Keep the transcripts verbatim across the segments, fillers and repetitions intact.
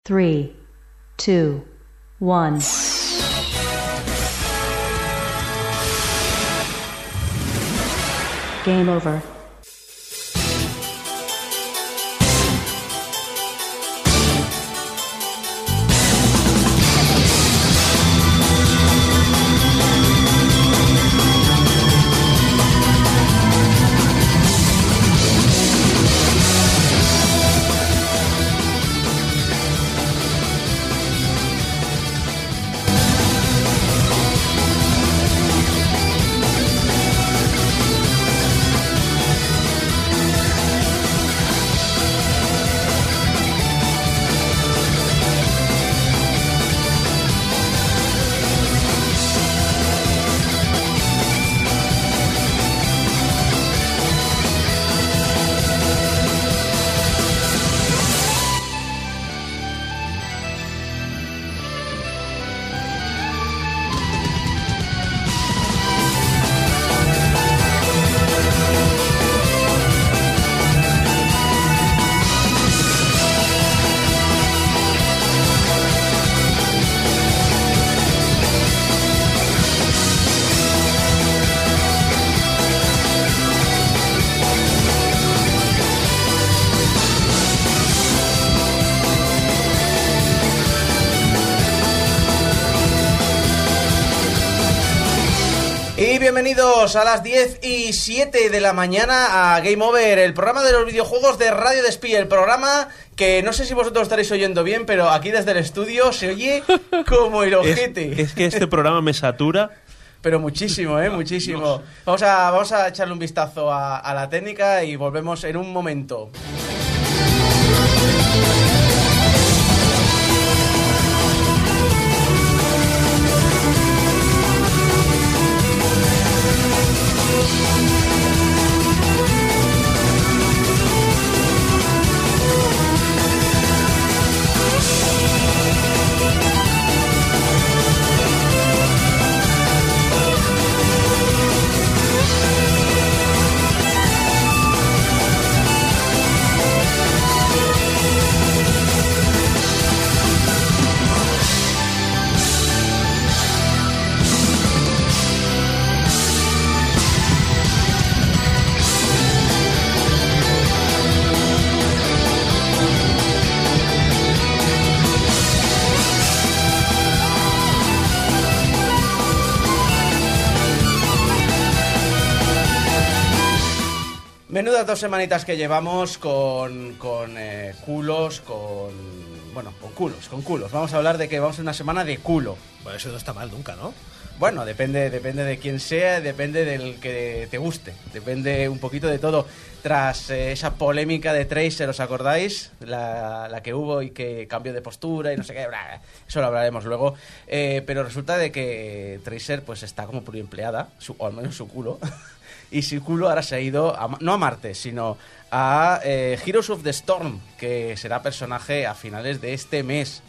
three, two, one. Game over. Bienvenidos a las diez y siete de la mañana a Game Over, el programa de los videojuegos de Radio Despí, el programa que no sé si vosotros estaréis oyendo bien, pero aquí desde el estudio se oye como el ojete. Es, es que este programa me satura. Pero muchísimo, eh, muchísimo. Vamos a, vamos a echarle un vistazo a, a la técnica y volvemos en un momento. Menudas dos semanitas que llevamos con, con eh, culos, con... Bueno, con culos, con culos. Vamos a hablar de que vamos a una semana de culo. Bueno, eso no está mal nunca, ¿no? Bueno, depende, depende de quién sea, depende del que te guste. Depende un poquito de todo. Tras eh, esa polémica de Tracer, ¿os acordáis? La, la que hubo y que cambió de postura y no sé qué. Bla, eso lo hablaremos luego. Eh, pero resulta de que Tracer pues está como pluriempleada, su, o al menos su culo. Y su culo ahora se ha ido, a, no a Marte, sino a eh, Heroes of the Storm, que será personaje a finales de este mes.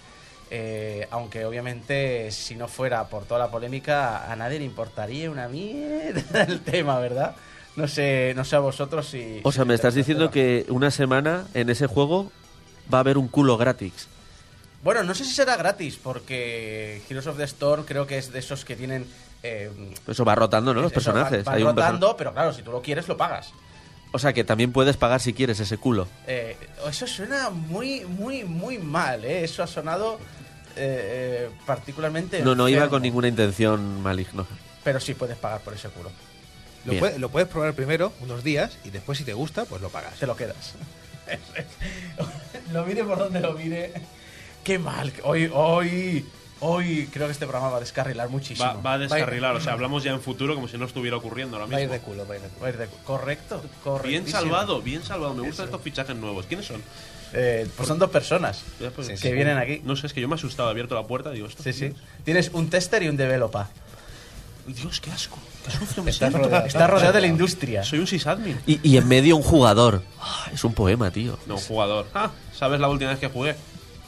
Eh, aunque obviamente si no fuera por toda la polémica a nadie le importaría una mierda el tema, ¿verdad? No sé, no sé a vosotros si... O sea, si me estás diciendo que una semana en ese juego va a haber un culo gratis. Bueno, no sé si será gratis, porque Heroes of the Storm creo que es de esos que tienen... Eh, Eso va rotando, ¿no? Los eso, personajes. van, van Hay un rotando, person- pero claro, si tú lo quieres, lo pagas. O sea, que también puedes pagar si quieres ese culo. Eh, eso suena muy, muy, muy mal, ¿eh? Eso ha sonado eh, eh, particularmente No, no iba enfermo. con ninguna intención maligna. Pero sí puedes pagar por ese culo. Lo, puede, lo puedes probar primero, unos días, y después si te gusta, pues lo pagas. Te lo quedas. Lo mire por donde lo mire. Qué mal. Hoy, hoy, hoy creo que este programa va a descarrilar muchísimo. Va, va a descarrilar, o sea, hablamos ya en futuro como si no estuviera ocurriendo ahora Va a ir mismo. de culo, va a ir de culo. Va a ir de cu- Correcto, correcto. Bien salvado, bien salvado. Me gustan estos fichajes nuevos. ¿Quiénes son? Eh, pues son dos personas Ya, pues, que sí. vienen aquí. No sé, es que yo me he asustado, he abierto la puerta, digo, esto. Sí, sí. Tienes un tester y un developer. Dios, qué asco. Qué sucio me Estás siento. rodeado, estás rodeado de la industria. Soy un sysadmin. Y, y en medio un jugador. Ah, es un poema, tío. No, un jugador. Ah, ¿sabes la última vez que jugué?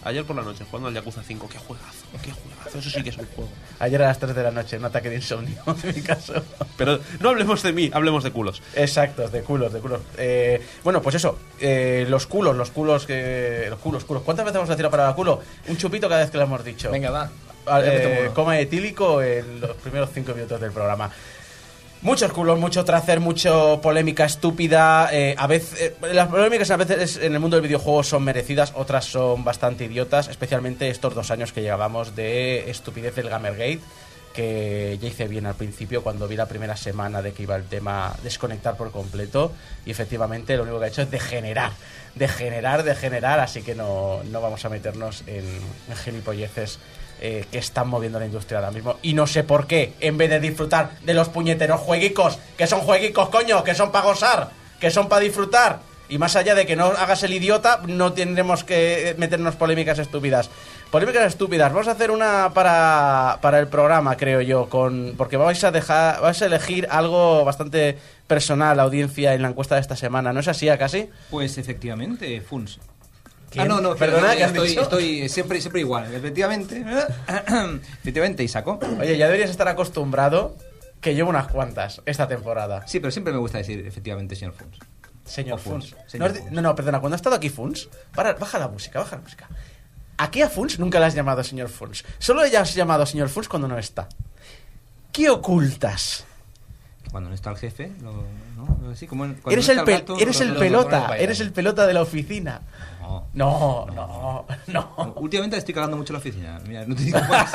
Ayer por la noche, jugando al Yakuza cinco. ¡Qué juegazo! ¡Qué juegazo! Eso sí que es un juego. Ayer a las tres de la noche, un ataque de insomnio, en mi caso. Pero no hablemos de mí, hablemos de culos. Exacto, de culos, de culos. Eh, bueno, pues eso, eh, los culos, los culos que... Los culos, culos. ¿Cuántas veces hemos decir la palabra culo? Un chupito cada vez que lo hemos dicho. Venga, va. Ah, Ya me tomo eh, uno. coma etílico en los primeros cinco minutos del programa. Muchos culos, mucho tracer, mucho polémica estúpida. Eh, a veces eh, las polémicas a veces en el mundo del videojuego son merecidas, otras son bastante idiotas, especialmente estos dos años que llevábamos de estupidez del Gamergate, que ya hice bien al principio cuando vi la primera semana de que iba el tema desconectar por completo, y efectivamente lo único que ha hecho es degenerar, degenerar, degenerar, así que no, no vamos a meternos en, en gilipolleces eh, que están moviendo la industria ahora mismo. Y no sé por qué, en vez de disfrutar de los puñeteros jueguicos, que son jueguicos, coño, que son para gozar, que son para disfrutar, y más allá de que no hagas el idiota, no tendremos que meternos polémicas estúpidas. Polémicas estúpidas. Vamos a hacer una para, para el programa, creo yo, con porque vais a dejar, vais a elegir algo bastante personal, audiencia, en la encuesta de esta semana. ¿No es así, casi? Pues efectivamente, Funs. ¿Quién? Ah, no, no, Perdona, perdona, ¿qué has estoy, dicho? estoy siempre, siempre igual. Efectivamente, efectivamente, Isaco. Oye, ya deberías estar acostumbrado que llevo unas cuantas esta temporada. Sí, pero siempre me gusta decir efectivamente, señor Funs. Señor O Funs, Funs. señor no, has- Funs. no, no, perdona, cuando ha estado aquí Funs, para, baja la música, baja la música. Aquí a Funs nunca le has llamado señor Funs. Solo le has llamado señor Funs cuando no está. ¿Qué ocultas? Cuando no está el jefe, lo, ¿no? Así como en- cuando Eres no el, está pel- gato, eres lo- el lo- pelota, lo- lo- eres el pelota de la oficina. No. No, no, no. Últimamente estoy cagando mucho en la oficina. Mira, no te digo más.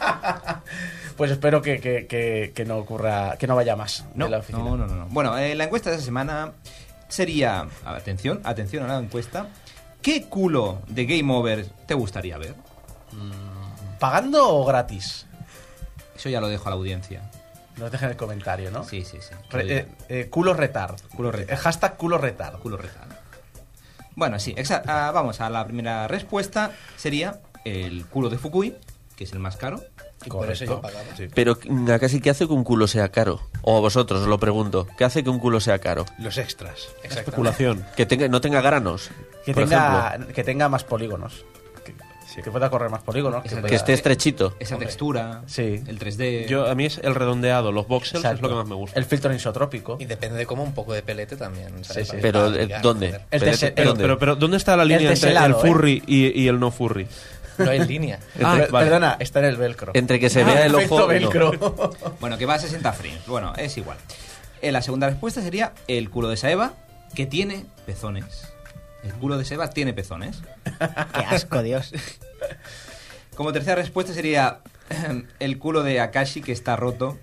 Pues espero que, que, que, que no ocurra, que no vaya más No, de la oficina. no, no, no, no. Bueno, eh, la encuesta de esta semana sería... Atención, atención a la encuesta. ¿Qué culo de Game Over te gustaría ver? ¿Pagando o gratis? Eso ya lo dejo a la audiencia. Nos dejen el comentario, ¿no? Sí, sí, sí. Re- eh, eh, culo retard. Culo retard. Eh, hashtag culo retard. Culo retard. Bueno, sí, exa- ah, vamos a la primera respuesta. Sería el culo de Fukui, que es el más caro. Y por eso yo pagaba. Sí. Pero casi, ¿qué hace que un culo sea caro? O a vosotros os lo pregunto. ¿Qué hace que un culo sea caro? Los extras. Exactamente. Especulación. Que tenga, no tenga granos. Que por tenga, ejemplo. que tenga más polígonos. Que, que pueda correr más polígonos. Que, Esa- pueda- Que esté estrechito. Esa Hombre. textura, Sí. el tres D. Yo, a mí es el redondeado, los voxels Exacto. es lo que más me gusta. El filtro isotrópico. Y depende de cómo, un poco de pelete también. ¿sabes? Sí, sí. Pero, Para eh, ligar, ¿dónde? joder. El Pero- tese- pero, el- pero, pero, ¿dónde está la línea entre teselado, el ¿eh? furry y, y el no furry? No hay línea. Ah, Per- vale. Perdona, está en el velcro. Entre que se Ah, vea el efecto ojo... no. velcro. Bueno, que va a sesenta frames. Bueno, es igual. Eh, la segunda respuesta sería el culo de Saeva, que tiene pezones. El culo de Saeva tiene pezones. Qué asco, Dios. Como tercera respuesta sería el culo de Akashi, que está roto.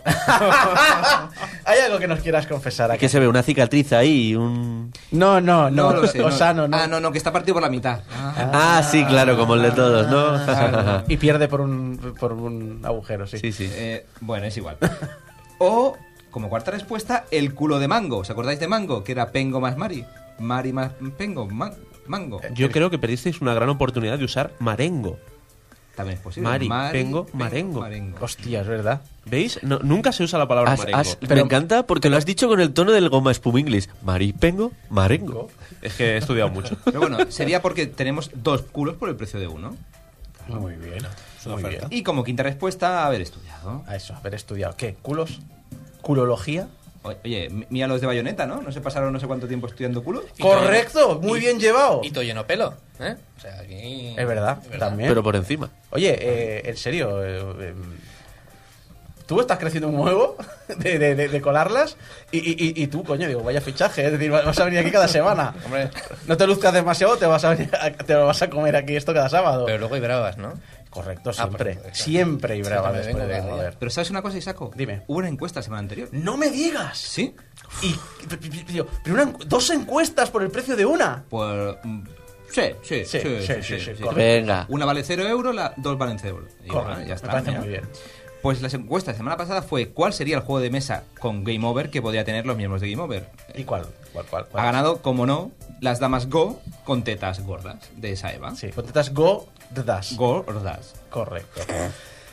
¿Hay algo que nos quieras confesar aquí? Que se ve una cicatriz ahí y un... No, no, no. No lo sé. no. Osano, no. Ah, no, no, que está partido por la mitad. Ah, sí, claro, como el de todos, ¿no? Y pierde por un, por un agujero, sí. Sí, sí. Eh, bueno, es igual. O, como cuarta respuesta, el culo de Mango. ¿Os acordáis de Mango? Que era Pengo más Mari. Mari más Pengo. Ma- Mango. Yo creo que perdisteis una gran oportunidad de usar marengo. También es posible. Mari, Pengo, Marengo. Marengo. Hostia, es verdad. ¿Veis? No- nunca se usa la palabra Has- marengo. has- Me pero- encanta porque lo has dicho con el tono del goma espuma inglés. Maripengo, marengo. Es que he estudiado mucho. Pero bueno, sería porque tenemos dos culos por el precio de uno. Muy bien. Muy bien. Y como quinta respuesta, haber estudiado. A eso, haber estudiado. ¿Qué? ¿Culos? ¿Culología? O- Oye, m- mira los de Bayonetta, ¿no? ¿No se pasaron no sé cuánto tiempo estudiando culos? Y Correcto, todo- muy y- bien llevado. Y todo lleno pelo. ¿eh? O sea, aquí. Es verdad, también. Pero por encima. Oye, eh, en serio, eh, eh, tú estás creciendo un huevo de, de- de- de colarlas y, y- y- y tú, coño, digo, vaya fichaje, es decir, vas a venir aquí cada semana. Hombre, No te luzcas demasiado, te vas a venir a- te lo vas a comer aquí esto cada sábado. pero luego hay bravas, ¿no? Correcto, Ah, siempre. perfecto, exacto. Siempre y Sí, brava me después vengo de cada Game día. Over. Pero ¿sabes una cosa, Isaco? Dime. Hubo una encuesta la semana anterior. ¡No me digas! ¿Sí? Y, pero pero una encu- dos encuestas por el precio de una. Por... mm, Sí, sí, Sí, sí, sí, sí, sí, sí, sí, sí. correcto. Venga. Una vale cero euros, la, dos valen cero euros. Y Correcto, bueno, ya está. me parece mira. muy bien. Pues la encuesta de la semana pasada fue ¿cuál sería el juego de mesa con Game Over que podría tener los miembros de Game Over? ¿Y cuál? ¿Cuál, cuál, cuál? Ha ganado, como no, las damas Go con tetas gordas de esa Eva. Sí, con tetas Go the Dash. Gordas. Correcto.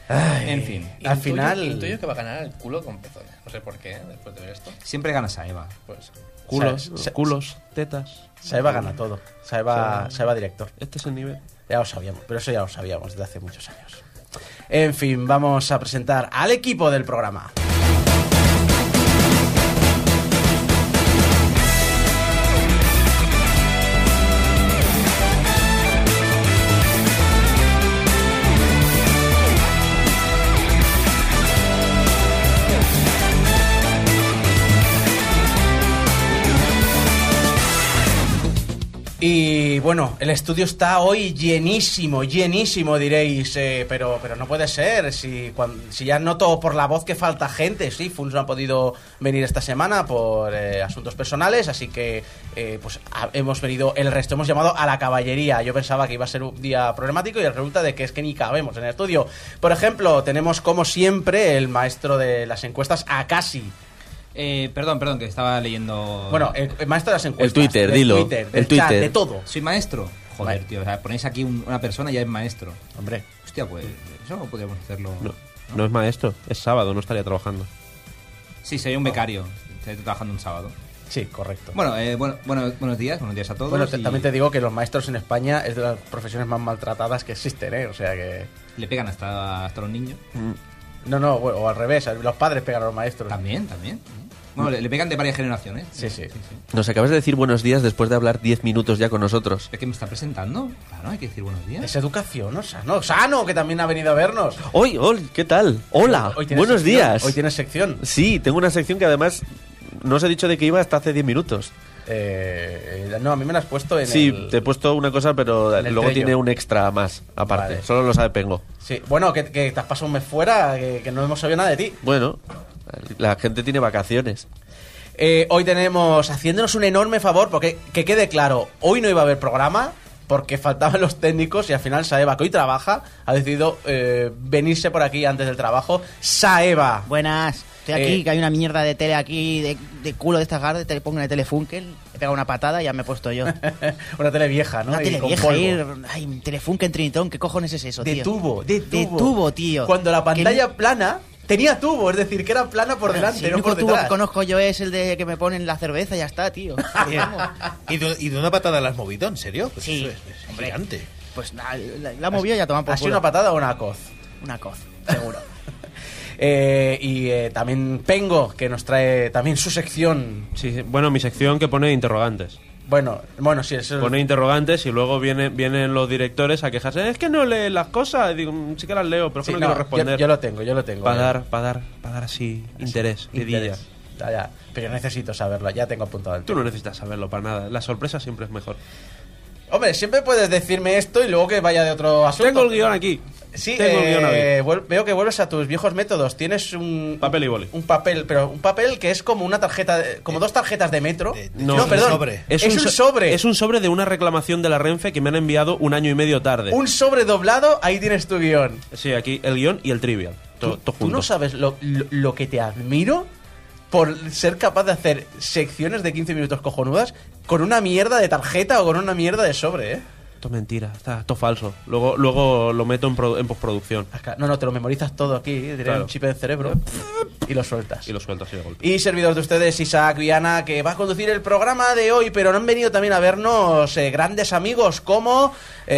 Ay, En fin, al Intuyo- final... Intuyo que va a ganar el culo con pezones. No sé por qué, después de ver esto. siempre ganas a Eva. Pues Culos, Sa- sa- culos, tetas. Saeva gana todo. Saeva, Saeva director. Este es el nivel. Ya lo sabíamos, pero eso ya lo sabíamos desde hace muchos años. En fin, vamos a presentar al equipo del programa. Y bueno, el estudio está hoy llenísimo, llenísimo diréis, eh, pero, pero no puede ser, si, cuan- si ya noto por la voz que falta gente, sí, Funs no ha podido venir esta semana por eh, asuntos personales, así que eh, pues ha- hemos venido el resto, hemos llamado a la caballería. Yo pensaba que iba a ser un día problemático y resulta de que es que ni cabemos en el estudio. Por ejemplo, tenemos como siempre el maestro de las encuestas, Akasi. Eh, perdón, perdón, que estaba leyendo... Bueno, el, el maestro de las encuestas. Twitter, del dilo, Twitter, del el Twitter. chat, de todo. ¿Soy maestro? Joder, Vale. tío, o sea, ponéis aquí un- una persona y ya es maestro. Hombre. Hostia, pues eso podríamos hacerlo... No, no es maestro, es sábado, no estaría trabajando. Sí, sería un becario. Estoy trabajando un sábado. Sí, correcto. Bueno, eh, bueno, bueno, buenos días, buenos días a todos. Bueno, te- y también te digo que los maestros en España es de las profesiones más maltratadas que existen, ¿eh? O sea que... Le pegan hasta, hasta los niños. No, no, bueno, o al revés, los padres pegan a los maestros. También, también. Bueno, le, le pegan de varias generaciones. Sí, sí. Nos acabas de decir buenos días después de hablar diez minutos ya con nosotros. ¿Es que me está presentando? Claro, hay que decir buenos días. Es educación, ¿no? Sano, Sano, que también ha venido a vernos. Hoy, hoy, ¿qué tal? Hola, Hoy tienes buenos sección, días. Hoy tienes sección. Sí, tengo una sección que además no os he dicho de que iba hasta hace diez minutos. Eh, eh, no, a mí me la has puesto en Sí, el... te he puesto una cosa, pero en el luego trello. tiene un extra más, aparte. Vale. Solo lo sabe Pengo. Sí, bueno, que, que te has pasado un mes fuera, que, que no hemos sabido nada de ti. Bueno, la gente tiene vacaciones. Eh, hoy tenemos, haciéndonos un enorme favor, porque que quede claro, hoy no iba a haber programa porque faltaban los técnicos y al final Saeva, que hoy trabaja, ha decidido eh, venirse por aquí antes del trabajo. Saeva. Buenas, estoy aquí, Eh, que hay una mierda de tele aquí, de, de culo de estas garras, te pongo en el Telefunken, he pegado una patada y ya me he puesto yo. Una tele vieja, ¿no? Una Y tele con vieja polvo. ahí, ay, un Telefunken Trinitón, ¿qué cojones es eso, De tío? tubo, de tubo. De tubo, tío. Cuando la Que pantalla no- plana tenía tubo, es decir, que era plana por delante, Si el no único por tubo detrás. que conozco yo es el de que me ponen la cerveza y ya está, tío. Vamos. ¿Y de, y de una patada la has movido? ¿En serio? Pues Sí, eso es, es hombre. gigante. Pues nada, la, la movió y ya tomado por ¿Ha sido culo. una patada o una coz? Una coz, seguro. Eh, y eh, también Pengo, que nos trae también su sección. Sí, bueno, mi sección que pone interrogantes. Bueno, bueno, sí, eso es... Pone interrogantes y luego viene, vienen los directores a quejarse. Es que no lee las cosas. Digo, "Mm, sí que las leo, pero es Sí, que no, no, quiero responder. Yo, yo lo tengo, yo lo tengo. Para eh. dar, para dar, para dar así interés, vidilla. Interés. Ya, ya. Pero yo necesito saberlo, ya tengo apuntado el Tú no tema. necesitas saberlo para nada. La sorpresa siempre es mejor. Hombre, siempre puedes decirme esto y luego que vaya de otro asunto. Tengo el guión aquí. Sí, Tengo el eh, guión aquí. vuel- veo que vuelves a tus viejos métodos. Tienes un... Papel y boli. Un papel, pero un papel que es como una tarjeta, de- como dos tarjetas de metro. de- de- no, no, perdón. sobre. Es, un so- sobre. Es un sobre de una reclamación de la Renfe que me han enviado un año y medio tarde. Un sobre doblado, ahí tienes tu guión. Sí, aquí el guión y el trivial. Todo, ¿Tú, todo tú junto. no sabes lo, lo, lo que te admiro por ser capaz de hacer secciones de quince minutos cojonudas con una mierda de tarjeta o con una mierda de sobre, ¿eh? Esto es mentira, está esto falso. Luego, luego lo meto en, pro- en postproducción. Acá- No, no, te lo memorizas todo aquí, ¿eh? Tienes Claro. un chip en el cerebro y lo sueltas. Y lo suelto así de golpe. Y servidor de ustedes, Isaac Viana, que va a conducir el programa de hoy, pero no han venido también a vernos eh, grandes amigos como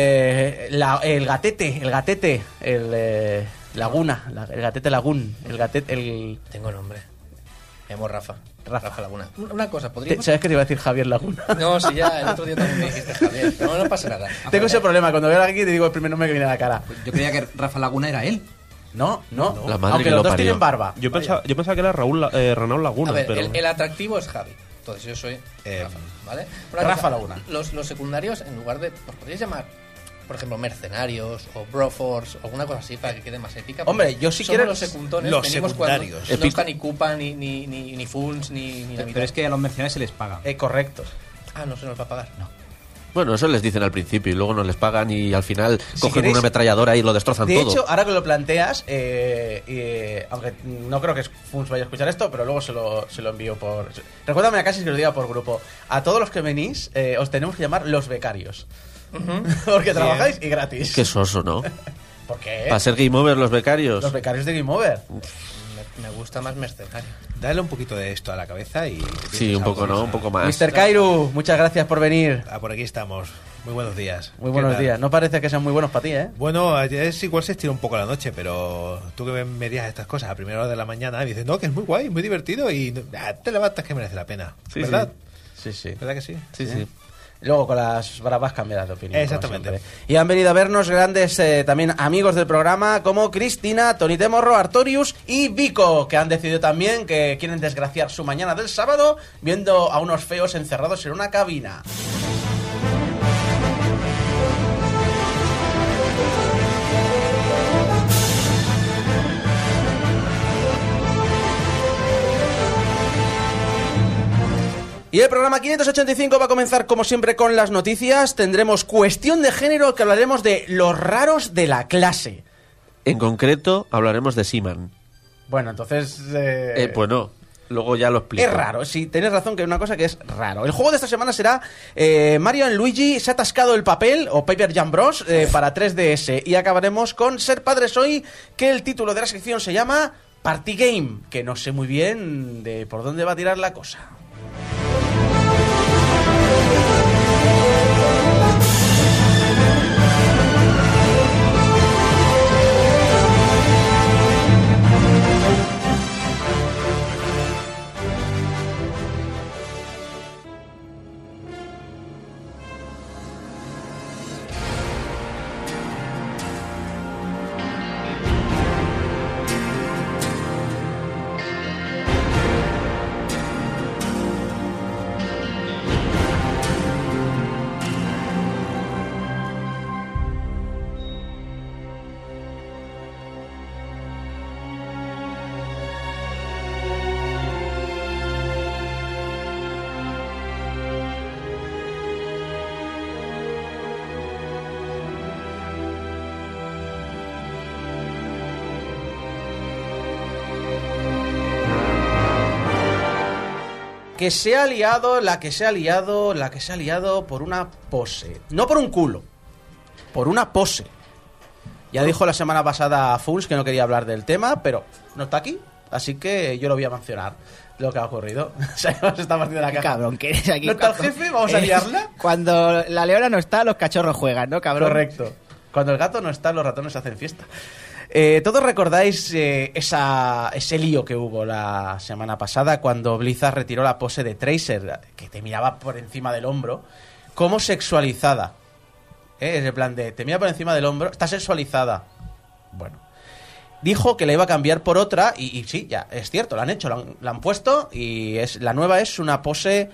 eh, la- el gatete, el gatete, el eh, Laguna, la- el gatete Lagún, el gatete, el... Tengo nombre. Me llamo Rafa. Rafa. Rafa Laguna. Una una cosa, Te- ¿podríamos...? ¿Sabes que te iba a decir Javier Laguna? No, si ya el otro día también me dijiste Javier. No, no pasa nada. Tengo ese problema, cuando veo aquí te digo el primer nombre que viene a la cara. Yo creía que Rafa Laguna era él. No, no, La madre aunque que los lo dos parió. tienen barba. Yo Vaya. pensaba, yo pensaba que era Raúl, La- eh, Renaud Laguna, A ver, pero... el, el atractivo es Javi. Entonces yo soy Eh, Rafa, ¿vale? Rafa Laguna. Los, los secundarios, en lugar de... ¿Os podríais llamar, por ejemplo, mercenarios o broforce o alguna cosa así para que quede más épica? Porque Hombre, yo si somos quiero- los secundones, los venimos secundarios. cuando no Épico. está ni Cupa, ni, ni, ni, ni Funs, ni, ni la Pero es que a los mercenarios se les paga. Eh, correcto. Ah, no se nos va a pagar. No. Bueno, eso les dicen al principio y luego no les pagan y al final cogen queréis- una ametralladora y lo destrozan De todo. hecho, ahora que lo planteas, eh, eh, aunque no creo que Funs vaya a escuchar esto, pero luego se lo, se lo envío por... Recuérdame a casi que lo diga por grupo. A todos los que venís, eh, os tenemos que llamar los becarios. Porque trabajáis y gratis. Qué soso, ¿no? ¿Por qué? Para ser game over los becarios. Los becarios de Game Over. Me, me gusta más Mercenario. Dale un poquito de esto a la cabeza y... Sí, un poco, ¿no? Un poco más. mister Kairu, muchas gracias por venir. Ah, por aquí estamos. Muy buenos días. Muy ¿Qué buenos tal? días. No parece que sean muy buenos para ti, ¿eh? Bueno, es igual se estira un poco la noche, pero tú que me digas estas cosas a primera hora de la mañana y dices, no, que es muy guay, muy divertido y ah, te levantas que merece la pena. Sí, ¿Verdad? Sí, sí. ¿Verdad que sí? Sí, sí. Luego con las bravas cambiarás de opinión. Exactamente. como siempre. Y han venido a vernos grandes eh, también amigos del programa como Cristina, Tony Temorro, Artorius y Vico, que han decidido también que quieren desgraciar su mañana del sábado viendo a unos feos encerrados en una cabina. Y el programa quinientos ochenta y cinco va a comenzar como siempre con las noticias. Tendremos cuestión de género, que hablaremos de los raros de la clase. En concreto, hablaremos de Seaman. Bueno, entonces... Eh, Eh, pues no, luego ya lo explico. es raro, sí, tenéis razón que hay una cosa que es raro. El juego de esta semana será eh, Mario and Luigi se ha atascado el papel, o Paper Jam Bros, eh, para tres D S. Y acabaremos con Ser Padres Hoy, que el título de la sección se llama Party Game, que no sé muy bien de por dónde va a tirar la cosa. Que se ha liado, la que se ha liado, la que se ha liado por una pose. No por un culo, por una pose. Ya dijo la semana pasada Fools que no quería hablar del tema, pero no está aquí, así que yo lo voy a mencionar, lo que ha ocurrido. O sea, nos está partiendo la Qué caja. cabrón que eres aquí. ¿No está el cuando- jefe? ¿Vamos a liarla? Cuando la leona no está, los cachorros juegan, ¿no, cabrón? Correcto. Cuando el gato no está, los ratones hacen fiesta. Eh, Todos recordáis eh, esa, ese lío que hubo la semana pasada cuando Blizzard retiró la pose de Tracer, que te miraba por encima del hombro, como sexualizada. ¿Eh? Es el plan de, te mira por encima del hombro, está sexualizada. Bueno. Dijo que la iba a cambiar por otra, y, y sí, ya, es cierto, la han hecho, la han, la han puesto, y es la nueva es una pose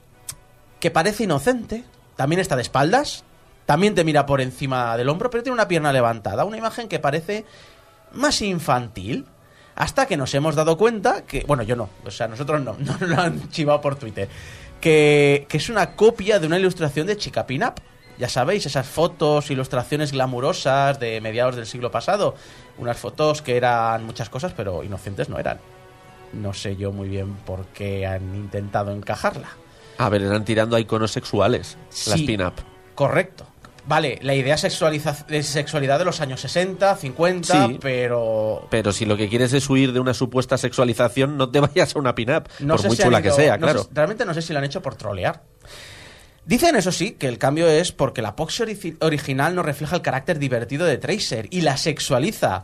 que parece inocente, también está de espaldas, también te mira por encima del hombro, pero tiene una pierna levantada, una imagen que parece más infantil, hasta que nos hemos dado cuenta que, bueno, yo no, o sea, nosotros no, no lo han chivado por Twitter, que, que es una copia de una ilustración de Chica Pin-Up. Ya sabéis, esas fotos, ilustraciones glamurosas de mediados del siglo pasado, unas fotos que eran muchas cosas, pero inocentes no eran. No sé yo muy bien por qué han intentado encajarla. A ver, eran tirando a iconos sexuales, las Sí. pin-up. Correcto. Vale, la idea sexualiza- de sexualidad de los años sesenta, cincuenta, Sí. pero... Pero si lo que quieres es huir de una supuesta sexualización, no te vayas a una pin-up, No por sé muy si han chula que ido- sea, no claro. sé- realmente no sé si lo han hecho por trolear. Dicen, eso sí, que el cambio es porque la pose ori- original no refleja el carácter divertido de Tracer y la sexualiza.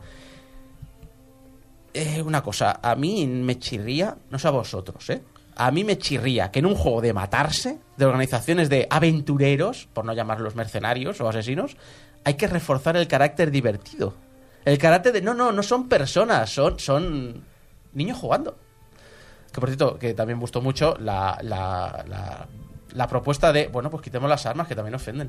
Eh, una cosa, a mí me chirría, no sé a vosotros, ¿eh? A mí me chirría que en un juego de matarse, de organizaciones de aventureros, por no llamarlos mercenarios o asesinos, hay que reforzar el carácter divertido. El carácter de, no, no, no son personas, son, son niños jugando. Que por cierto, que también gustó mucho la, la, la, la propuesta de, bueno, pues quitemos las armas que también ofenden.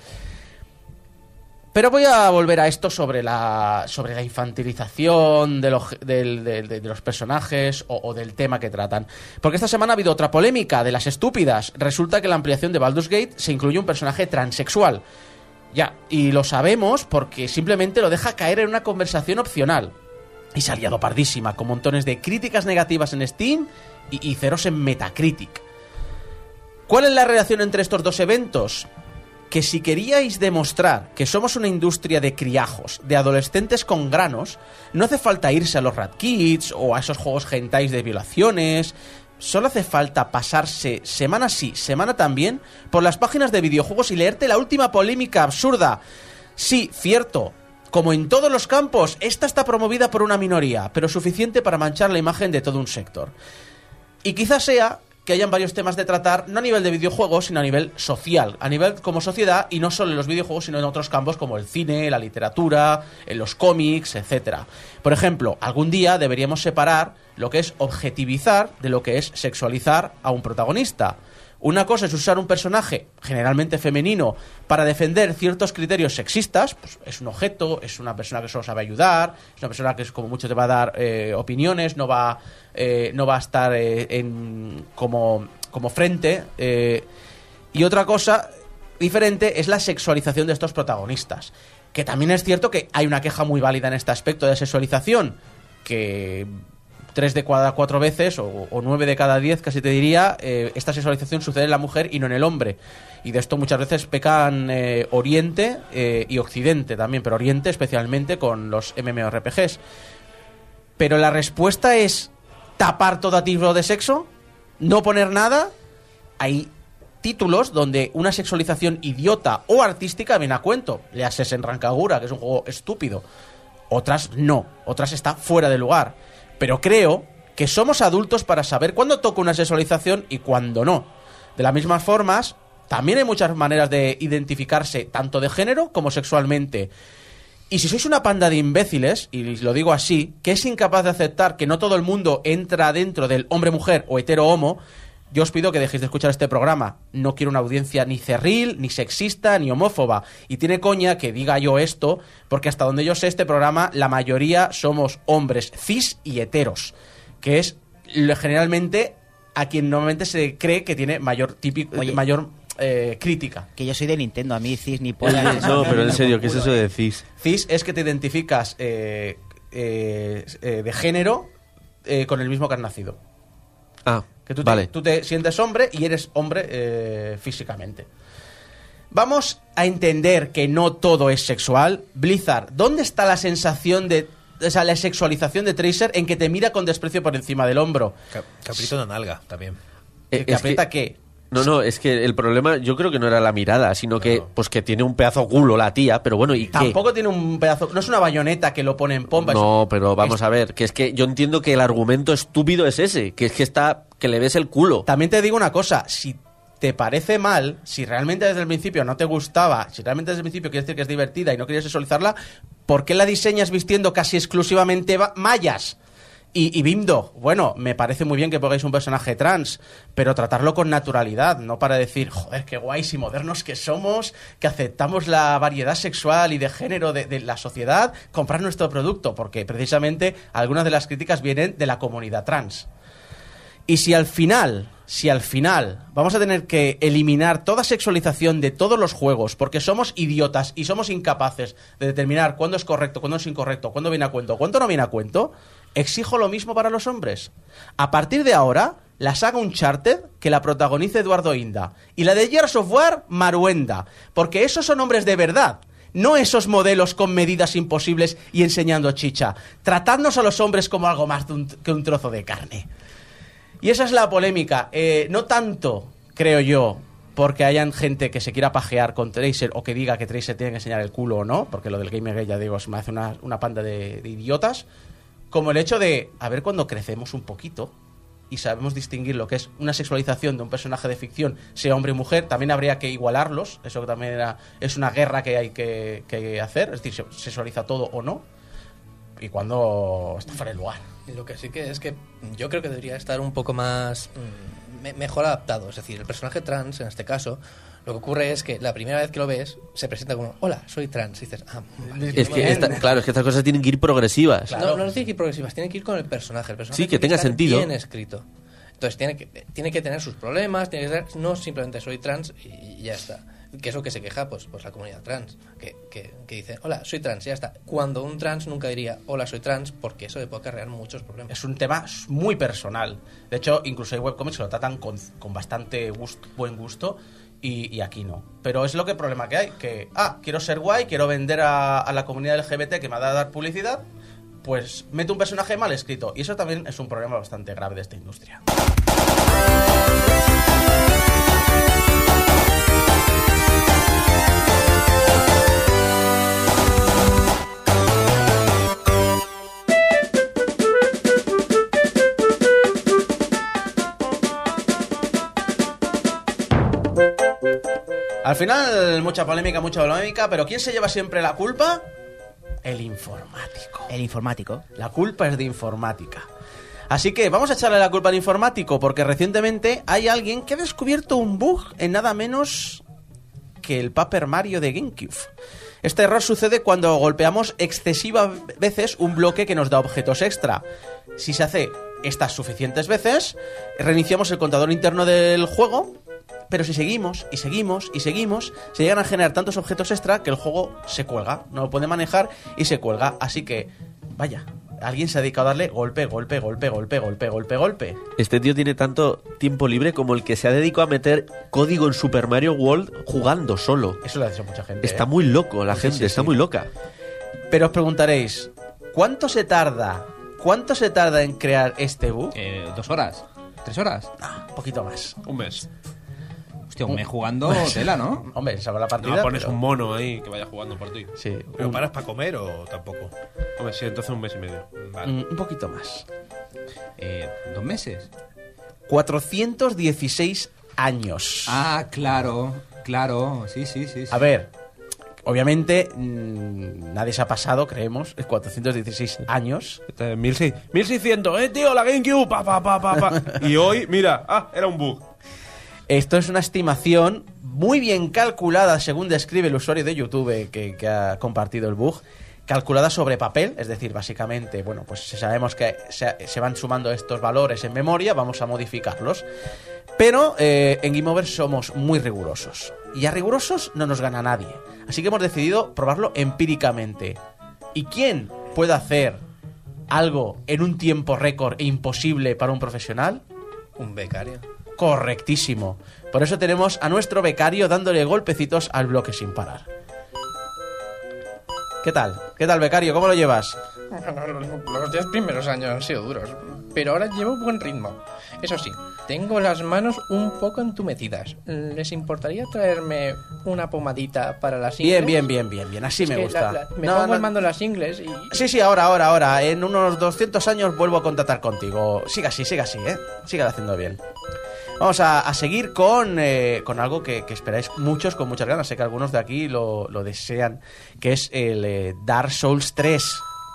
Pero voy a volver a esto sobre la sobre la infantilización de los, del- del- de, de los personajes o, o del tema que tratan. Porque esta semana ha habido otra polémica de las estúpidas. Resulta que en la ampliación de Baldur's Gate se incluye un personaje transexual. Ya, y lo sabemos porque simplemente lo deja caer en una conversación opcional. Y se ha liado pardísima, con montones de críticas negativas en Steam y, y ceros en Metacritic. ¿Cuál es la relación entre estos dos eventos? que si queríais demostrar que somos una industria de criajos, de adolescentes con granos, no hace falta irse a los Rat Kids o a esos juegos hentais de violaciones. Solo hace falta pasarse semana sí, semana también por las páginas de videojuegos y leerte la última polémica absurda. Sí, cierto, como en todos los campos, esta está promovida por una minoría, pero suficiente para manchar la imagen de todo un sector. Y quizás sea que hayan varios temas de tratar, no a nivel de videojuegos, sino a nivel social, a nivel como sociedad, y no solo en los videojuegos, sino en otros campos como el cine, la literatura, en los cómics, etcétera. Por ejemplo, algún día deberíamos separar lo que es objetivizar de lo que es sexualizar a un protagonista. Una cosa es usar un personaje, generalmente femenino, para defender ciertos criterios sexistas, pues es un objeto, es una persona que solo sabe ayudar, es una persona que es, como mucho te va a dar eh, opiniones, no va, eh, no va a estar eh, en, como, como frente. Eh, y otra cosa diferente es la sexualización de estos protagonistas, que también es cierto que hay una queja muy válida en este aspecto de sexualización, que tres de cada cuatro veces, o, o nueve de cada diez, casi te diría, eh, esta sexualización sucede en la mujer y no en el hombre. Y de esto muchas veces pecan eh, Oriente eh, y Occidente también, pero Oriente especialmente con los MMORPGs. Pero la respuesta es tapar todo tipo de sexo, no poner nada. Hay títulos donde una sexualización idiota o artística viene a cuento. Le haces en Rancagura, que es un juego estúpido. Otras no, otras está fuera de lugar. Pero creo que somos adultos para saber cuándo toca una sexualización y cuándo no. De las mismas formas, también hay muchas maneras de identificarse tanto de género como sexualmente. Y si sois una panda de imbéciles, y lo digo así, que es incapaz de aceptar que no todo el mundo entra dentro del hombre-mujer o hetero-homo, yo os pido que dejéis de escuchar este programa. No quiero una audiencia ni cerril, ni sexista, ni homófoba. Y tiene coña que diga yo esto, porque hasta donde yo sé este programa, la mayoría somos hombres cis y heteros, que es lo- generalmente a quien normalmente se cree que tiene mayor típico, Oye. mayor eh, crítica. Que yo soy de Nintendo, a mí cis ni polla. No, pero en serio, ¿qué es eso de cis? Cis es que te identificas eh, eh, eh, de género eh, con el mismo que has nacido. Ah, Que tú te, vale. tú te sientes hombre y eres hombre eh, físicamente. Vamos a entender que no todo es sexual. Blizzard, ¿dónde está la sensación de... O sea, la sexualización de Tracer en que te mira con desprecio por encima del hombro? Cap- Caprito una nalga también. Eh, ¿Que es aprieta que- qué? No, no, es que el problema yo creo que no era la mirada, sino que No. pues que tiene un pedazo culo la tía, pero bueno, ¿y qué? Tampoco tiene un pedazo... No es una bayoneta que lo pone en pompa. No, es- pero vamos es- a ver, que es que yo entiendo que el argumento estúpido es ese, que es que está, que le ves el culo. También te digo una cosa, si te parece mal, si realmente desde el principio no te gustaba, si realmente desde el principio quieres decir que es divertida y no quieres sexualizarla, ¿por qué la diseñas vistiendo casi exclusivamente va- mallas? Y, y Bimdo, bueno, me parece muy bien que pongáis un personaje trans, pero tratarlo con naturalidad, no para decir, joder, qué guays y modernos que somos, que aceptamos la variedad sexual y de género de, de la sociedad, comprar nuestro producto, porque precisamente algunas de las críticas vienen de la comunidad trans. Y si al final, si al final vamos a tener que eliminar toda sexualización de todos los juegos porque somos idiotas y somos incapaces de determinar cuándo es correcto, cuándo es incorrecto, cuándo viene a cuento, cuándo no viene a cuento, exijo lo mismo para los hombres. A partir de ahora, la saga Uncharted que la protagonice Eduardo Inda y la de Gears of War, Maruenda, porque esos son hombres de verdad. No esos modelos con medidas imposibles y enseñando chicha. Tratadnos a los hombres como algo más de un- que un trozo de carne. Y esa es la polémica. Eh, no tanto, creo yo, porque hayan gente que se quiera pajear con Tracer o que diga que Tracer tiene que enseñar el culo o no, porque lo del Gamergate, ya digo, se me hace una, una panda de, de idiotas, como el hecho de, a ver, cuando crecemos un poquito y sabemos distinguir lo que es una sexualización de un personaje de ficción, sea hombre o mujer, también habría que igualarlos. Eso también era, es una guerra que hay que, que hacer, es decir, se sexualiza todo o no, y cuando está fuera de lugar. Y lo que sí que es que yo creo que debería estar un poco más mm, me- mejor adaptado. Es decir, el personaje trans, en este caso, lo que ocurre es que la primera vez que lo ves, se presenta como, hola, soy trans. Y dices, ah, vale. Es que esta- claro, es que estas cosas tienen que ir progresivas. Claro. No, no tiene que ir progresivas, tiene que ir con el personaje. El personaje Sí, que tiene tenga estar sentido. bien escrito. Entonces tiene que, tiene que tener sus problemas, tiene que ser, no simplemente soy trans y, y ya está. Que es lo que se queja pues, pues la comunidad trans, que, que, que dice, hola, soy trans, y ya está. Cuando un trans nunca diría, hola, soy trans, porque eso le puede acarrear muchos problemas. Es un tema muy personal. De hecho, incluso hay webcomics que lo tratan con, con bastante gusto, buen gusto y, y aquí no. Pero es lo que problema que hay, que, ah, quiero ser guay, quiero vender a, a la comunidad L G B T que me va a dar publicidad, pues meto un personaje mal escrito. Y eso también es un problema bastante grave de esta industria. Al final, mucha polémica, mucha polémica, pero ¿quién se lleva siempre la culpa? El informático. El informático. La culpa es de informática. Así que vamos a echarle la culpa al informático, porque recientemente hay alguien que ha descubierto un bug en nada menos que el Paper Mario de GameCube. Este error sucede cuando golpeamos excesivas veces un bloque que nos da objetos extra. Si se hace estas suficientes veces, reiniciamos el contador interno del juego. Pero si seguimos y seguimos y seguimos, se llegan a generar tantos objetos extra que el juego se cuelga, no lo puede manejar y se cuelga. Así que, vaya, alguien se ha dedicado a darle golpe, golpe, golpe, golpe, golpe, golpe, golpe. Este tío tiene tanto tiempo libre como el que se ha dedicado a meter código en Super Mario World jugando solo. Eso lo ha dicho mucha gente. Está ¿eh? muy loco la Sí, gente, sí, está sí. muy loca. Pero os preguntaréis, ¿cuánto se tarda? ¿Cuánto se tarda en crear este bug? Eh, ¿Dos horas? ¿Tres horas? No, un poquito más. Un mes. Hostia, un mes jugando tela, ¿no? Hombre, se va la partida. No pones pero- un mono ahí que vaya jugando por ti. Sí, ¿Pero un, paras para comer o tampoco? Hombre, sí, entonces un mes y medio. Vale. un- un poquito más. Eh, ¿Dos meses? cuatrocientos dieciséis años. Ah, claro, claro. Sí, sí, sí. sí. A ver, obviamente mmm, nadie se ha pasado, creemos, es cuatrocientos dieciséis años. Este, mil seiscientos, eh, tío, la GameCube, pa, pa, pa, pa, pa. Y hoy, mira, ah, era un bug. Esto es una estimación muy bien calculada, según describe el usuario de YouTube que, que ha compartido el bug, calculada sobre papel, es decir, básicamente, bueno, pues sabemos que se, se van sumando estos valores en memoria, vamos a modificarlos. Pero eh, en Game Over somos muy rigurosos. Y a rigurosos no nos gana nadie. Así que hemos decidido probarlo empíricamente. ¿Y quién puede hacer algo en un tiempo récord e imposible para un profesional? Un becario. Correctísimo. Por eso tenemos a nuestro becario dándole golpecitos al bloque sin parar. ¿Qué tal? ¿Qué tal, becario? ¿Cómo lo llevas? Los diez primeros años han sido duros, pero ahora llevo buen ritmo. Eso sí, tengo las manos un poco entumecidas. ¿Les importaría traerme una pomadita para las ingles? Bien, bien, bien, bien, bien. Así Es me que gusta. la- la- me No, pongo no- el mando en las ingles y... Sí, sí, ahora, ahora, ahora. En unos doscientos años vuelvo a contactar contigo. Siga así, siga así, ¿eh? Siga haciendo bien. Vamos a, a seguir con, eh, con algo que, que esperáis muchos con muchas ganas. Sé que algunos de aquí lo, lo desean, que es el eh, Dark Souls tres.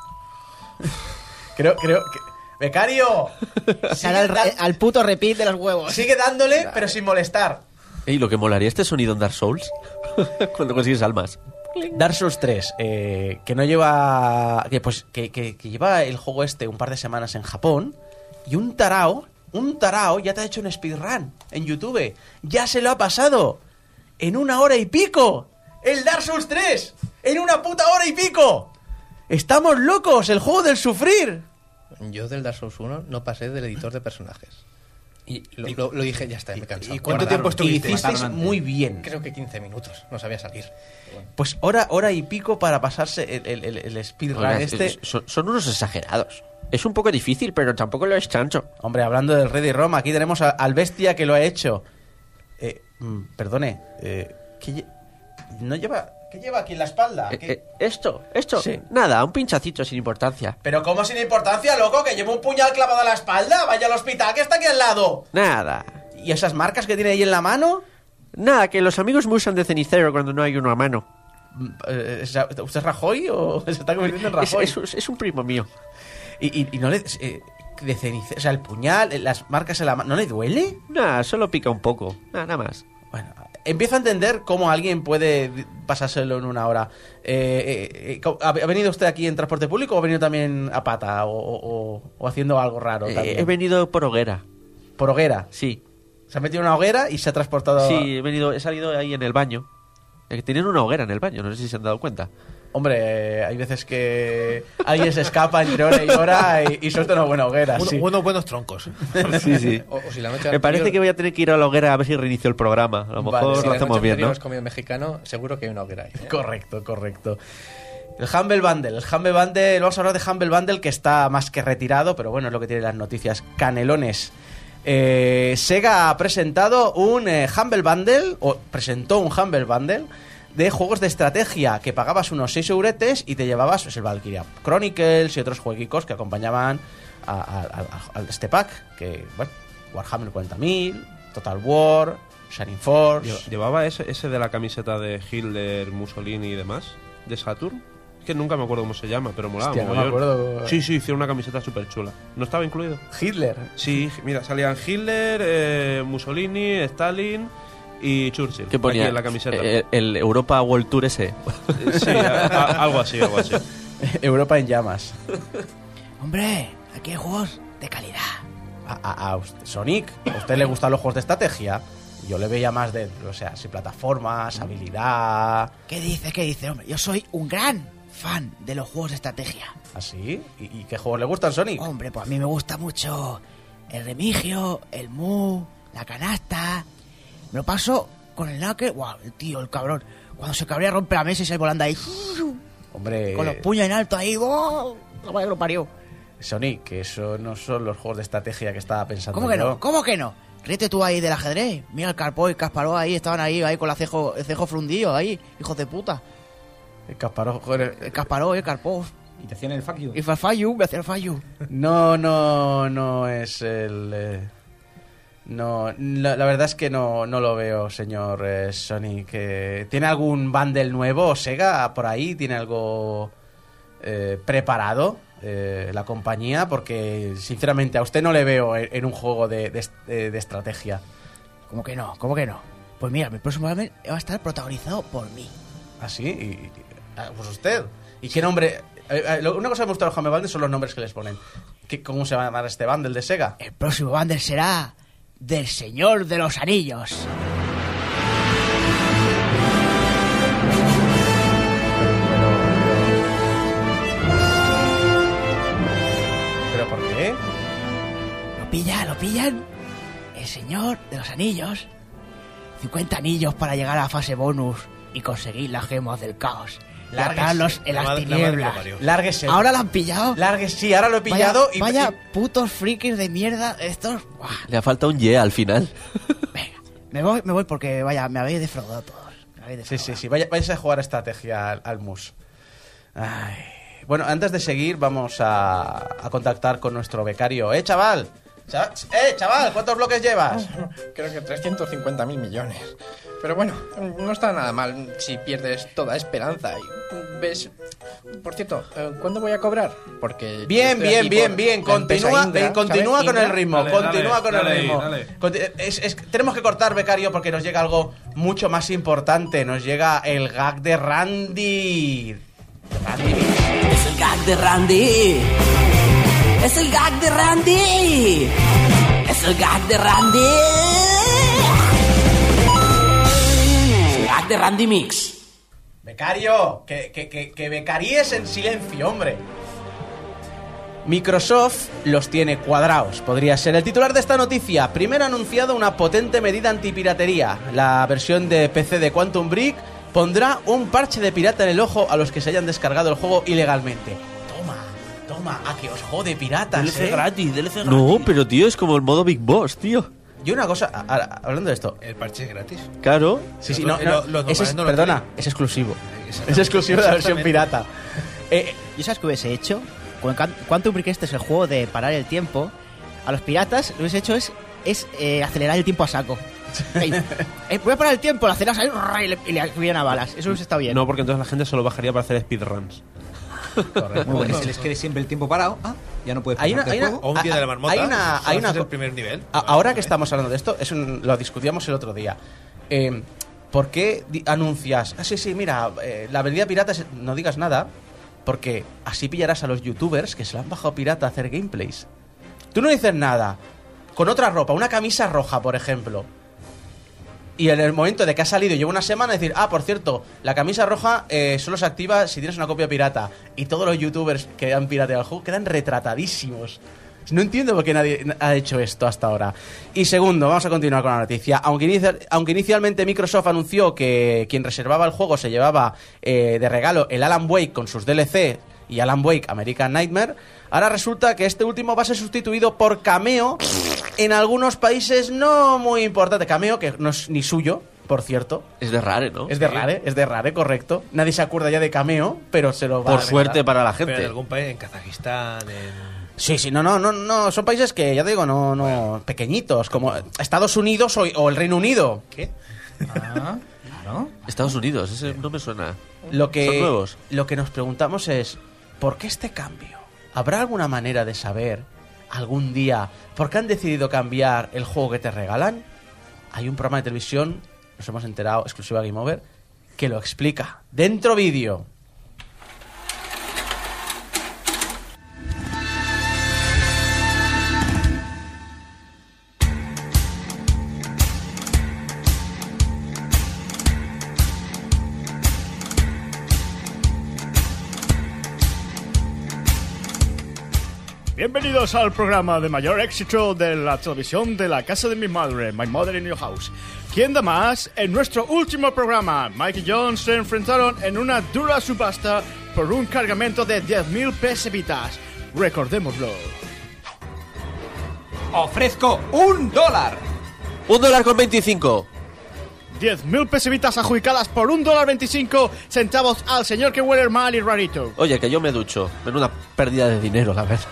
creo, creo que... ¡Becario! Sale al, Sigue, da- al puto repeat de los huevos. sigue dándole, pero sin molestar. Y lo que molaría este sonido en Dark Souls cuando consigues almas. Dark Souls tres, eh, que no lleva. Que, pues, que, que- que lleva el juego este un par de semanas en Japón. Y un tarao, un tarao ya te ha hecho un speedrun en YouTube. Ya se lo ha pasado. En una hora y pico. El Dark Souls tres. En una puta hora y pico. Estamos locos, el juego del sufrir. Yo del Dark Souls uno no pasé del editor de personajes. Y lo, lo- lo dije, ya está, me he cansado. ¿Y cuánto Guardaron. tiempo Y estuviste? hicisteis Mataron antes. muy bien. Creo que quince minutos, no sabía salir. Pues hora, hora y pico para pasarse el, el, el- el speedrun Oiga, este. es- son, son unos exagerados. Es un poco difícil, pero tampoco lo es chancho. Hombre, hablando del Ready Roma, aquí tenemos a- al bestia que lo ha hecho. Eh, mm, perdone, eh, ¿qué, lle- no lleva, ¿qué lleva aquí en la espalda? Eh, ¿Qué- eh, esto, esto, Sí. nada, un pinchacito sin importancia. Pero ¿cómo sin importancia, loco? Que lleva un puñal clavado a la espalda. Vaya al hospital que está aquí al lado. Nada. ¿Y esas marcas que tiene ahí en la mano? Nada, que los amigos me usan de cenicero cuando no hay uno a mano. Mm, eh, ¿Usted es Rajoy o se está convirtiendo en Es, Rajoy? es- es un primo mío. Y, y- y no le... eh, de cenice- o sea, el puñal, eh, las marcas en la mano... ¿No le duele? Nada, solo pica un poco. Nada, nada más. Bueno, empiezo a entender cómo alguien puede pasárselo en una hora. Eh, eh, eh, ¿Ha ha venido usted aquí en transporte público o ha venido también a pata o, o- o haciendo algo raro Eh, también? he venido por hoguera. Por hoguera. Sí. Se ha metido en una hoguera y se ha transportado... Sí, he venido, he salido ahí en el baño. Eh, Tenían una hoguera en el baño, no sé si se han dado cuenta. Hombre, eh, hay veces que alguien se escapa entre hora y hora y, y suelta una buena hoguera. Uno- sí. Unos buenos troncos. Sí, sí. O, o si la noche Me parece anterior- que voy a tener que ir a la hoguera a ver si reinicio el programa. A lo mejor Vale, lo si si la hacemos noche bien, anterior ¿no? has comido mexicano, seguro que hay una hoguera ahí. ¿eh? Correcto, correcto. El Humble Bundle. El Humble Bundle, vamos a hablar de Humble Bundle que está más que retirado, pero bueno, es lo que tienen las noticias canelones. Eh, Sega ha presentado un eh, Humble Bundle, o presentó un Humble Bundle de juegos de estrategia que pagabas unos seis euretes y te llevabas pues, el Valkyria Chronicles y otros jueguicos que acompañaban a, a- a- a este pack, que, bueno, Warhammer cuarenta mil, Total War, Shining Force... Lle- ¿Llevaba ese, ese de la camiseta de Hitler, Mussolini y demás? ¿De Saturn? Es que nunca me acuerdo cómo se llama, pero molaba Hostia, no me mogollón. acuerdo. Sí, sí, hicieron una camiseta súper chula. ¿No estaba incluido? Hitler. Sí, mira, salían Hitler, eh, Mussolini, Stalin y Churchill. ¿Qué ponía? Aquí en la camiseta. Eh, el Europa World Tour ese. Sí, a- a- algo así, algo así. Europa en llamas. Hombre, aquí hay juegos de calidad. A, a- a usted- Sonic, ¿a usted le gustan los juegos de estrategia? Yo le veía más de, o sea, si plataformas, habilidad... ¿Qué dice? ¿Qué dice? Hombre, yo soy un gran fan de los juegos de estrategia. ¿Así? ¿Y, y qué juegos le gustan, Sonic? Hombre, pues a mí me gusta mucho el remigio, el mu, la canasta. Me lo paso con el Knuckle. Guau, el tío, el cabrón. Cuando se cabrea rompe la mesa y sale volando ahí. Hombre, Con los puños en alto ahí. ¡Oh! La madre que lo parió. Sonic, que eso no son los juegos de estrategia que estaba pensando ¿Cómo que yo. no? ¿Cómo que no? Ríete tú ahí del ajedrez. Mira el Karpov y Kasparov ahí, estaban ahí, ahí con la cejo, el cejo frundido ahí, hijos de puta. El Kasparov, joder, El Kasparov y el Karpov. Y te hacían el fuck you. Y el Fayu, me hacía el Fayu. No, no, no es el... eh, no, la, la verdad es que no, no lo veo, señor eh, Sonic. Eh, ¿Tiene algún bundle nuevo, Sega, por ahí? ¿Tiene algo eh, preparado eh, la compañía? Porque, sinceramente, a usted no le veo en, en un juego de, de, de- de estrategia. ¿Cómo que no? ¿Cómo que no? Pues mira, mi próximo anime va a estar protagonizado por mí. ¿Ah, sí? Y, y- ah, pues usted. ¿Y qué nombre...? eh, eh, lo- una cosa que me gusta de los Humble Bundles son los nombres que les ponen. ¿Qué, ¿Cómo se va a llamar este bundle de Sega? El próximo bundle será del Señor de los Anillos. ¿Pero por qué? ¿Lo pillan? ¿Lo pillan? El Señor de los Anillos. cincuenta anillos para llegar a la fase bonus y conseguir las gemas del caos. Y Lárguese. atarlos en La las madre- la madre que lo tinieblas. parió. Lárguese. ¿Ahora lo han pillado? Lárguese. Sí, ahora lo he pillado vaya, y... vaya y- putos frikis de mierda estos. Buah, Le ha faltado un yeah al final. venga, me voy, me voy porque vaya, me habéis defraudado todos. Me habéis Sí, defraudado. sí, sí. Vaya, váyase a jugar estrategia al, al mus. Ay. Bueno, antes de seguir, vamos a, a contactar con nuestro becario. ¡Eh, chaval! Cha- ¡Eh, chaval! ¿Cuántos bloques llevas? Creo que trescientos cincuenta mil millones. Pero bueno, no está nada mal si pierdes toda esperanza y ves... Por cierto, eh, ¿cuándo voy a cobrar? Porque Bien, estoy bien, aquí bien, por bien. la empresa Continúa, Indra, eh, continúa ¿sabes? con el Indra. ritmo. Dale, continúa dale, con el dale, ritmo. dale. Conti- es- es- tenemos que cortar, becario, porque nos llega algo mucho más importante. Nos llega el gag de Randy. Randy. Es el gag de Randy. Es el gag de Randy. Es el gag de Randy. Es el gag de Randy Mix. Becario, que, que, que, que becaríes en silencio, hombre. Microsoft los tiene cuadrados, podría ser el titular de esta noticia. Primero ha anunciado una potente medida antipiratería. La versión de P C de Quantum Break pondrá un parche de pirata en el ojo a los que se hayan descargado el juego ilegalmente. Toma, toma, a que os jode piratas, ¿eh? gratis, D L C No, pero tío, es como el modo Big Boss, tío. Y una cosa, a- a- hablando de esto. El parche es gratis. Claro. Sí, sí, Los- no, no, los- los ese es, normales no lo perdona, tienen. es exclusivo. Exactamente. Es exclusivo de la versión Exactamente. pirata. Eh, ¿Y sabes qué hubiese hecho? Con Can- Quantum Break, este es el juego de parar el tiempo. A los piratas lo que hubiese hecho es, es eh, acelerar el tiempo a saco. Ey, eh, voy a parar el tiempo, lo aceleras ahí y le, y le vienen a balas. Eso hubiese estado bien. No, porque entonces la gente solo bajaría para hacer speedruns. Muy que se les quede siempre el tiempo parado. Ah, ya no puedes Hay pasarte una- el hay juego. O un día Ah, de la marmota. hay una- solo hay una haces co- el primer nivel. A- Ahora que estamos hablando de esto, es un- lo discutíamos el otro día. Eh, ¿Por qué di- anuncias? Ah, sí, sí, mira, eh, la habilidad pirata es- no digas nada, porque así pillarás a los youtubers que se lo han bajado pirata a hacer gameplays. Tú no dices nada. Con otra ropa, una camisa roja, por ejemplo. Y en el momento de que ha salido y lleva una semana, decir, ah, por cierto, la camisa roja eh, solo se activa si tienes una copia pirata. Y todos los youtubers que han pirateado el juego quedan retratadísimos. No entiendo por qué nadie ha hecho esto hasta ahora. Y segundo, vamos a continuar con la noticia. Aunque, inicia, aunque inicialmente Microsoft anunció que quien reservaba el juego se llevaba eh, de regalo el Alan Wake con sus D L C y Alan Wake American Nightmare, ahora resulta que este último va a ser sustituido por Cameo en algunos países no muy importantes. Cameo, que no es ni suyo, por cierto. Es de Rare, ¿no? Es de Rare, es de Rare, correcto. Nadie se acuerda ya de Cameo, pero se lo va Por a suerte regalar. para la Pero en gente. algún país, en Kazajistán, en... Sí, sí, no, no, no, no, son países que, ya te digo, no, no, pequeñitos, como Estados Unidos o, o el Reino Unido. ¿Qué? Ah, claro. Estados Unidos, ese no me suena. Lo que, ¿Son nuevos? Lo que nos preguntamos es, ¿por qué este cambio? ¿Habrá alguna manera de saber algún día por qué han decidido cambiar el juego que te regalan? Hay un programa de televisión, nos hemos enterado, exclusiva Game Over, que lo explica. Dentro vídeo. Bienvenidos al programa de mayor éxito de la televisión de la casa de mi madre, My Mother in Your House. ¿Quién da más? En nuestro último programa, Mike y John se enfrentaron en una dura subasta por un cargamento de diez mil pesevitas. Recordémoslo. Ofrezco un dólar. Un dólar con veinticinco. diez mil pesevitas adjudicadas por un dólar veinticinco centavos al señor que huele mal y rarito. Oye, que yo me ducho. Menuda pérdida de dinero, la verdad.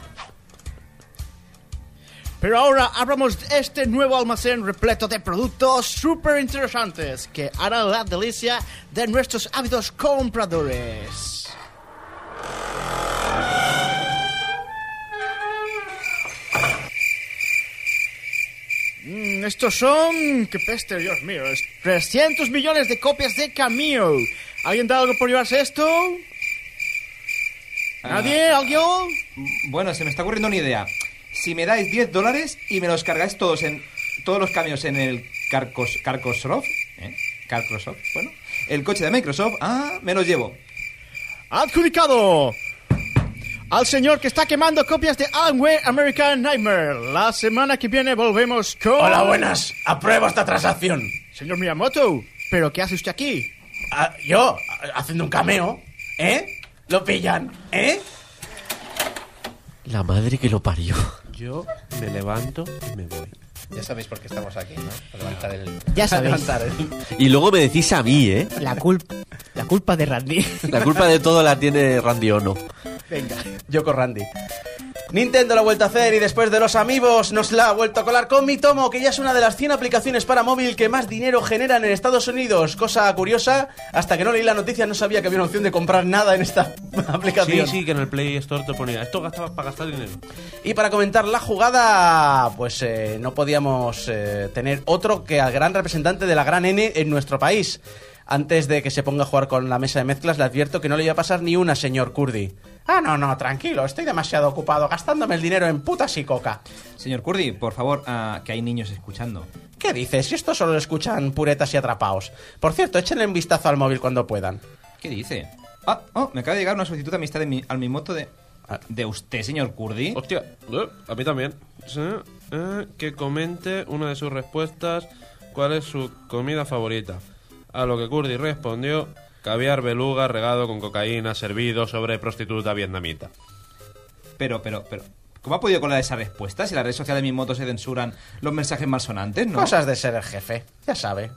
Pero ahora hablamos de este nuevo almacén repleto de productos súper interesantes que harán la delicia de nuestros ávidos compradores. Mm, estos son... ¡Qué peste, Dios mío! Es trescientos millones de copias de Cameo. ¿Alguien da algo por llevarse esto? ¿Nadie? ¿Alguien? Bueno, se me está ocurriendo una idea. Si me dais diez dólares y me los cargáis todos en todos los camiones en el Carcos, Carcosrof, ¿eh? Carcosrof, bueno, el coche de Microsoft, ah, me los llevo. Adjudicado al señor que está quemando copias de Alan Wake American Nightmare. La semana que viene volvemos con... Hola, buenas. Apruebo esta transacción. Señor Miyamoto, ¿pero qué hace usted aquí? Ah, yo, haciendo un cameo, ¿eh? Lo pillan, ¿eh? La madre que lo parió. Yo me levanto y me voy. Ya sabéis por qué estamos aquí, ¿no? Para levantar el... Ya sabéis. Levantar el- Y luego me decís a mí, ¿eh? La culpa, la culpa de Randy. La culpa de todo la tiene Randy Ono. Venga. Yo con Randy. Nintendo lo ha vuelto a hacer y después de los amigos nos la ha vuelto a colar con Mi Tomo, que ya es una de las cien aplicaciones para móvil que más dinero generan en Estados Unidos. Cosa curiosa, hasta que no leí la noticia no sabía que había una opción de comprar nada en esta Sí, aplicación. sí, que en el Play Store te ponía esto gastabas para gastar dinero. Y para comentar la jugada, pues eh, no podíamos eh, tener otro que al gran representante de la gran N en nuestro país. Antes de que se ponga a jugar con la mesa de mezclas, le advierto que no le iba a pasar ni una, señor Kurdi. Ah, no, no, tranquilo, estoy demasiado ocupado gastándome el dinero en putas y coca. Señor Kurdi, por favor, ah, que hay niños escuchando. ¿Qué dices? Si esto solo lo escuchan puretas y atrapaos. Por cierto, échenle un vistazo al móvil cuando puedan. ¿Qué dice? Ah, oh, me acaba de llegar una solicitud de amistad de mi, al mi moto de... ¿De usted, señor Kurdi? Hostia, eh, a mí también. Sí, eh, que comente una de sus respuestas cuál es su comida favorita. A lo que Kurdi respondió: caviar beluga regado con cocaína servido sobre prostituta vietnamita. Pero, pero, pero... ¿Cómo ha podido colar esa respuesta si las redes sociales de mi moto se censuran los mensajes malsonantes, no? Cosas de ser el jefe, ya sabe.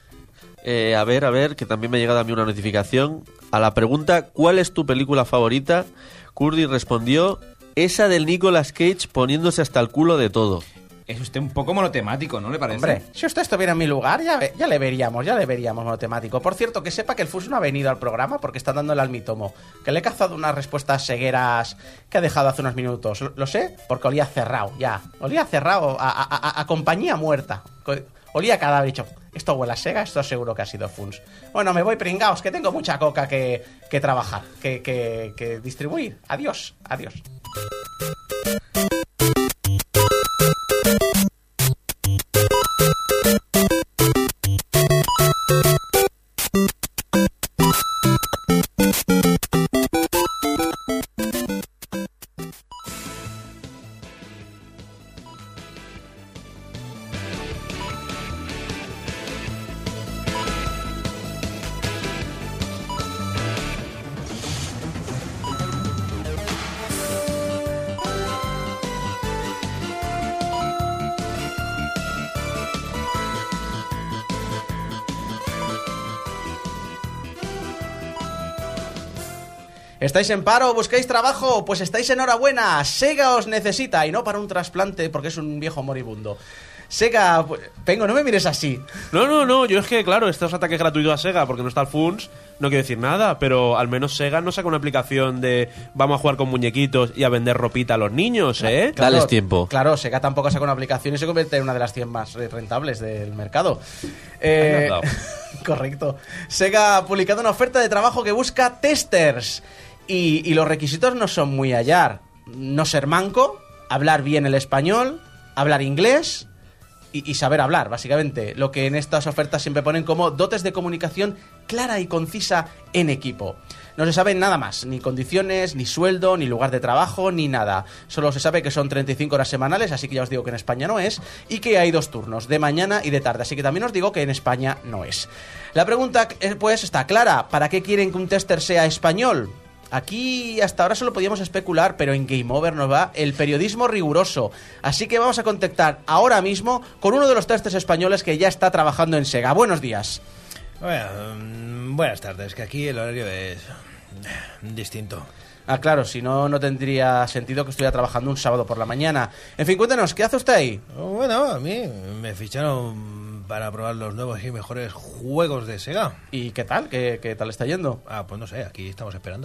Eh, a ver, a ver, que también me ha llegado a mí una notificación. A la pregunta, ¿cuál es tu película favorita? Kurdi respondió: esa del Nicolas Cage poniéndose hasta el culo de todo. Es usted un poco monotemático, ¿no le parece? Hombre, si usted estuviera en mi lugar, ya, ve- ya le veríamos, ya le veríamos monotemático. Por cierto, que sepa que el Fus no ha venido al programa porque está dándole al Mi Tomo. Que le he cazado unas respuestas segueras que ha dejado hace unos minutos. Lo, lo sé porque olía cerrado, ya. Olía cerrado a, a- a- a compañía muerta. Co- Olía a cadáver, he dicho, esto huele a sega, esto seguro que ha sido Funs. Bueno, me voy pringaos, que tengo mucha coca que, que trabajar, que, que, que distribuir. Adiós, adiós. ¿Estáis en paro? ¿Buscáis trabajo? Pues estáis enhorabuena. Sega os necesita, y no para un trasplante porque es un viejo moribundo. Sega, pues, Pengo, no me mires así. No, no, no, yo es que, claro, estos ataques gratuitos a Sega, porque no está el F U N S, no quiero decir nada, pero al menos Sega no saca una aplicación de vamos a jugar con muñequitos y a vender ropita a los niños, ¿eh? Claro, Dales tiempo. Claro, Sega tampoco saca una aplicación y se convierte en una de las cien más rentables del mercado. Eh, correcto. Sega ha publicado una oferta de trabajo que busca testers. Y, y los requisitos no son muy allá. No ser manco, hablar bien el español, hablar inglés y, y saber hablar, básicamente. Lo que en estas ofertas siempre ponen como dotes de comunicación clara y concisa en equipo. No se sabe nada más, ni condiciones, ni sueldo, ni lugar de trabajo, ni nada. Solo se sabe que son treinta y cinco horas semanales, así que ya os digo que en España no es, y que hay dos turnos, de mañana y de tarde, así que también os digo que en España no es. La pregunta, pues, está clara. ¿Para qué quieren que un tester sea español? Aquí hasta ahora solo podíamos especular, pero en Game Over nos va el periodismo riguroso. Así que vamos a contactar ahora mismo con uno de los testers españoles que ya está trabajando en Sega. Buenos días. Bueno, mm, buenas tardes, que aquí el horario es distinto. Ah, claro, si no, no tendría sentido que estuviera trabajando un sábado por la mañana. En fin, cuéntanos, ¿qué hace usted ahí? Bueno, a mí me ficharon para probar los nuevos y mejores juegos de Sega. ¿Y qué tal? ¿Qué, qué tal está yendo? Ah, pues no sé, aquí estamos esperando.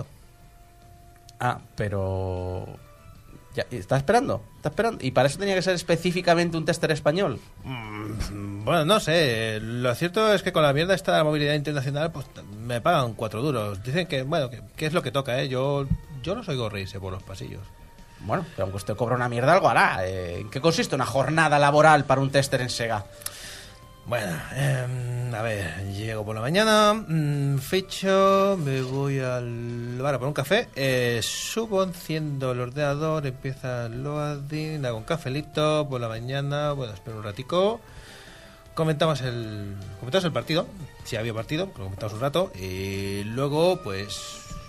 Ah, pero... Ya, ¿está esperando? ¿Está esperando? ¿Y para eso tenía que ser específicamente un tester español? Mm, bueno, no sé. Lo cierto es que con la mierda esta de la movilidad internacional, pues me pagan cuatro duros. Dicen que, bueno, que, que es lo que toca, ¿eh? Yo, yo no oigo reírse por los pasillos. Bueno, pero aunque usted cobra una mierda, algo hará. Eh, ¿En qué consiste una jornada laboral para un tester en Sega? Bueno, eh, a ver, llego por la mañana, mmm, ficho, me voy al bar a por un café, eh, subo, enciendo el ordenador, empieza el loading, hago un cafelito por la mañana, bueno, espero un ratico, comentamos el, comentamos el partido, si había partido, lo comentamos un rato, y luego, pues,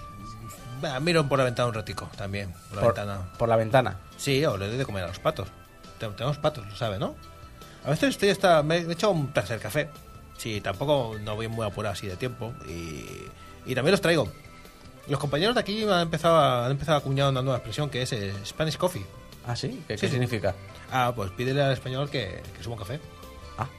bah, miro por la ventana un ratico también, por la por, ventana. ¿Por la ventana? Sí, o le doy de comer a los patos. Tenemos patos, lo sabe, ¿no? A veces estoy hasta, me he hecho un tercer café. Sí, tampoco no voy muy apurado así de tiempo. Y, y también los traigo. Los compañeros de aquí han empezado a, han empezado a acuñar una nueva expresión que es eh, Spanish Coffee. ¿Ah, sí? ¿Qué, Sí, qué sí. significa? Ah, pues pídele al español que, que suba un café. Ah,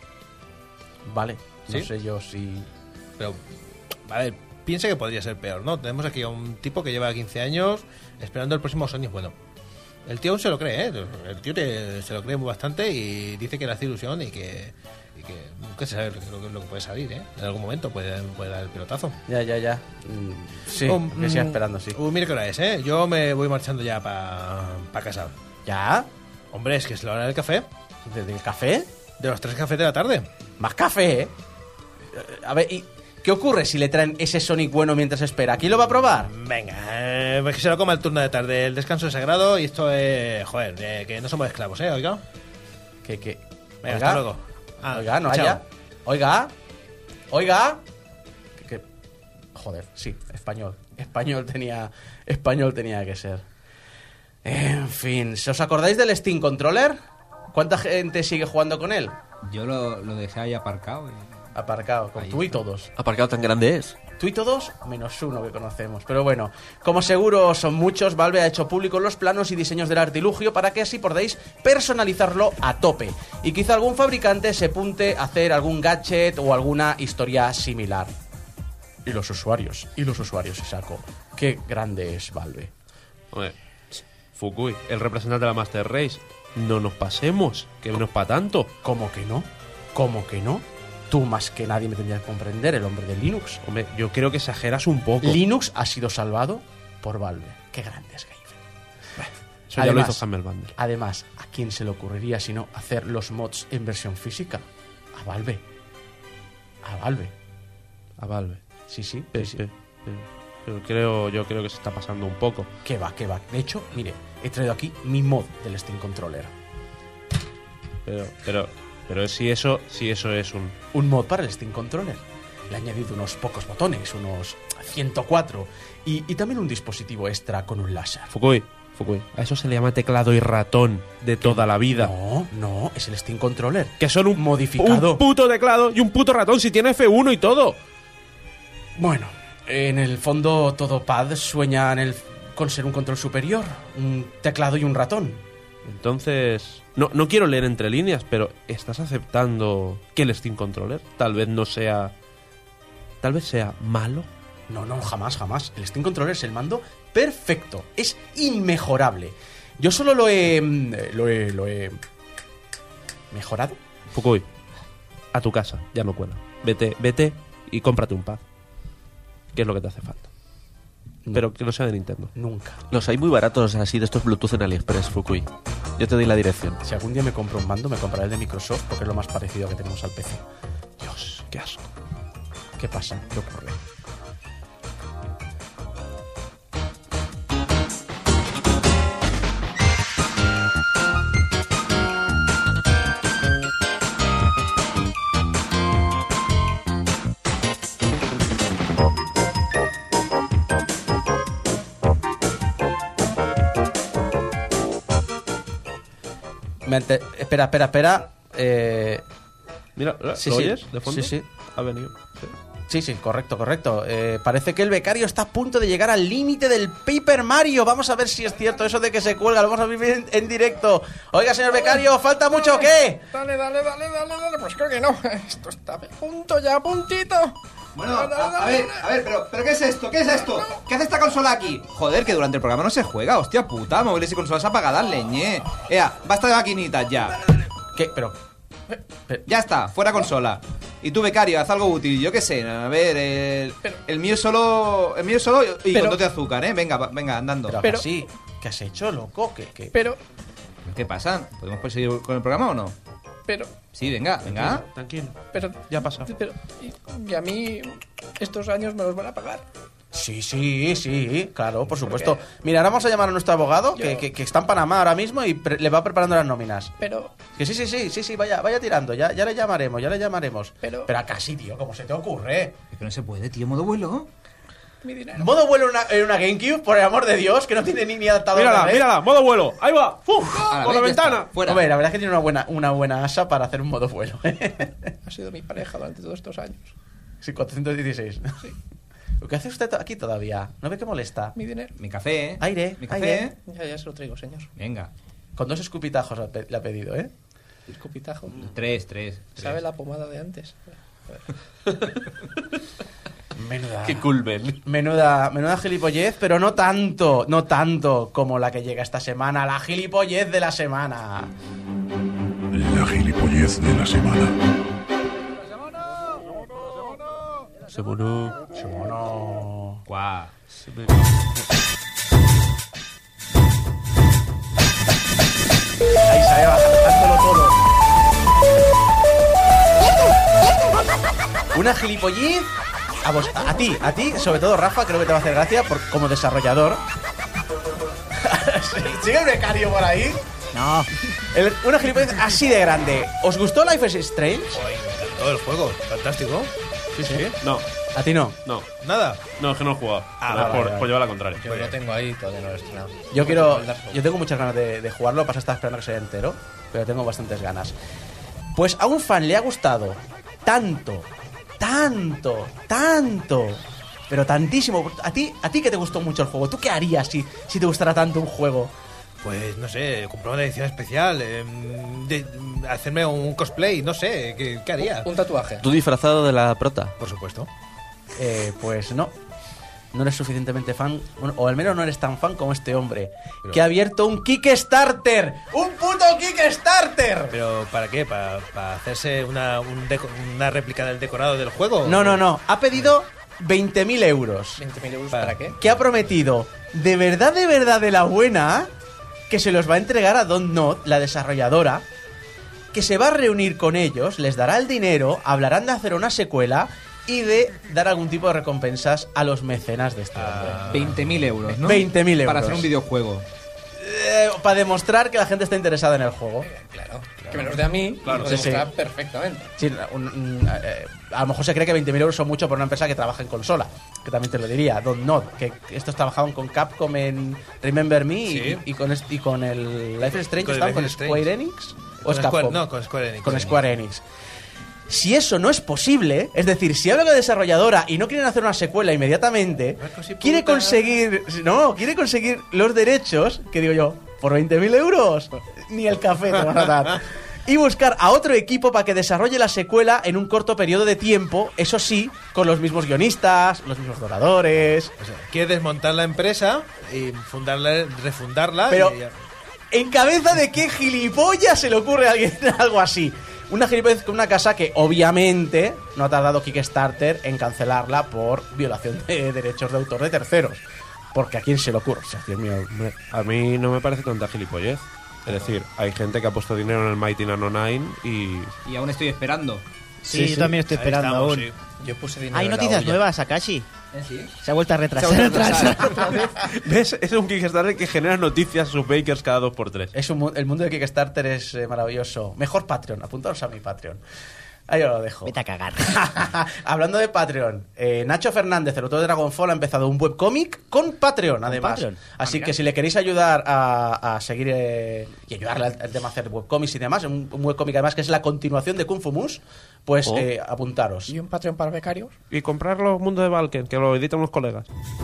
vale. No ¿Sí? sé yo si... Pero, a ver, piensa que podría ser peor, ¿no? Tenemos aquí a un tipo que lleva quince años esperando el próximo Sony. Bueno, el tío se lo cree, ¿eh? El tío te- se lo cree bastante y dice que le hace ilusión y que, y que nunca se sabe lo, que- lo que puede salir, ¿eh? En algún momento puede, puede dar el pelotazo. Ya, ya, ya. Mm, sí, Oh, que siga mm, esperando, sí. Uh, mira qué hora es, ¿eh? Yo me voy marchando ya para pa casa. ¿Ya? Hombre, es que es la hora del café. ¿Desde el café? De los tres cafés de la tarde. Más café, ¿eh? A ver, ¿y qué ocurre si le traen ese Sonic bueno mientras espera? ¿Quién lo va a probar? Venga, eh, pues que se lo coma el turno de tarde. El descanso es sagrado y esto es... Joder, eh, que no somos esclavos, ¿eh? Oiga. ¿Qué, qué? Venga, hasta luego. Ah, Oiga, no chao. haya. Oiga. Oiga. ¿Qué, qué? Joder, sí, español. Español tenía, español tenía que ser. En fin, ¿os acordáis del Steam Controller? ¿Cuánta gente sigue jugando con él? Yo lo, lo dejé ahí aparcado. Y... Aparcado, con Ahí tú y está. todos. Aparcado tan grande es. Tú y todos, menos uno que conocemos. Pero bueno, como seguro son muchos, Valve ha hecho público los planos y diseños del artilugio para que así podáis personalizarlo a tope. Y quizá algún fabricante se apunte a hacer algún gadget o alguna historia similar. Y los usuarios, y los usuarios, saco. Qué grande es Valve. Hombre, Fukui, el representante de la Master Race, no nos pasemos, que no es para tanto. ¿Cómo que no? ¿Cómo que no? Tú más que nadie me tendrías que comprender, el hombre de Linux. Hombre, yo creo que exageras un poco. Linux ha sido salvado por Valve. Qué grande es Gamer. Eso ya Además- lo hizo Humble Bundle. Además, ¿a quién se le ocurriría sino hacer los mods en versión física? A Valve. A Valve. A Valve. Sí, sí. Pe- sí, sí. pe- pe- Pero creo, yo creo que se está pasando un poco. ¿Qué va, qué va? De hecho, mire, he traído aquí mi mod del Steam Controller. Pero, pero, pero si eso, si eso es un... Un mod para el Steam Controller. Le he añadido unos pocos botones, unos ciento cuatro. Y, y también un dispositivo extra con un láser. Fukui, Fukui, a eso se le llama teclado y ratón de toda la vida. No, no, es el Steam Controller. Que son un, Modificado. un puto teclado y un puto ratón si tiene F uno y todo. Bueno, En el fondo, todo pad sueña en el, con ser un control superior, un teclado y un ratón. Entonces, no, no quiero leer entre líneas, pero ¿estás aceptando que el Steam Controller tal vez no sea... tal vez sea malo? No, no, jamás, jamás. El Steam Controller es el mando perfecto. Es inmejorable. Yo solo lo he... Lo he... Lo he... ¿Mejorado? Fukui, a tu casa, ya no cuela. Vete, vete y cómprate un pad. ¿Qué es lo que te hace falta? No. Pero que no sea de Nintendo. Nunca. Los hay muy baratos así de estos Bluetooth en AliExpress, Fukui. Yo te doy la dirección. Si algún día me compro un mando, me compraré el de Microsoft porque es lo más parecido que tenemos al P C. Dios, qué asco. ¿Qué pasa? ¿Qué ocurre? Me ante- Espera, espera, espera. Eh... Mira, Sí, ¿lo sí. oyes de fondo? Sí, sí. Ha venido. Sí. Sí, sí, correcto, correcto. Eh, parece que el becario está a punto de llegar al límite del Paper Mario. Vamos a ver si es cierto eso de que se cuelga. Lo vamos a vivir en, en directo. Oiga, señor becario, ¿falta mucho o qué? Dale, dale, dale, dale, dale. Pues creo que no. Esto está a punto ya, a puntito. Bueno, a, a ver, a ver, pero, pero ¿qué es esto? ¿Qué es esto? ¿Qué hace esta consola aquí? Joder, que durante el programa no se juega, hostia puta, móviles y consolas apagadas, leñe. Ea, basta de maquinitas ya. ¿Qué? Pero... Ya está, fuera consola. Y tú, becario, haz algo útil, yo qué sé, a ver, el, el mío solo, el mío solo y Pero- con dos de azúcar, ¿eh? Venga, va- venga, andando. Pero, Pero- sí, ¿qué has hecho, loco? ¿Qué, qué? Pero, ¿Qué pasa? ¿Podemos seguir con el programa o no? pero, Sí, venga, venga. Tranquilo. pero... Ya ha pasado. Pero, y, y a mí estos años me los van a pagar. Sí, sí, sí, claro, por supuesto. Mira, ahora vamos a llamar a nuestro abogado, que, que- que está en Panamá ahora mismo y pre- le va preparando las nóminas. Pero, Que sí, sí, sí, sí, sí, vaya, vaya tirando, ya, ya le llamaremos, ya le llamaremos. Pero- Pero acá sí, tío, ¿cómo se te ocurre? Es que no se puede, tío, modo vuelo. mi dinero. Modo vuelo en una, en una GameCube, por el amor de Dios, que no tiene ni, ni adaptador. Mírala, de red. mírala, modo vuelo. Ahí va. ¡Fum! A la Por la vez, ya ventana. está, fuera. Hombre, la verdad es que tiene una buena, una buena asa para hacer un modo vuelo. Ha sido mi pareja durante todos estos años. Sí, cuatrocientos dieciséis. Sí. ¿Qué hace usted aquí todavía? ¿No ve que molesta? Mi dinero. Mi café, ¿eh? Aire, Mi café, aire. ¿eh? Ya, ya se lo traigo, señor. Venga. Con dos escupitajos le ha pe- le ha pedido, ¿eh? Escupitajo. Tres, tres. ¿Sabe tres. la pomada de antes? Menuda. Qué culmen. Menuda, menuda gilipollez, pero no tanto, no tanto como la que llega esta semana, la gilipollez de la semana. La gilipollez de la semana. Se mono. Mono. Guau. Se me- Ahí se va, dándolo todo. Una gilipollez. A, vos, a, a ti, a ti, sobre todo Rafa, creo que te va a hacer gracia por, como desarrollador. ¿Sigue el becario por ahí? No. El- una gilipollez así de grande. ¿Os gustó Life is Strange? Todo el juego, fantástico. Sí, sí. No, A ti no. no. Nada. No, es que no he jugado. Ah, por, vale, por- vale. por llevar la contraria. Yo lo tengo ahí, todavía no lo he estrenado. Yo quiero. El Dark Souls. Yo tengo muchas ganas de, de jugarlo. Pasa, estaba esperando que sea entero. Pero tengo bastantes ganas. Pues a un fan le ha gustado tanto, tanto, tanto. Pero tantísimo. A ti, a ti que te gustó mucho el juego. ¿Tú qué harías si, si te gustara tanto un juego? Pues no sé, comprar una edición especial, em, de, mm, hacerme un cosplay, no sé, ¿qué, qué haría? Un tatuaje. ¿Tú disfrazado de la prota? Por supuesto. Eh, pues no. No eres suficientemente fan, bueno, o al menos no eres tan fan como este hombre, Pero- que ha abierto un Kickstarter. ¡Un puto Kickstarter! ¿Pero para qué? ¿Para, para hacerse una, un deco- una réplica del decorado del juego? No, no, no. Ha pedido veinte mil euros. ¿veinte mil euros Para- para qué? Que ha prometido, de verdad, de verdad, de la buena, que se los va a entregar a Don't Not, la desarrolladora, que se va a reunir con ellos, les dará el dinero, hablarán de hacer una secuela y de dar algún tipo de recompensas a los mecenas de este hombre. veinte mil euros, ¿no? veinte mil euros. Para hacer un videojuego. Eh, para demostrar que la gente está interesada en el juego. Claro. Que me los dé a mí Claro. y lo Sí, sí. demostrar perfectamente. Sí, un- un- eh, a lo mejor se cree que veinte mil euros son mucho por una empresa que trabaja en consola. Que también te lo diría, Don't Not. Que estos trabajaban con Capcom en Remember Me y- Sí. y, con, est- y con el Life is Strange Con el estaban Life con is Square Strange. Enix. ¿O Con es Square- Capcom? no, con Square Enix. Con Square Enix. Si eso no es posible, es decir, si habla con la desarrolladora y no quieren hacer una secuela inmediatamente, quiere conseguir, no, quiere conseguir los derechos, que digo yo, por veinte mil euros, ni el café te van a dar. Y buscar a otro equipo para que desarrolle la secuela en un corto periodo de tiempo, eso sí, con los mismos guionistas, los mismos doradores. O sea, quiere desmontar la empresa y fundarla, refundarla. Pero, y... ¿en cabeza de qué gilipollas se le ocurre a alguien algo así? Una gilipollez con una casa que obviamente no ha tardado Kickstarter en cancelarla por violación de derechos de autor de terceros. Porque a quién se le ocurre. O sea, Dios mío, hombre. A mí no me parece tanta gilipollez. Es decir, hay gente que ha puesto dinero en el Mighty Nano nueve y... Y aún estoy esperando. Sí, yo también estoy esperando estamos, aún. sí. Yo puse dinero Hay en la noticias olla. nuevas, Akashi. ¿Eh, sí? Se ha vuelto a retrasar. Se ha vuelto a retrasar. otra vez. ¿Ves? Es un Kickstarter que genera noticias a sus bakers cada dos por tres. Es un mu- el mundo de Kickstarter es eh, maravilloso. Mejor Patreon, apuntaros a mi Patreon. Ahí os lo dejo. Vete a cagar. Hablando de Patreon, eh, Nacho Fernández, el autor de Dragonfall, ha empezado un webcómic con Patreon, además. Patreon? Así que si le queréis ayudar a, a seguir eh, y ayudarle al, al tema de hacer webcómics y demás, un, un webcómic además que es la continuación de Kung Fu Mus, pues Oh. eh, apuntaros. ¿Y un Patreon para becarios? Y comprar los mundos de Valken, que lo editan unos colegas.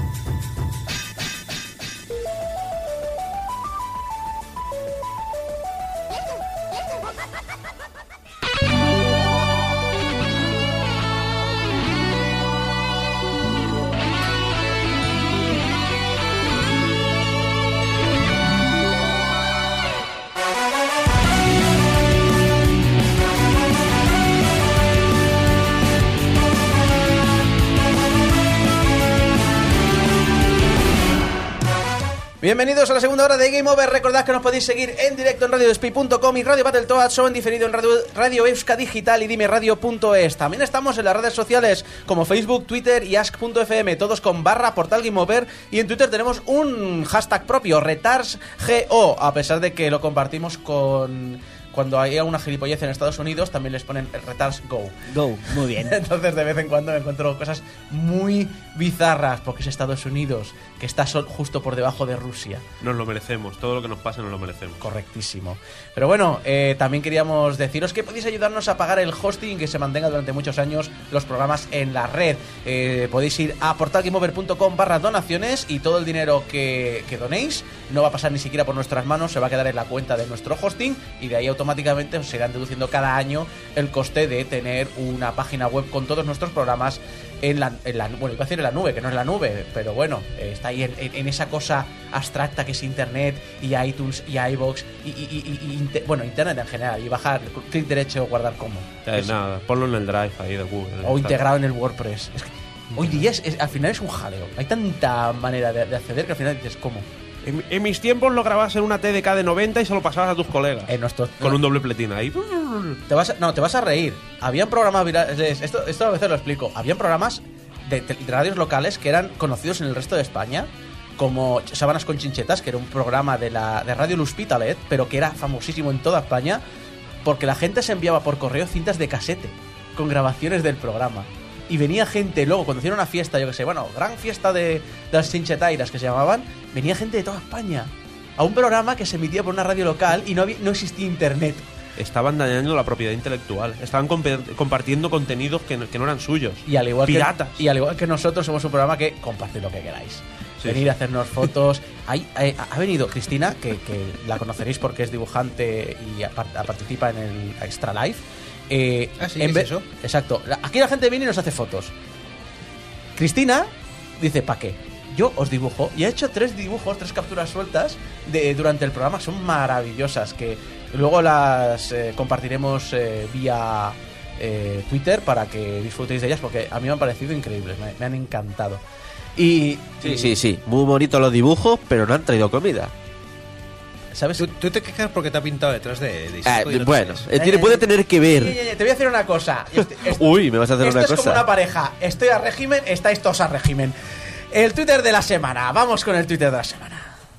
Bienvenidos a la segunda hora de Game Over. Recordad que nos podéis seguir en directo en radio despí punto com y Radio Battletoads o en diferido en Radio, Radio Euska Digital y Dime Radio punto es. También estamos en las redes sociales como Facebook, Twitter y ask punto f m, todos con barra portal Game Over. Y en Twitter tenemos un hashtag propio, RetarsGO, a pesar de que lo compartimos con... Cuando hay una gilipollez en Estados Unidos, también les ponen el Retars Go. Go, muy bien. Entonces, de vez en cuando me encuentro cosas muy bizarras, porque es Estados Unidos, que está sol- justo por debajo de Rusia. Nos lo merecemos, todo lo que nos pase nos lo merecemos. Correctísimo. Pero bueno, eh, también queríamos deciros que podéis ayudarnos a pagar el hosting que se mantenga durante muchos años los programas en la red. Eh, podéis ir a portalgameover punto com barra donaciones y todo el dinero que, que donéis no va a pasar ni siquiera por nuestras manos, se va a quedar en la cuenta de nuestro hosting y de ahí automáticamente os irán deduciendo cada año el coste de tener una página web con todos nuestros programas en la, en la bueno, iba a decir en la nube, que no es la nube, pero bueno, eh, está ahí en, en, en esa cosa abstracta que es internet y iTunes y iVoox y, y, y, y inter, bueno, internet en general, y bajar, clic derecho, guardar como. Eh, Es- nada, ponlo en el drive ahí de Google. o Está. integrado en el WordPress. Es que hoy día es, es- al final es un jaleo. Hay tanta manera de, de acceder que al final dices, ¿cómo? En, en mis tiempos lo grababas en una T D K de noventa y se lo pasabas a tus colegas. En nuestro, Con un doble pletina ahí. Te vas a- no, te vas a reír. Habían programas virales. Esto, esto a veces lo explico. Habían programas de, de radios locales que eran conocidos en el resto de España, como Sábanas con Chinchetas, que era un programa de la de Radio L'Hospitalet, pero que era famosísimo en toda España, porque la gente se enviaba por correo cintas de casete con grabaciones del programa. Y venía gente luego, cuando hicieron una fiesta, yo que sé, bueno, gran fiesta de, de las chinchetairas que se llamaban, venía gente de toda España a un programa que se emitía por una radio local y no, había, no existía internet. Estaban dañando la propiedad intelectual. Estaban compe- compartiendo contenidos que no, que no eran suyos. Y al igual Piratas. Que, y al igual que nosotros somos un programa que comparte lo que queráis. Sí, Venir sí. a hacernos fotos. Hay, hay- ha venido Cristina, que, que la conoceréis porque es dibujante y a- a- participa en el Extra Life. Eh, Ah, sí, en ¿es ve- eso? Exacto. La- Aquí la gente viene y nos hace fotos. Cristina dice, ¿pa' qué? Yo os dibujo. Y ha hecho tres dibujos, tres capturas sueltas de, durante el programa. Son maravillosas. Que luego las eh, compartiremos eh, vía eh, Twitter para que disfrutéis de ellas. Porque a mí me han parecido increíbles. Me, me han encantado. Y... Sí, y- sí, sí. Muy bonitos los dibujos, pero no han traído comida. ¿Sabes? Tú, tú te quejas porque te ha pintado detrás de, de Ah, Isco y no te bueno, sabes. eh, tiene- puede tener que ver. Oye, oye, te voy a decir una cosa. Este- este- Uy, me vas a hacer Esto una es cosa. como una pareja. Estoy a régimen, estáis todos a régimen. El Twitter de la semana. Vamos con el Twitter de la semana.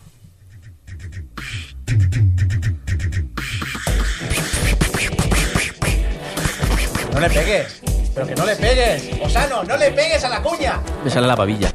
No le pegues. Pero que no le pegues. Osano, no le pegues a la cuña. Me sale la babilla.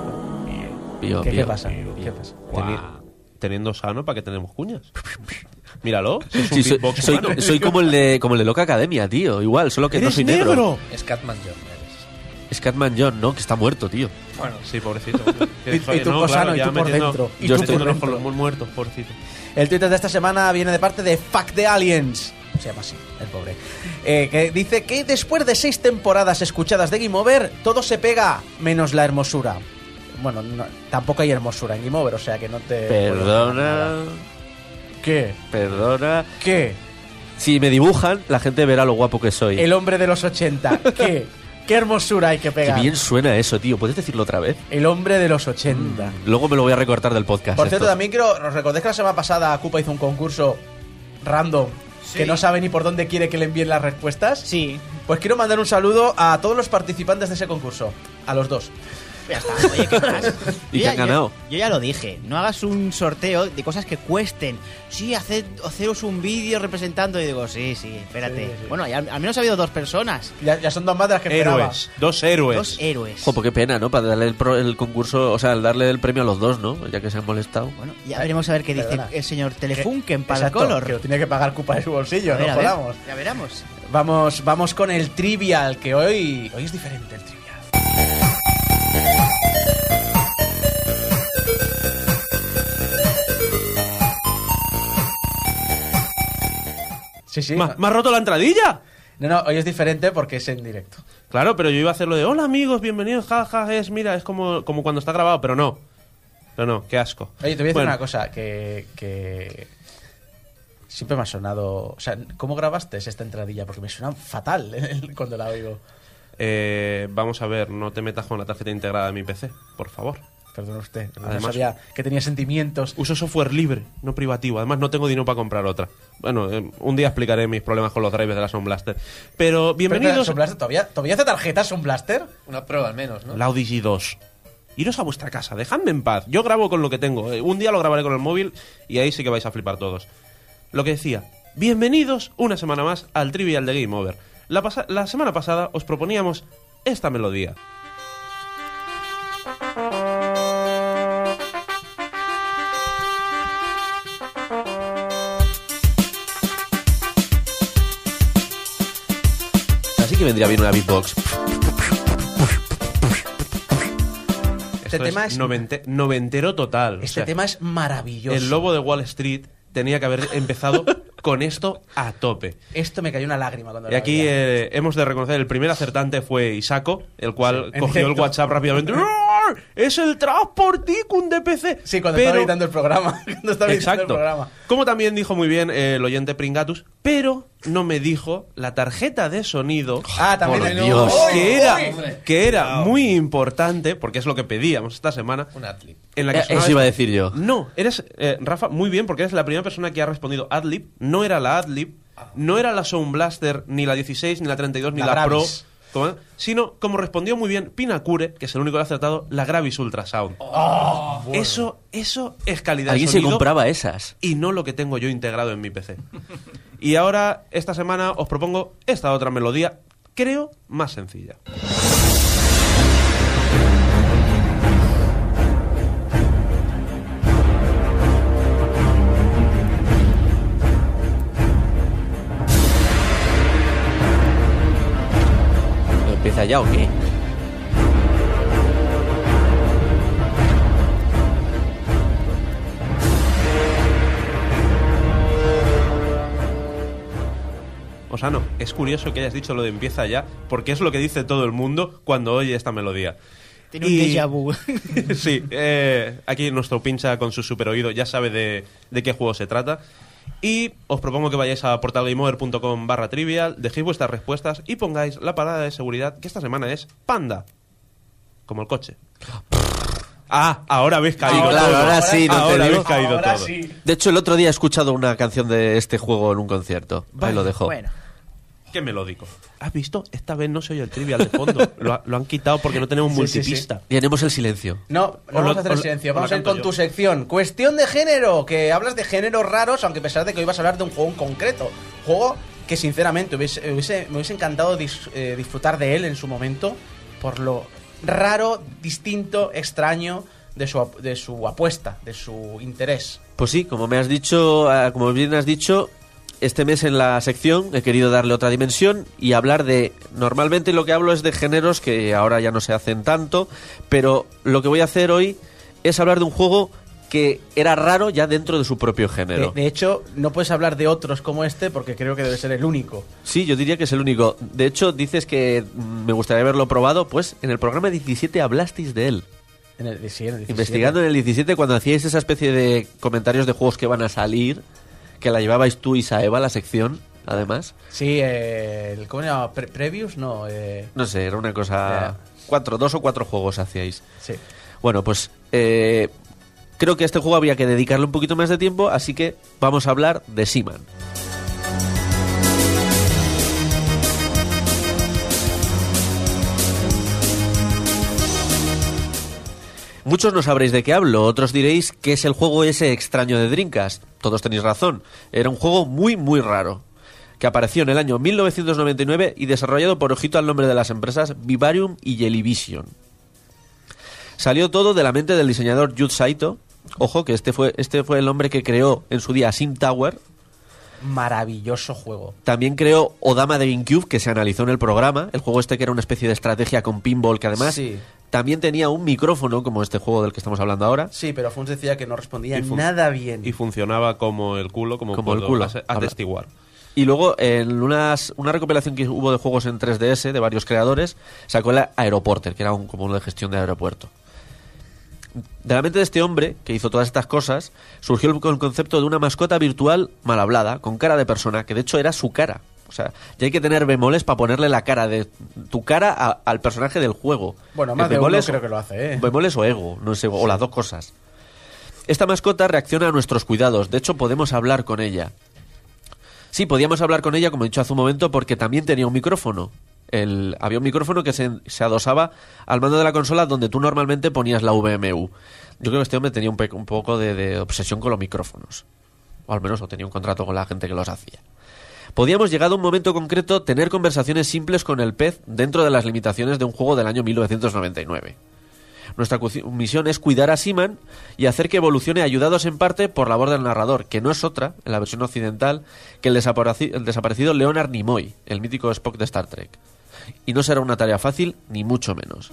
Pío, ¿Qué, pío. qué pasa? ¿Qué pasa? Teni- Teniendo sano, ¿para qué tenemos cuñas? Míralo. si es un Sí, soy, beatbox soy, humano. soy como el de como el de Loca Academia, tío. Igual, solo que no ¡Eres soy negro. negro! Es Catman John, eres. Es Catman John, ¿no? Que está muerto, tío. Bueno, sí, pobrecito. Y- y tú posano, y ya tú por metiendo- dentro, y Yo tú estoy por con los dentro. mu- muertos, pobrecito. El Twitter de esta semana viene de parte de Fuck the Aliens. Se llama así, el pobre. Eh, que dice que después de seis temporadas escuchadas de Game Over, todo se pega menos la hermosura. Bueno, no- tampoco hay hermosura en Game Over, o sea que no te... Perdona. ¿Qué? Perdona. ¿Qué? Si me dibujan, la gente verá lo guapo que soy. El hombre de los ochenta. ¿Qué? ¿Qué hermosura hay que Qué pegar? bien suena eso, tío. ¿Puedes decirlo otra vez? El hombre de los ochenta. Luego me lo voy a recortar del podcast. Por cierto, esto. también quiero... ¿Os recordáis que la semana pasada Cupa hizo un concurso random que no sabe ni por dónde quiere que le envíen las respuestas? Sí. Pues quiero mandar un saludo a todos los participantes de ese concurso. A los dos. Ya está, oye, ¿qué más? ¿Y Yo qué ya- han ganado? Yo, yo ya lo dije, no hagas un sorteo de cosas que cuesten. Sí, haced, haceros un vídeo representando. Y digo, sí, sí, espérate. Sí, sí. Bueno, ya, al menos ha habido dos personas. Ya, ya son dos más de las que esperaba. Héroes. Dos héroes. Dos héroes. Jo, pues qué pena, ¿no? Para darle el, pro- el concurso, o sea, el darle el premio a los dos, ¿no? Ya que se han molestado. Bueno, ya veremos a ver qué dice Perdona. el señor Telefunken para Exacto, el color. que lo tiene que pagar Cupa de su bolsillo, A ver, no a ver, jodamos. ya veremos. Vamos, vamos con el trivial, que hoy, hoy es diferente el trivial. Sí, sí. ¿Me, me has roto la entradilla? No, no, hoy es diferente porque es en directo. Claro, pero yo iba a hacerlo de hola amigos, bienvenidos, jaja, es, mira, es como, como cuando está grabado, pero no. No, no, qué asco. Oye, te voy a decir Bueno, una cosa, que, que siempre me ha sonado... O sea, ¿cómo grabaste esta entradilla? Porque me suena fatal cuando la oigo. eh, vamos a ver, no te metas con la tarjeta integrada de mi P C, por favor. Perdón usted, no Además- sabía que tenía sentimientos. Uso software libre, no privativo. Además, no tengo dinero para comprar otra. Bueno, eh, un día explicaré mis problemas con los drivers de la Sound Blaster. Pero bienvenidos Sound Blaster, ¿todavía, ¿Todavía hace tarjetas Sound Blaster? Una prueba al menos, ¿no? a la Odyssey dos. Iros a vuestra casa, dejadme en paz. Yo grabo con lo que tengo. Eh, Un día lo grabaré con el móvil y ahí sí que vais a flipar todos. Lo que decía, bienvenidos una semana más al Trivial de Game Over. La, pasa- la semana pasada os proponíamos esta melodía. Así que vendría bien una beatbox. Este Esto tema es... novente- noventero total. O Este sea, tema es maravilloso. el lobo de Wall Street tenía que haber empezado con esto a tope. Esto me cayó una lágrima cuando Y lo aquí oía. eh, hemos de reconocer, el primer acertante fue Isaco, el cual en cogió el directo. WhatsApp rápidamente. ¡Roar! ¡Es el Transporticum de P C! Sí, cuando Pero- estaba editando el programa. Cuando estaba editando el Exacto. programa. Como también dijo muy bien eh, el oyente Pringatus, pero no me dijo la tarjeta de sonido. Ah, también Por de Dios. Que era, hombre. que era muy importante, porque es lo que pedíamos esta semana, Un adlib. en la que Eh, sonaba eso iba a esto. decir yo. No, eres, eh, Rafa, muy bien, porque eres la primera persona que ha respondido Adlib. No era la Adlib, no era la Sound Blaster, ni la dieciséis, ni la treinta y dos, ni La la, Pro, Gravis. como- sino, como respondió muy bien Pinacure, que es el único que ha acertado, la Gravis Ultrasound. Eso, eso es calidad de Alguien se sonido compraba esas. y no lo que tengo yo integrado en mi P C. Y ahora, esta semana, os propongo esta otra melodía, creo, más sencilla. ¿Empieza ya o qué? O sea, no, es curioso que hayas dicho lo de empieza ya, porque es lo que dice todo el mundo cuando oye esta melodía. Tiene un Y- déjà vu. Sí, eh, aquí nuestro pincha con su super oído ya sabe de, de qué juego se trata. Y os propongo que vayáis a portalgameover.com barra trivial, dejéis vuestras respuestas y pongáis la parada de seguridad que esta semana es Panda. Como el coche. Ah, ahora habéis caído Sí, claro, todo. ahora sí, no te ahora digo. habéis caído Ahora todo. sí. De hecho, el otro día he escuchado una canción de este juego en un concierto. Ahí Vale, lo dejo. Bueno, Qué melódico. ¿Has visto? Esta vez no se oye el trivial de fondo. Lo, ha- lo han quitado porque no tenemos Sí, sí, sí. multipista. Llenemos el silencio. No, no O vamos lo- a hacer o el lo- silencio. o lo Vamos a ir canto con yo. tu sección. Cuestión de género, que hablas de géneros raros, aunque a pesar de que hoy vas a hablar de un juego en concreto. Juego que sinceramente hubiese, hubiese- me hubiese encantado dis- eh, disfrutar de él en su momento, por lo raro, distinto, extraño de su, de su apuesta, de su interés. Pues sí, como me has dicho, eh, como bien has dicho, este mes en la sección he querido darle otra dimensión y hablar de... Normalmente lo que hablo es de géneros que ahora ya no se hacen tanto, pero lo que voy a hacer hoy es hablar de un juego que era raro ya dentro de su propio género. De, de hecho, no puedes hablar de otros como este porque creo que debe ser el único. Sí, yo diría que es el único. De hecho, dices que me gustaría haberlo probado, pues en el programa diecisiete hablasteis de él. En el, sí, en el diecisiete. Investigando en el diecisiete, cuando hacíais esa especie de comentarios de juegos que van a salir, que la llevabais tú y Saeva, la sección, además. Sí, eh, el, ¿cómo se llama? Pre ¿Previews? No, eh... No sé, era una cosa... Yeah. Cuatro, dos o cuatro juegos hacíais. Sí. Bueno, pues eh, creo que a este juego habría que dedicarle un poquito más de tiempo, así que vamos a hablar de Seaman. Muchos no sabréis de qué hablo, otros diréis que es el juego ese extraño de Dreamcast. Todos tenéis razón, era un juego muy muy raro, que apareció en el año mil novecientos noventa y nueve y desarrollado por, ojito al nombre de las empresas, Vivarium y Jellyvision. Salió todo de la mente del diseñador Yu Saito. Ojo, que este fue, este fue el hombre que creó en su día Sim Tower. Maravilloso juego. También creó Odama de GameCube, que se analizó en el programa. El juego este que era una especie de estrategia con pinball, que además sí. también tenía un micrófono, como este juego del que estamos hablando ahora. Sí, pero Fons decía que no respondía fun- nada bien. Y funcionaba como el culo, como, Como el puedo culo. ase- atestiguar. Y luego, en unas, una recopilación que hubo de juegos en tres D S de varios creadores, sacó el Aeroporter, que era un, como uno de gestión de aeropuerto. De la mente de este hombre, que hizo todas estas cosas, surgió el, el concepto de una mascota virtual mal hablada, con cara de persona, que de hecho era su cara. O sea, ya hay que tener bemoles para ponerle la cara de tu cara a, al personaje del juego. Bueno, más de uno creo que lo hace, ¿eh? Bemoles o ego, no sé, o las dos cosas. Esta mascota reacciona a nuestros cuidados, de hecho podemos hablar con ella. Sí, podíamos hablar con ella, como he dicho hace un momento, porque también tenía un micrófono. El, había un micrófono que se, se adosaba al mando de la consola donde tú normalmente ponías la V M U. Yo creo que este hombre tenía un, pe- un poco de, de obsesión con los micrófonos. O al menos o tenía un contrato con la gente que los hacía. Podíamos, llegado a un momento concreto, tener conversaciones simples con el pez dentro de las limitaciones de un juego del año mil novecientos noventa y nueve. Nuestra cu- misión es cuidar a Seaman y hacer que evolucione, ayudados en parte por la voz del narrador, que no es otra, en la versión occidental, que el, desapareci- el desaparecido Leonard Nimoy, el mítico Spock de Star Trek. Y no será una tarea fácil, ni mucho menos.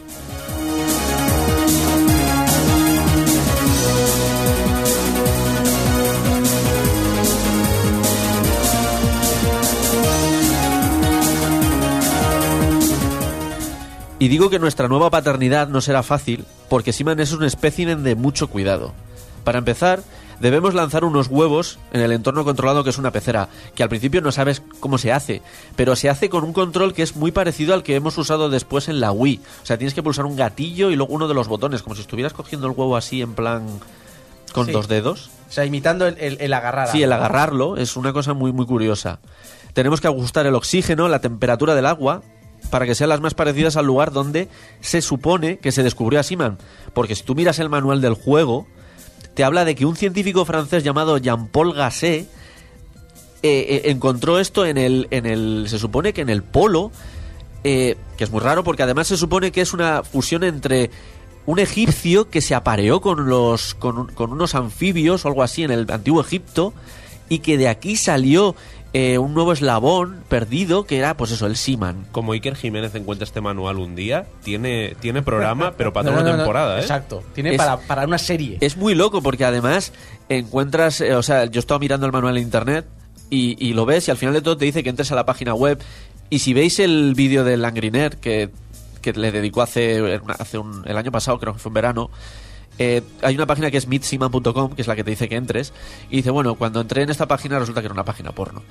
Y digo que nuestra nueva paternidad no será fácil, porque Seaman es un espécimen de mucho cuidado. Para empezar, debemos lanzar unos huevos en el entorno controlado que es una pecera, que al principio no sabes cómo se hace, pero se hace con un control que es muy parecido al que hemos usado después en la Wii. O sea, tienes que pulsar un gatillo y luego uno de los botones, como si estuvieras cogiendo el huevo así en plan con Sí. dos dedos. O sea, imitando el, el, el agarrar. Sí, el algo, ¿no? agarrarlo es una cosa muy muy curiosa. Tenemos que ajustar el oxígeno, la temperatura del agua, para que sean las más parecidas al lugar donde se supone que se descubrió a Seaman. Porque si tú miras el manual del juego, te habla de que un científico francés llamado Jean-Paul Gasset eh, eh, encontró esto en el, en el, se supone que en el polo, eh, que es muy raro porque además se supone que es una fusión entre un egipcio que se apareó con los con, un- con unos anfibios o algo así en el antiguo Egipto, y que de aquí salió eh, un nuevo eslabón perdido que era, pues eso, el Seaman. Como Iker Jiménez encuentra este manual un día, tiene, tiene programa, pero para No, toda no, una no, no. temporada, ¿eh? Exacto. Tiene Es- para, para una serie. Es muy loco porque además encuentras, eh, o sea, yo estaba mirando el manual en internet y, y lo ves y al final de todo te dice que entres a la página web, y si veis el vídeo del Angry Nerd que, que le dedicó hace, hace un, el año pasado, creo que fue en verano, eh, hay una página que es meet seaman punto com, que es la que te dice que entres, y dice, bueno, cuando entré en esta página resulta que era una página porno.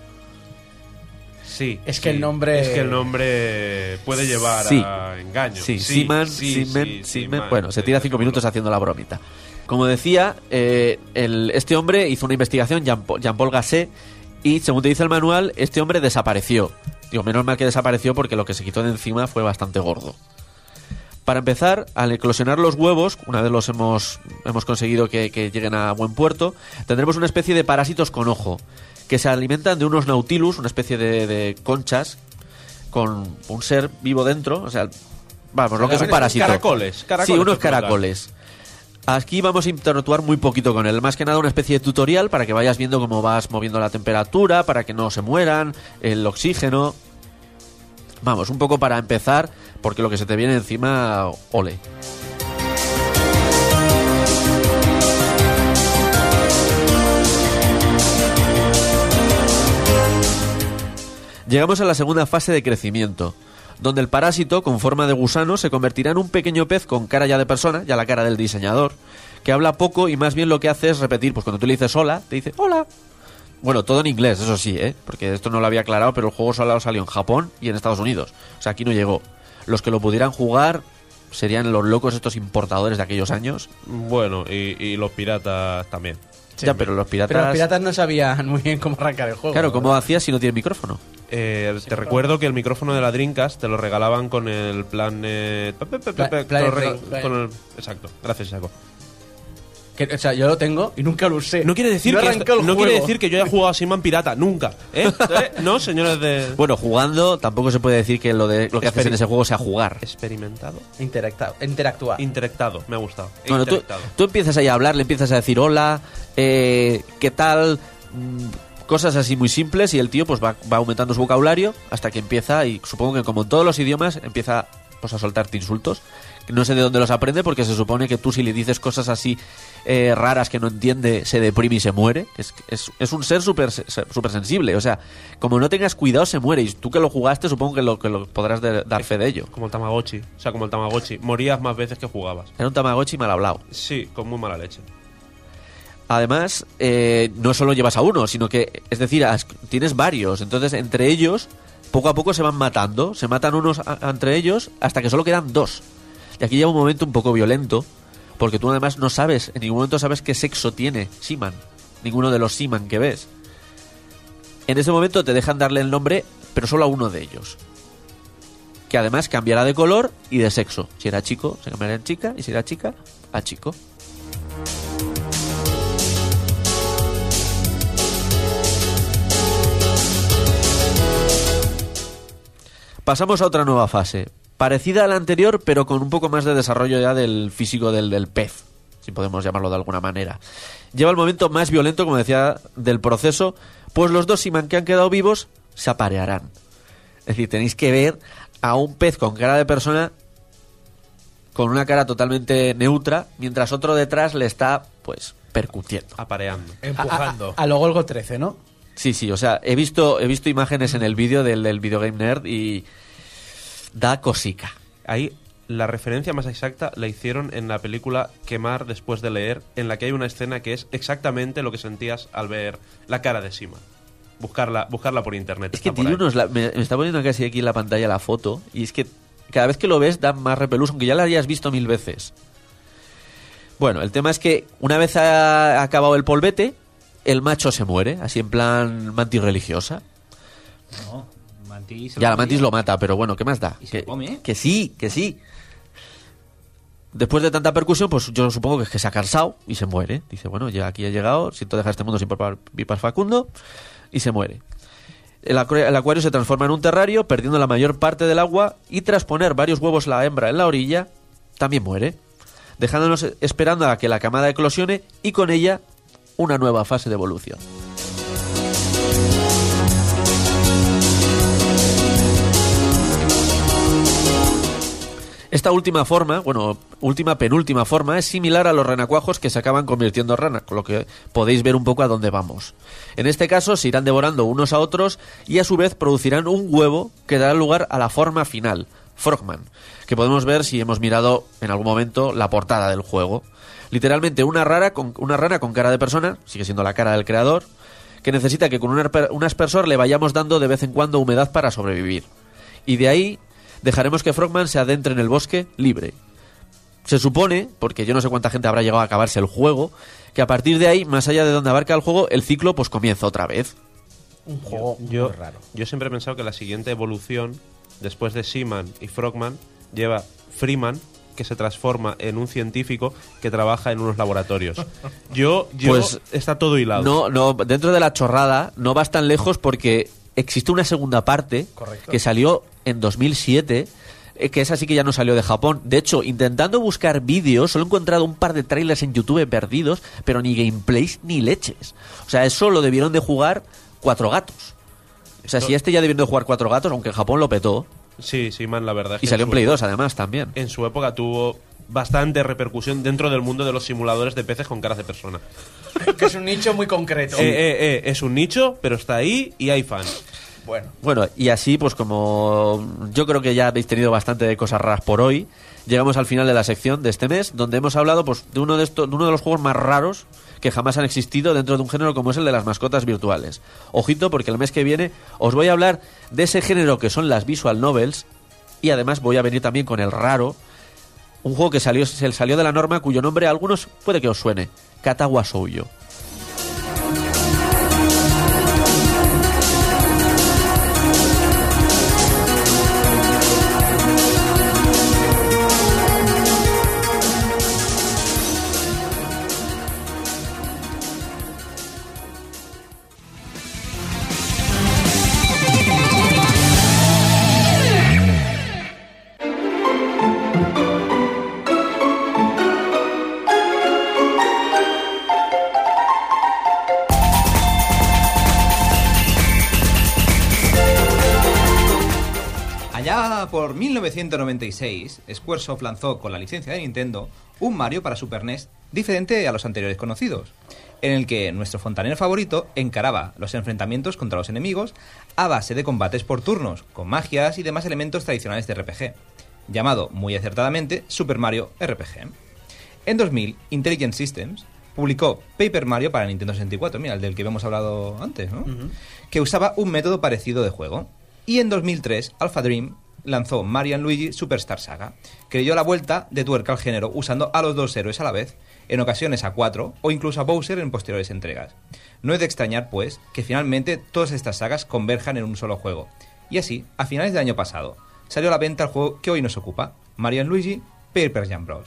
Sí. Es que sí. el nombre- Es que el nombre puede llevar Sí. a engaño. Sí, Seaman, sí, Seaman, sí, Seaman. Seaman. Bueno, se tira cinco minutos haciendo la bromita. Como decía, eh, el- este hombre hizo una investigación, Jean-Paul Jean-Paul Gasset, y según te dice el manual, este hombre desapareció. Digo, menos mal que desapareció porque lo que se quitó de encima fue bastante gordo. Para empezar, al eclosionar los huevos, una vez los hemos, hemos conseguido que, que lleguen a buen puerto, tendremos una especie de parásitos con ojo, que se alimentan de unos nautilus, una especie de, de conchas, con un ser vivo dentro, o sea, vamos, lo que es un parásito. Caracoles, caracoles Sí, unos se puede dar. caracoles. Aquí vamos a interactuar muy poquito con él. Más que nada una especie de tutorial para que vayas viendo cómo vas moviendo la temperatura, para que no se mueran, el oxígeno. Vamos, un poco para empezar, porque lo que se te viene encima, ole. Llegamos a la segunda fase de crecimiento, donde el parásito, con forma de gusano, se convertirá en un pequeño pez con cara ya de persona, ya la cara del diseñador, que habla poco y más bien lo que hace es repetir, pues cuando tú le dices hola, te dice hola. Bueno, todo en inglés, eso sí, ¿eh? Porque esto no lo había aclarado, pero el juego solo salió en Japón y en Estados Unidos. O sea, aquí no llegó. Los que lo pudieran jugar serían los locos estos importadores de aquellos años. Bueno, y, y los piratas también. Sí, ya, pero los piratas... Pero los piratas no sabían muy bien cómo arrancar el juego. Claro, ¿cómo ¿verdad? Hacías si no tienes micrófono? Eh, te recuerdo que el micrófono de la Dreamcast te lo regalaban con el plan... Eh, Pla Planet rega con el, exacto, gracias, Isaco. Que, o sea, yo lo tengo y nunca lo usé. No quiere decir, no que, esto, no quiere decir que yo haya jugado a Seaman pirata, nunca. ¿Eh? ¿Eh? No, señores de... Bueno, jugando tampoco se puede decir que lo, de, lo que haces en ese juego sea jugar. Experimentado. Interactado. Interactuar. Interactado, me ha gustado. Bueno, tú, tú empiezas ahí a hablar, le empiezas a decir hola, eh, ¿qué tal? Mm, cosas así muy simples y el tío pues va, va aumentando su vocabulario hasta que empieza, y supongo que como en todos los idiomas, empieza pues a soltarte insultos. No sé de dónde los aprende, porque se supone que tú si le dices cosas así eh, raras que no entiende, se deprime y se muere. Es, es, es un ser súper super sensible. O sea, como no tengas cuidado, se muere. Y tú que lo jugaste, supongo que lo, que lo podrás de, dar fe de ello. Como el Tamagotchi. O sea, como el Tamagotchi. Morías más veces que jugabas. Era un Tamagotchi mal hablado. Sí, con muy mala leche. Además, eh, no solo llevas a uno, sino que, es decir, has, tienes varios. Entonces, entre ellos, poco a poco se van matando. Se matan unos a, a, entre ellos hasta que solo quedan dos. Y aquí llega un momento un poco violento, porque tú además no sabes, en ningún momento sabes qué sexo tiene Seaman, ninguno de los Seaman que ves. En ese momento te dejan darle el nombre, pero solo a uno de ellos, que además cambiará de color y de sexo. Si era chico, se cambiará en chica, y si era chica, a chico. Pasamos a otra nueva fase, parecida a la anterior, pero con un poco más de desarrollo ya del físico del, del pez, si podemos llamarlo de alguna manera. Lleva el momento más violento, como decía, del proceso, pues los dos Seaman que han quedado vivos se aparearán. Es decir, tenéis que ver a un pez con cara de persona, con una cara totalmente neutra, mientras otro detrás le está, pues, percutiendo. Apareando. Empujando. A, a, a lo Golgo trece, ¿no? Sí, sí, o sea, he visto, he visto imágenes en el vídeo del, del Video Game Nerd y... da cosica. Ahí la referencia más exacta la hicieron en la película Quemar después de leer, en la que hay una escena que es exactamente lo que sentías al ver la cara de Seaman. Buscarla, buscarla por internet. Es que tiene unos... La, me, me está poniendo casi aquí en la pantalla la foto, y es que cada vez que lo ves da más repelús, aunque ya la hayas visto mil veces. Bueno, el tema es que una vez ha acabado el polvete, el macho se muere, así en plan mantis religiosa. No. Mantis ya, la mantis lo mata, pero bueno, ¿qué más da? ¿Y se que, lo come? que sí, que sí. Después de tanta percusión, pues yo supongo que es que se ha cansado y se muere. Dice, bueno, ya aquí he llegado, siento dejar este mundo sin pipas Facundo, y se muere. El, acu el acuario se transforma en un terrario, perdiendo la mayor parte del agua, y tras poner varios huevos la hembra en la orilla, también muere, dejándonos esperando a que la camada eclosione y con ella una nueva fase de evolución. Esta última forma, bueno, última, penúltima forma, es similar a los renacuajos que se acaban convirtiendo en rana, con lo que podéis ver un poco a dónde vamos. En este caso se irán devorando unos a otros y a su vez producirán un huevo que dará lugar a la forma final, Frogman, que podemos ver si hemos mirado en algún momento la portada del juego. Literalmente una, rara con, una rana con cara de persona, sigue siendo la cara del creador, que necesita que con un, un aspersor le vayamos dando de vez en cuando humedad para sobrevivir. Y de ahí... dejaremos que Frogman se adentre en el bosque libre. Se supone, porque yo no sé cuánta gente habrá llegado a acabarse el juego, que a partir de ahí, más allá de donde abarca el juego, el ciclo pues comienza otra vez. Un juego yo, muy raro. Yo siempre he pensado que la siguiente evolución, después de Seaman y Frogman, lleva Freeman, que se transforma en un científico que trabaja en unos laboratorios. Yo, yo pues está todo hilado. No, no, dentro de la chorrada no vas tan lejos porque existe una segunda parte. Correcto. Que salió en dos mil siete, eh, que esa sí que ya no salió de Japón. De hecho, intentando buscar vídeos, solo he encontrado un par de trailers en YouTube perdidos, pero ni gameplays ni leches. O sea, eso lo debieron de jugar cuatro gatos. O sea, si este ya debieron de jugar cuatro gatos, aunque en Japón lo petó. Sí, sí, man, la verdad. Es Y que salió en su Play época- dos, además, también. En su época tuvo bastante repercusión dentro del mundo de los simuladores de peces con caras de persona. Que es un nicho muy concreto. Eh, eh, eh, es un nicho, pero está ahí y hay fans. Bueno, Bueno, y así, pues como yo creo que ya habéis tenido bastante de cosas raras por hoy, llegamos al final de la sección de este mes, donde hemos hablado pues de uno de estos, de uno de los juegos más raros que jamás han existido dentro de un género como es el de las mascotas virtuales. Ojito, porque el mes que viene os voy a hablar de ese género que son las visual novels, y además voy a venir también con el raro, un juego que salió, se salió de la norma, cuyo nombre a algunos puede que os suene, Katawa Shoujo. Allá por mil novecientos noventa y seis, Squaresoft lanzó con la licencia de Nintendo un Mario para Super N E S diferente a los anteriores conocidos, en el que nuestro fontanero favorito encaraba los enfrentamientos contra los enemigos a base de combates por turnos, con magias y demás elementos tradicionales de R P G, llamado muy acertadamente Super Mario R P G. En dos mil, Intelligent Systems publicó Paper Mario para Nintendo sesenta y cuatro, mira, el del que habíamos hablado antes, ¿no? Uh-huh. Que usaba un método parecido de juego. Y en dos mil tres, Alpha Dream lanzó Mario and Luigi Superstar Saga, que dio la vuelta de tuerca al género usando a los dos héroes a la vez, en ocasiones a cuatro o incluso a Bowser en posteriores entregas. No es de extrañar, pues, que finalmente todas estas sagas converjan en un solo juego. Y así, a finales del año pasado, salió a la venta el juego que hoy nos ocupa, Mario and Luigi Paper Jam Bros.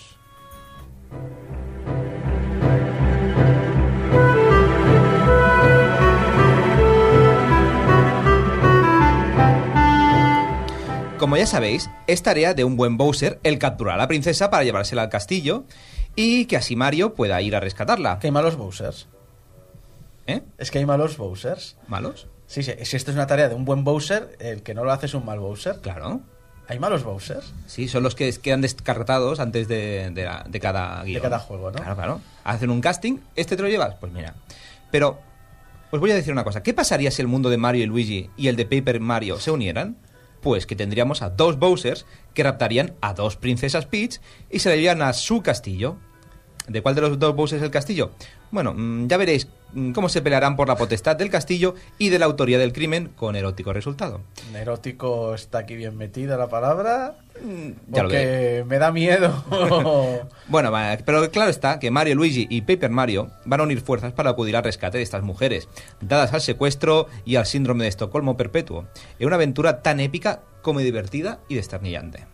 Como ya sabéis, es tarea de un buen Bowser el capturar a la princesa para llevársela al castillo y que así Mario pueda ir a rescatarla. ¿Que hay malos Bowsers? ¿Eh? ¿Es que hay malos Bowsers? ¿Malos? Sí, sí, si esto es una tarea de un buen Bowser, el que no lo hace es un mal Bowser. Claro. ¿Hay malos Bowsers? Sí, son los que quedan descartados antes de, de, la, de cada guión. De cada juego, ¿no? Claro, claro. Hacen un casting, ¿este te lo llevas? Pues mira. Pero, os voy a decir una cosa. ¿Qué pasaría si el mundo de Mario y Luigi y el de Paper Mario se unieran? Pues que tendríamos a dos Bowsers que raptarían a dos princesas Peach y se la llevarían a su castillo. ¿De cuál de los dos Bowsers es el castillo? Bueno, ya veréis cómo se pelearán por la potestad del castillo y de la autoría del crimen con erótico resultado. Erótico está aquí bien metida la palabra. Ya lo porque me da miedo. Bueno, pero claro está que Mario, Luigi y Paper Mario van a unir fuerzas para acudir al rescate de estas mujeres, dadas al secuestro y al síndrome de Estocolmo perpetuo, en una aventura tan épica como divertida y desternillante.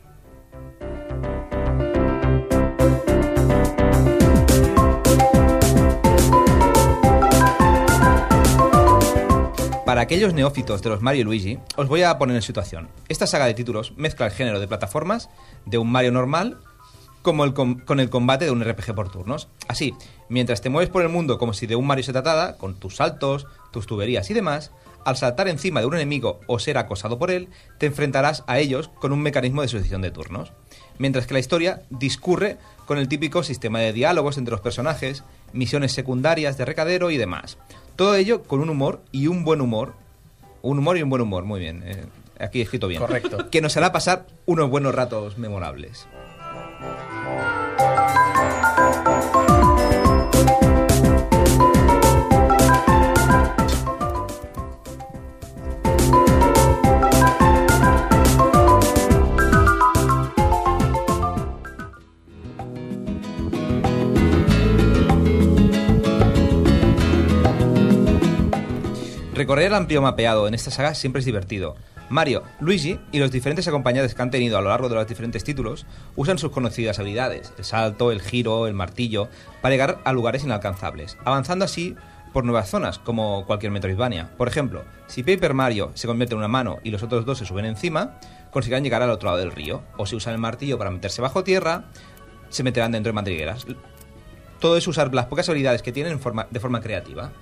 Para aquellos neófitos de los Mario y Luigi, os voy a poner en situación. Esta saga de títulos mezcla el género de plataformas de un Mario normal como el com- con el combate de un R P G por turnos. Así, mientras te mueves por el mundo como si de un Mario se tratara, con tus saltos, tus tuberías y demás, al saltar encima de un enemigo o ser acosado por él, te enfrentarás a ellos con un mecanismo de sucesión de turnos. Mientras que la historia discurre con el típico sistema de diálogos entre los personajes, misiones secundarias de recadero y demás. Todo ello con un humor y un buen humor. Un humor y un buen humor, muy bien. Eh, aquí he escrito bien. Correcto. Que nos hará pasar unos buenos ratos memorables. Recorrer el amplio mapeado en esta saga siempre es divertido. Mario, Luigi y los diferentes acompañantes que han tenido a lo largo de los diferentes títulos usan sus conocidas habilidades, el salto, el giro, el martillo, para llegar a lugares inalcanzables, avanzando así por nuevas zonas, como cualquier Metroidvania. Por ejemplo, si Paper Mario se convierte en una mano y los otros dos se suben encima, conseguirán llegar al otro lado del río. O si usan el martillo para meterse bajo tierra, se meterán dentro de madrigueras. Todo es usar las pocas habilidades que tienen en forma, de forma creativa.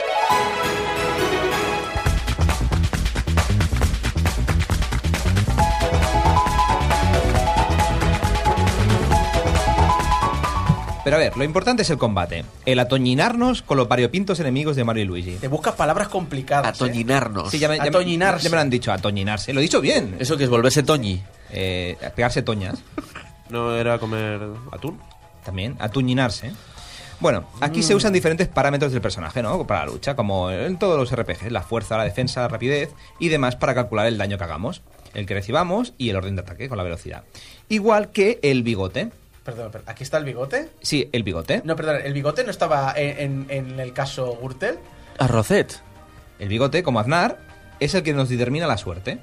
Pero a ver, lo importante es el combate. El atoñinarnos con los variopintos enemigos de Mario y Luigi. Te buscas palabras complicadas. Atoñinarnos. ¿eh? Sí, ya me, ya, Atoñinarse. ya me lo han dicho, atoñinarse. Lo he dicho bien. ¿Eso que es volverse toñi? Eh, pegarse toñas. ¿No era comer atún? También, atuñinarse. Bueno, aquí mm. se usan diferentes parámetros del personaje, ¿no? Para la lucha, como en todos los R P Gs. La fuerza, la defensa, la rapidez y demás para calcular el daño que hagamos. El que recibamos y el orden de ataque con la velocidad. Igual que el bigote. Perdón, perdón, ¿aquí está el bigote? Sí, el bigote. No, perdón, ¿el bigote no estaba en, en, en el caso Gürtel? Arrocet. El bigote, como Aznar, es el que nos determina la suerte.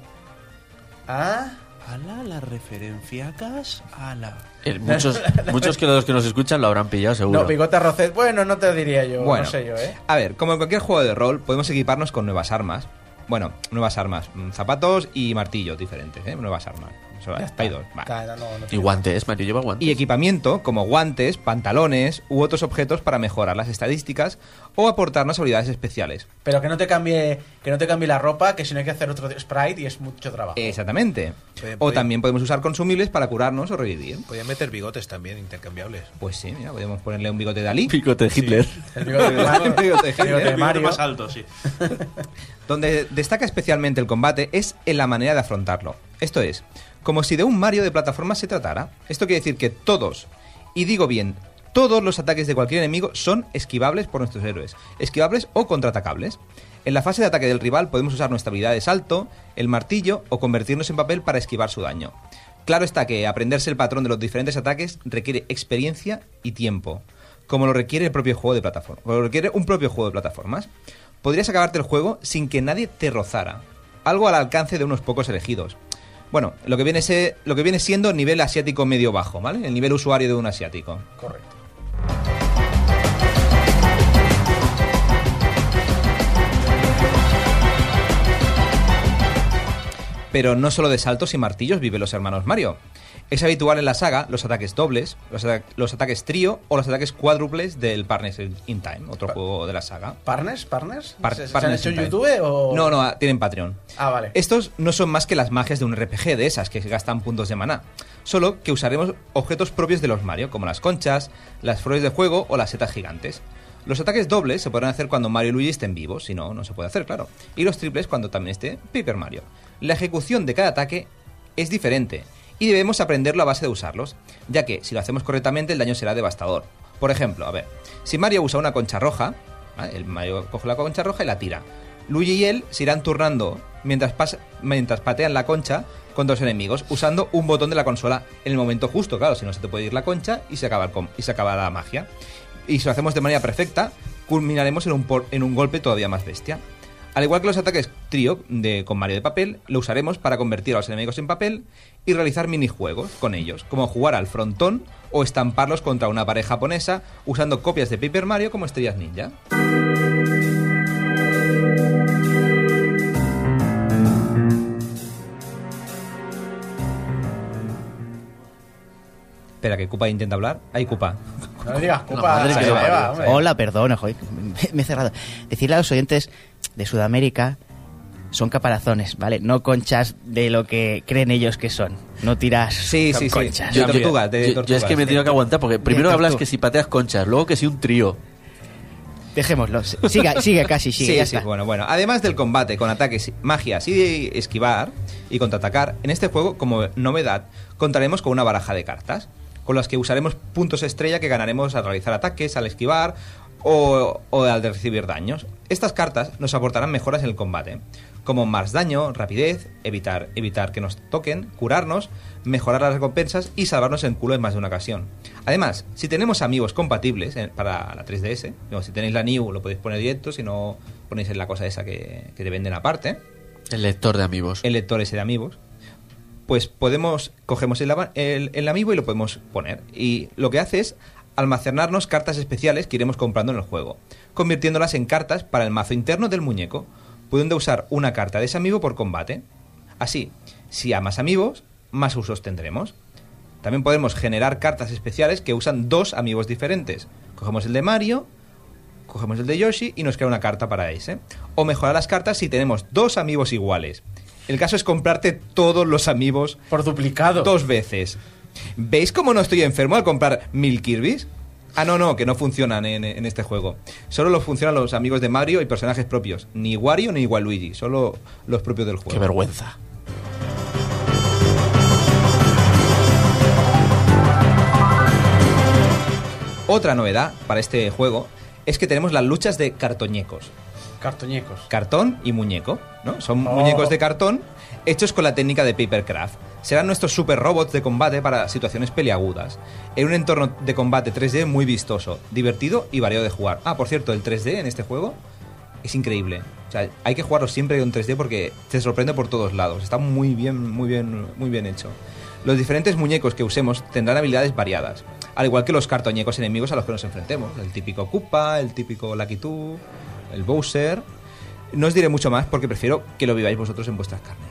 Ah... Ala, la referencia cas, ala. El, muchos, muchos que los que nos escuchan lo habrán pillado, seguro. No, bigote Arrocet, bueno, no te diría yo, bueno, no sé yo, ¿eh? A ver, como en cualquier juego de rol, podemos equiparnos con nuevas armas. Bueno, nuevas armas, zapatos y martillos diferentes, ¿eh? Nuevas armas. Eso, hay dos. Vale. Claro, no, no y guantes, Mario lleva guantes. Y equipamiento, como guantes, pantalones u otros objetos para mejorar las estadísticas o aportarnos habilidades especiales. Pero que no te cambie que no te cambie la ropa, que si no hay que hacer otro sprite y es mucho trabajo. Exactamente. Podía- O podía- también podemos usar consumibles para curarnos o revivir. Podían meter bigotes también intercambiables. Pues sí, mira, podemos ponerle un bigote de Ali. Bigote de Hitler. El bigote de Mario. Un bigote de Hitler. Bigote de Mario. más alto, sí. Donde destaca especialmente el combate es en la manera de afrontarlo. Esto es, como si de un Mario de plataformas se tratara. Esto quiere decir que todos, y digo bien, todos los ataques de cualquier enemigo son esquivables por nuestros héroes. Esquivables o contraatacables. En la fase de ataque del rival podemos usar nuestra habilidad de salto, el martillo o convertirnos en papel para esquivar su daño. Claro está que aprenderse el patrón de los diferentes ataques requiere experiencia y tiempo, como lo requiere el propio juego de plataformas. Como lo requiere un propio juego de plataformas. Podrías acabarte el juego sin que nadie te rozara. Algo al alcance de unos pocos elegidos. Bueno, lo que viene, se, lo que viene siendo nivel asiático medio bajo, ¿vale? El nivel usuario de un asiático. Correcto. Pero no solo de saltos y martillos viven los hermanos Mario. Es habitual en la saga los ataques dobles, los, ata- los ataques trío o los ataques cuádruples del Partners in Time, otro Pa- juego de la saga. ¿Partners? ¿Partners? Par- ¿Se, se han Partners hecho in en Time. YouTube o...? No, no, tienen Patreon. Ah, vale. Estos no son más que las magias de un R P G de esas que gastan puntos de maná. Solo que usaremos objetos propios de los Mario, como las conchas, las flores de juego o las setas gigantes. Los ataques dobles se podrán hacer cuando Mario y Luigi estén vivos, si no, no se puede hacer, claro. Y los triples cuando también esté Paper Mario. La ejecución de cada ataque es diferente y debemos aprenderlo a base de usarlos, ya que si lo hacemos correctamente el daño será devastador. Por ejemplo, a ver, si Mario usa una concha roja, ¿vale? El Mario coge la concha roja y la tira. Luigi y él se irán turnando mientras, pas- mientras patean la concha contra los enemigos, usando un botón de la consola en el momento justo, claro, si no se te puede ir la concha y se acaba, el com- y se acaba la magia. Y si lo hacemos de manera perfecta, culminaremos en un, por- en un golpe todavía más bestia. Al igual que los ataques trío de, con Mario de papel, lo usaremos para convertir a los enemigos en papel y realizar minijuegos con ellos, como jugar al frontón o estamparlos contra una pared japonesa usando copias de Paper Mario como estrellas ninja. Espera, que Koopa intenta hablar. Ahí, Koopa. No le digas No, culpa madre a que Eva, lo parió. hombre. Hola, perdona, joder, me, me he cerrado. Decirle a los oyentes de Sudamérica, son caparazones, ¿vale? No conchas de lo que creen ellos que son. No tiras Sí, sí, sí. conchas. De tortugas, de yo, yo tortugas. es que me he tenido que aguantar, porque primero De hablas tortuga. que si pateas conchas, luego que si un trío. Dejémoslo. Siga, sigue casi, sigue, Sí, ya sí, está. bueno, bueno. Además del combate con ataques, magias y de esquivar y contraatacar, en este juego, como novedad, contaremos con una baraja de cartas, con las que usaremos puntos estrella que ganaremos al realizar ataques, al esquivar o, o al de recibir daños. Estas cartas nos aportarán mejoras en el combate, como más daño, rapidez, evitar, evitar que nos toquen, curarnos, mejorar las recompensas y salvarnos el culo en más de una ocasión. Además, si tenemos amigos compatibles eh, para la tres D S, no, si tenéis la New lo podéis poner directo, si no ponéis en la cosa esa que, que te venden aparte, El lector de amigos. el lector ese de amigos, pues podemos, cogemos el, ava- el, el amiibo y lo podemos poner. Y lo que hace es almacenarnos cartas especiales que iremos comprando en el juego, convirtiéndolas en cartas para el mazo interno del muñeco, pudiendo usar una carta de ese amiibo por combate. Así, si hay más amiibos, más usos tendremos. También podemos generar cartas especiales que usan dos amiibos diferentes. Cogemos el de Mario, cogemos el de Yoshi y nos crea una carta para ese. O mejorar las cartas si tenemos dos amiibos iguales. El caso es comprarte todos los amiibos por duplicado dos veces. ¿Veis cómo no estoy enfermo al comprar mil Kirby's? Ah, no, no, que no funcionan en, en este juego. Solo los funcionan los amigos de Mario y personajes propios. Ni Wario ni Waluigi, solo los propios del juego. Qué vergüenza. Otra novedad para este juego es que tenemos las luchas de cartoñecos. Cartoñecos. Cartón y muñeco, ¿no? Son Oh. muñecos de cartón hechos con la técnica de Papercraft. Serán nuestros super robots de combate para situaciones peliagudas. En un entorno de combate tres D muy vistoso, divertido y variado de jugar. Ah, por cierto, el tres D en este juego es increíble. O sea, hay que jugarlo siempre en tres D porque te sorprende por todos lados. Está muy bien, muy bien, muy bien hecho. Los diferentes muñecos que usemos tendrán habilidades variadas, al igual que los cartoñecos enemigos a los que nos enfrentemos. El típico Koopa, el típico Lucky Two, el Bowser. No os diré mucho más porque prefiero que lo viváis vosotros en vuestras carnes.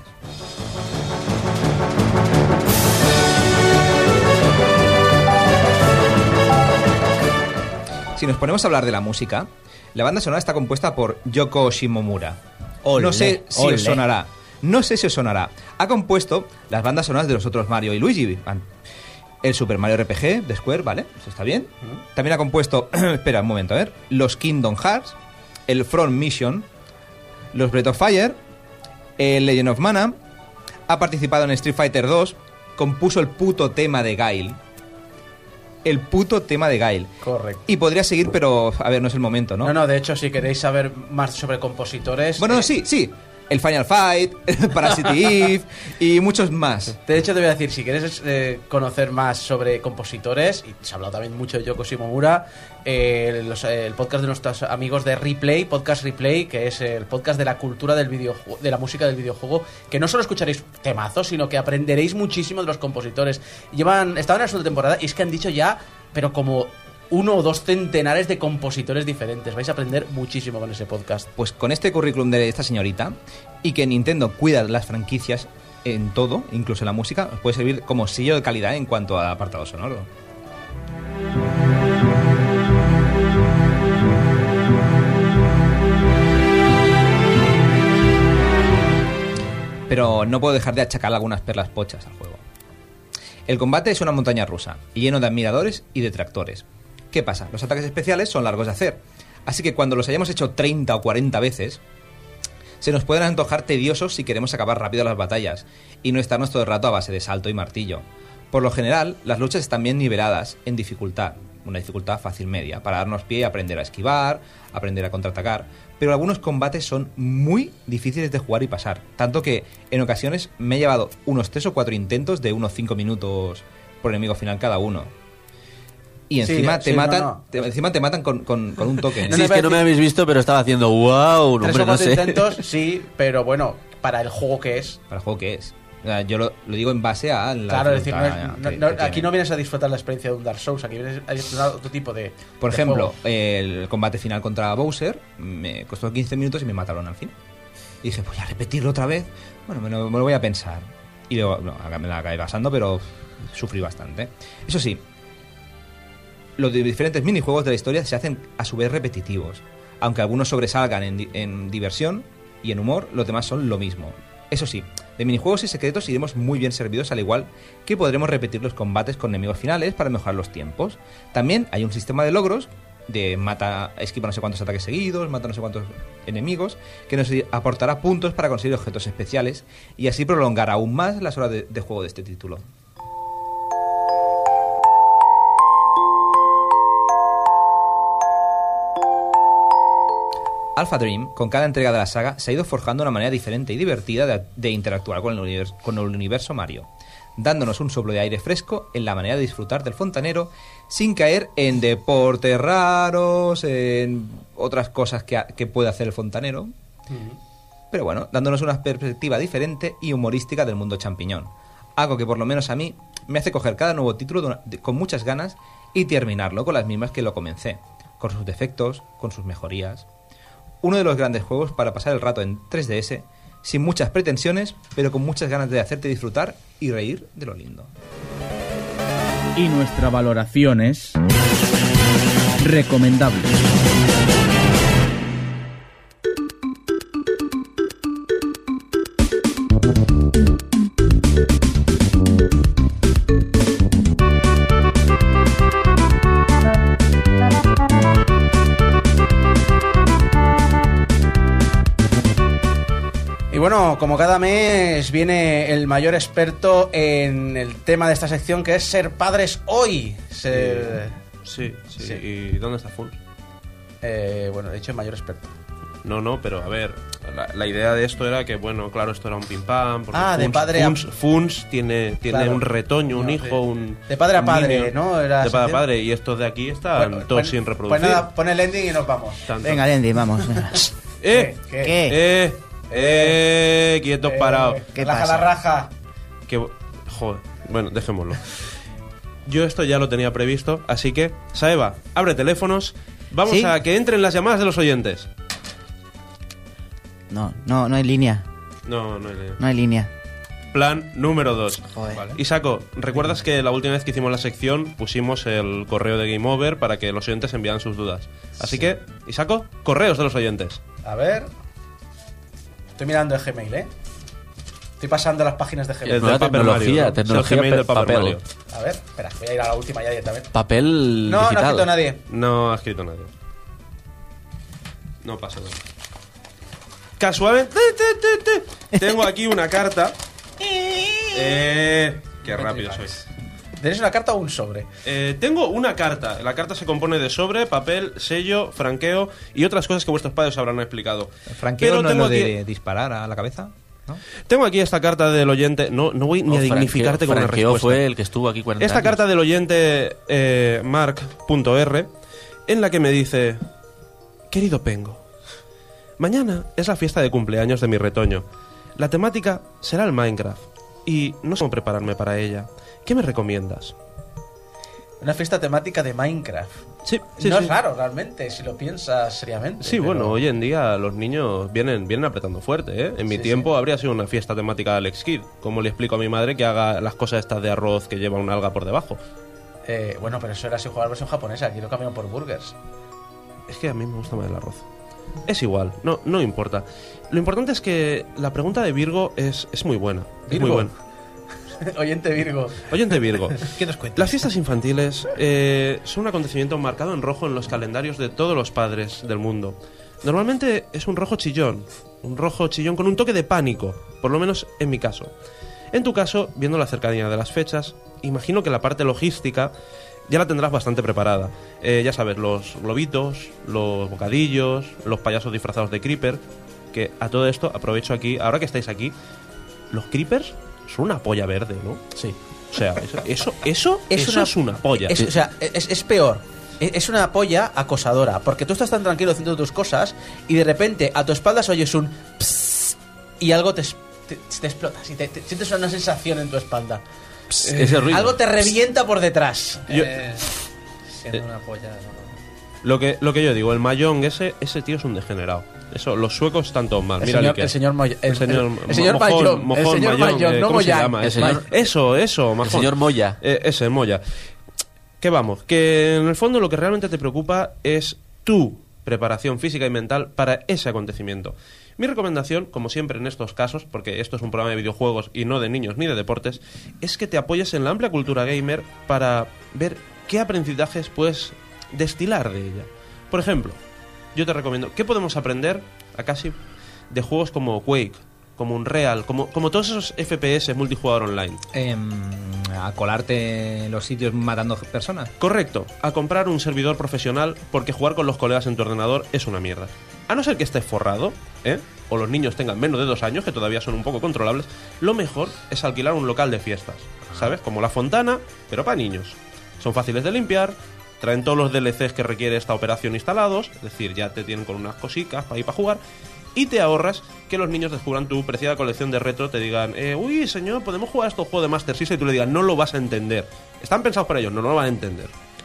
Si nos ponemos a hablar de la música, la banda sonora está compuesta por Yoko Shimomura. Olé, no sé si olé. os sonará. No sé si os sonará. Ha compuesto las bandas sonoras de los otros Mario y Luigi. El Super Mario R P G de Square, ¿vale? Eso está bien. También ha compuesto, espera un momento, a ver, los Kingdom Hearts, el Front Mission, los Breath of Fire, el Legend of Mana. Ha participado en Street Fighter dos, compuso el puto tema de Guile. El puto tema de Guile. Correcto. Y podría seguir, pero a ver, no es el momento, ¿no? No, no, de hecho, si queréis saber más sobre compositores... Bueno, eh, sí, sí. El Final Fight, el Parasite Eve y muchos más. De hecho, te voy a decir, si quieres eh, conocer más sobre compositores, y se ha hablado también mucho de Yoko Shimomura, eh, los, eh, el podcast de nuestros amigos de Replay, Podcast Replay, que es el podcast de la cultura del videojuego, de la música del videojuego, que no solo escucharéis temazos, sino que aprenderéis muchísimo de los compositores. Llevan, estaban en la segunda temporada y es que han dicho ya, pero como uno o dos centenares de compositores diferentes. Vais a aprender muchísimo con ese podcast. Pues con este currículum de esta señorita, y que Nintendo cuida las franquicias en todo, incluso en la música, os puede servir como sello de calidad en cuanto a apartado sonoro. Pero no puedo dejar de achacar algunas perlas pochas al juego. El combate es una montaña rusa, lleno de admiradores y detractores. ¿Qué pasa? Los ataques especiales son largos de hacer, así que cuando los hayamos hecho treinta o cuarenta veces, se nos pueden antojar tediosos si queremos acabar rápido las batallas y no estarnos todo el rato a base de salto y martillo. Por lo general, las luchas están bien niveladas en dificultad, una dificultad fácil-media, para darnos pie y aprender a esquivar, aprender a contraatacar, pero algunos combates son muy difíciles de jugar y pasar, tanto que en ocasiones me he llevado unos tres o cuatro intentos de unos cinco minutos por enemigo final cada uno. Y encima Sí, te sí, matan, no, no. te- encima te matan con, con- con un toque. ¿eh? Sí, es que no me habéis visto, pero estaba haciendo wow, Tres hombre, o no cuatro sé. intentos, sí, pero bueno, para el juego que es... Para el juego que es. O sea, yo lo, lo digo en base a la Claro, es decir, no es- dificultad no- que- no- que aquí tiene. no vienes a disfrutar la experiencia de un Dark Souls, aquí vienes a disfrutar otro tipo de. Por de ejemplo, juego. el combate final contra Bowser me costó quince minutos y me mataron al fin. Y dije, voy a repetirlo otra vez. Bueno, me lo, me lo voy a pensar. Y luego, no, me la acabé pasando, pero uf, sufrí bastante. Eso sí, los di- diferentes minijuegos de la historia se hacen a su vez repetitivos. Aunque algunos sobresalgan en, di- en diversión y en humor, los demás son lo mismo. Eso sí, de minijuegos y secretos iremos muy bien servidos, al igual que podremos repetir los combates con enemigos finales para mejorar los tiempos. También hay un sistema de logros de mata, esquiva no sé cuántos ataques seguidos, mata no sé cuántos enemigos, que nos aportará puntos para conseguir objetos especiales y así prolongar aún más las horas de, de juego de este título. Alpha Dream, con cada entrega de la saga, se ha ido forjando una manera diferente y divertida de, de interactuar con el, universo, con el universo Mario, dándonos un soplo de aire fresco en la manera de disfrutar del fontanero sin caer en deportes raros, en otras cosas que, ha- que puede hacer el fontanero. Pero bueno, dándonos una perspectiva diferente y humorística del mundo champiñón. Algo que por lo menos a mí me hace coger cada nuevo título de una- de- con muchas ganas y terminarlo con las mismas que lo comencé, con sus defectos, con sus mejorías. Uno de los grandes juegos para pasar el rato en tres D S, sin muchas pretensiones, pero con muchas ganas de hacerte disfrutar y reír de lo lindo. Y nuestra valoración es recomendable. Y bueno, como cada mes viene el mayor experto en el tema de esta sección, que es ser padres hoy. Ser... Sí, sí, Sí. ¿Y dónde está Funs? Eh, bueno, he dicho el mayor experto. No, no, pero a ver, la, la idea de esto era que, bueno, claro, esto era un pim pam. porque Ah, de Funs- padre a- Funs, Funs tiene, tiene Claro. un retoño, un No, hijo, sí. un. De padre a un padre, niño. ¿no? Era de padre a así. padre, y estos de aquí están Bueno, todos pues- sin Pues reproducir. nada, pon el ending y nos vamos. Tanto. Venga, Lendi, vamos. ¡Eh! ¿Qué? ¿Qué? ¡Eh! ¡Eh! ¡Quietos Eh, parados! ¿Qué relaja pasa? la raja. Que, joder, bueno, dejémoslo. Yo esto ya lo tenía previsto, así que, Saeva, abre teléfonos. Vamos ¿Sí? a que entren las llamadas de los oyentes. No, no, no hay línea. No, no hay línea. No hay línea. Plan número dos. Joder. Vale. Isaco, ¿recuerdas que la última vez que hicimos la sección pusimos el correo de Game Over para que los oyentes enviaran sus dudas? Así que, Isaco, correos de los oyentes. A ver. Estoy mirando el Gmail, ¿eh? Estoy pasando las páginas de Gmail. El Nueva del Paper tecnología, Mario, ¿no? tecnología, Es el Gmail del pe- Paper papel. Mario. A ver, espera, voy a ir a la última ya directamente. Papel No, no ha digital. escrito nadie. No ha escrito nadie. No pasa nada. Casualmente, te, te, te. Tengo aquí una carta. Eh, qué rápido soy. ¿Tenéis una carta o un sobre? Eh, tengo una carta. La carta se compone de sobre, papel, sello, franqueo y otras cosas que vuestros padres habrán explicado. ¿Franqueo Pero no es tengo lo de aquí- disparar a la cabeza? ¿No? Tengo aquí esta carta del oyente. No, no voy ni a Oh, dignificarte Franqueo- con una Franqueo respuesta. fue el que estuvo aquí cuarenta Esta años. carta del oyente eh, Mark.r, en la que me dice: Querido Pengo, mañana es la fiesta de cumpleaños de mi retoño. La temática será el Minecraft y no sé cómo prepararme para ella. ¿Qué me recomiendas? Una fiesta temática de Minecraft. Sí, sí, no sí. es raro realmente, si lo piensas seriamente. Sí, pero- bueno, hoy en día los niños vienen, vienen apretando fuerte, ¿eh? En mi Sí, tiempo habría sido una fiesta temática de Alex Kidd. ¿Cómo le explico a mi madre que haga las cosas estas de arroz que lleva una alga por debajo? Eh, bueno, pero eso era si jugaba la versión japonesa. Aquí lo cambiaron por burgers. Es que a mí me gusta más el arroz. Es igual, no, no importa. Lo importante es que la pregunta de Virgo es, es muy buena. Es Virgo. muy buena. Oyente Virgo. Oyente Virgo. ¿Qué nos cuentas? Las fiestas infantiles eh, son un acontecimiento marcado en rojo en los calendarios de todos los padres del mundo. Normalmente es un rojo chillón, un rojo chillón con un toque de pánico, por lo menos en mi caso. En tu caso, viendo la cercanía de las fechas, imagino que la parte logística ya la tendrás bastante preparada. Eh, ya sabes, los globitos, los bocadillos, los payasos disfrazados de creeper, que a todo esto aprovecho aquí, ahora que estáis aquí, los creepers son una polla verde, ¿no? Sí. O sea, eso, eso, eso, Es eso una- es una polla. Es, o sea, es, es peor. Es es una polla acosadora. Porque tú estás tan tranquilo haciendo tus cosas y de repente a tu espaldas oyes un psst y algo te, es- te, te explotas y te, te- sientes una sensación en tu espalda. Ese ruido. Algo te revienta por detrás. Yo- Eh, siendo una polla. no. Lo que, lo que yo digo, el Mahjong, ese, ese tío es un degenerado. Eso, los suecos están todos mal. El Mira señor- Lique. el señor Moy- el- el señor, el- el señor Mojón, Mahjong, el Mojón, señor Mahjong, Mahjong, eh, no ¿cómo se Moyang. llama? El Ese- señor- Eso, eso, El Mahjong. señor Moya. Eh, ese, Moya. Que vamos, que en el fondo lo que realmente te preocupa es tu preparación física y mental para ese acontecimiento. Mi recomendación, como siempre en estos casos, porque esto es un programa de videojuegos y no de niños ni de deportes, es que te apoyes en la amplia cultura gamer para ver qué aprendizajes puedes destilar de ella. Por ejemplo, yo te recomiendo, ¿qué podemos aprender a casi de juegos como Quake, como Unreal, como, como todos esos F P S multijugador online? Em, a colarte en los sitios matando personas. Correcto, a comprar un servidor profesional porque jugar con los colegas en tu ordenador es una mierda. A no ser que estés forrado, ¿eh? O los niños tengan menos de dos años, que todavía son un poco controlables, lo mejor es alquilar un local de fiestas, ¿sabes? Como La Fontana, pero para niños. Son fáciles de limpiar, traen todos los D L Cs que requiere esta operación instalados, es decir, ya te tienen con unas cositas para ir para jugar, y te ahorras que los niños descubran tu preciada colección de retro, te digan, eh, uy, señor, podemos jugar a estos juegos de Master System, y tú le digas, no lo vas a entender. Están pensados para ellos, no, no lo van a entender.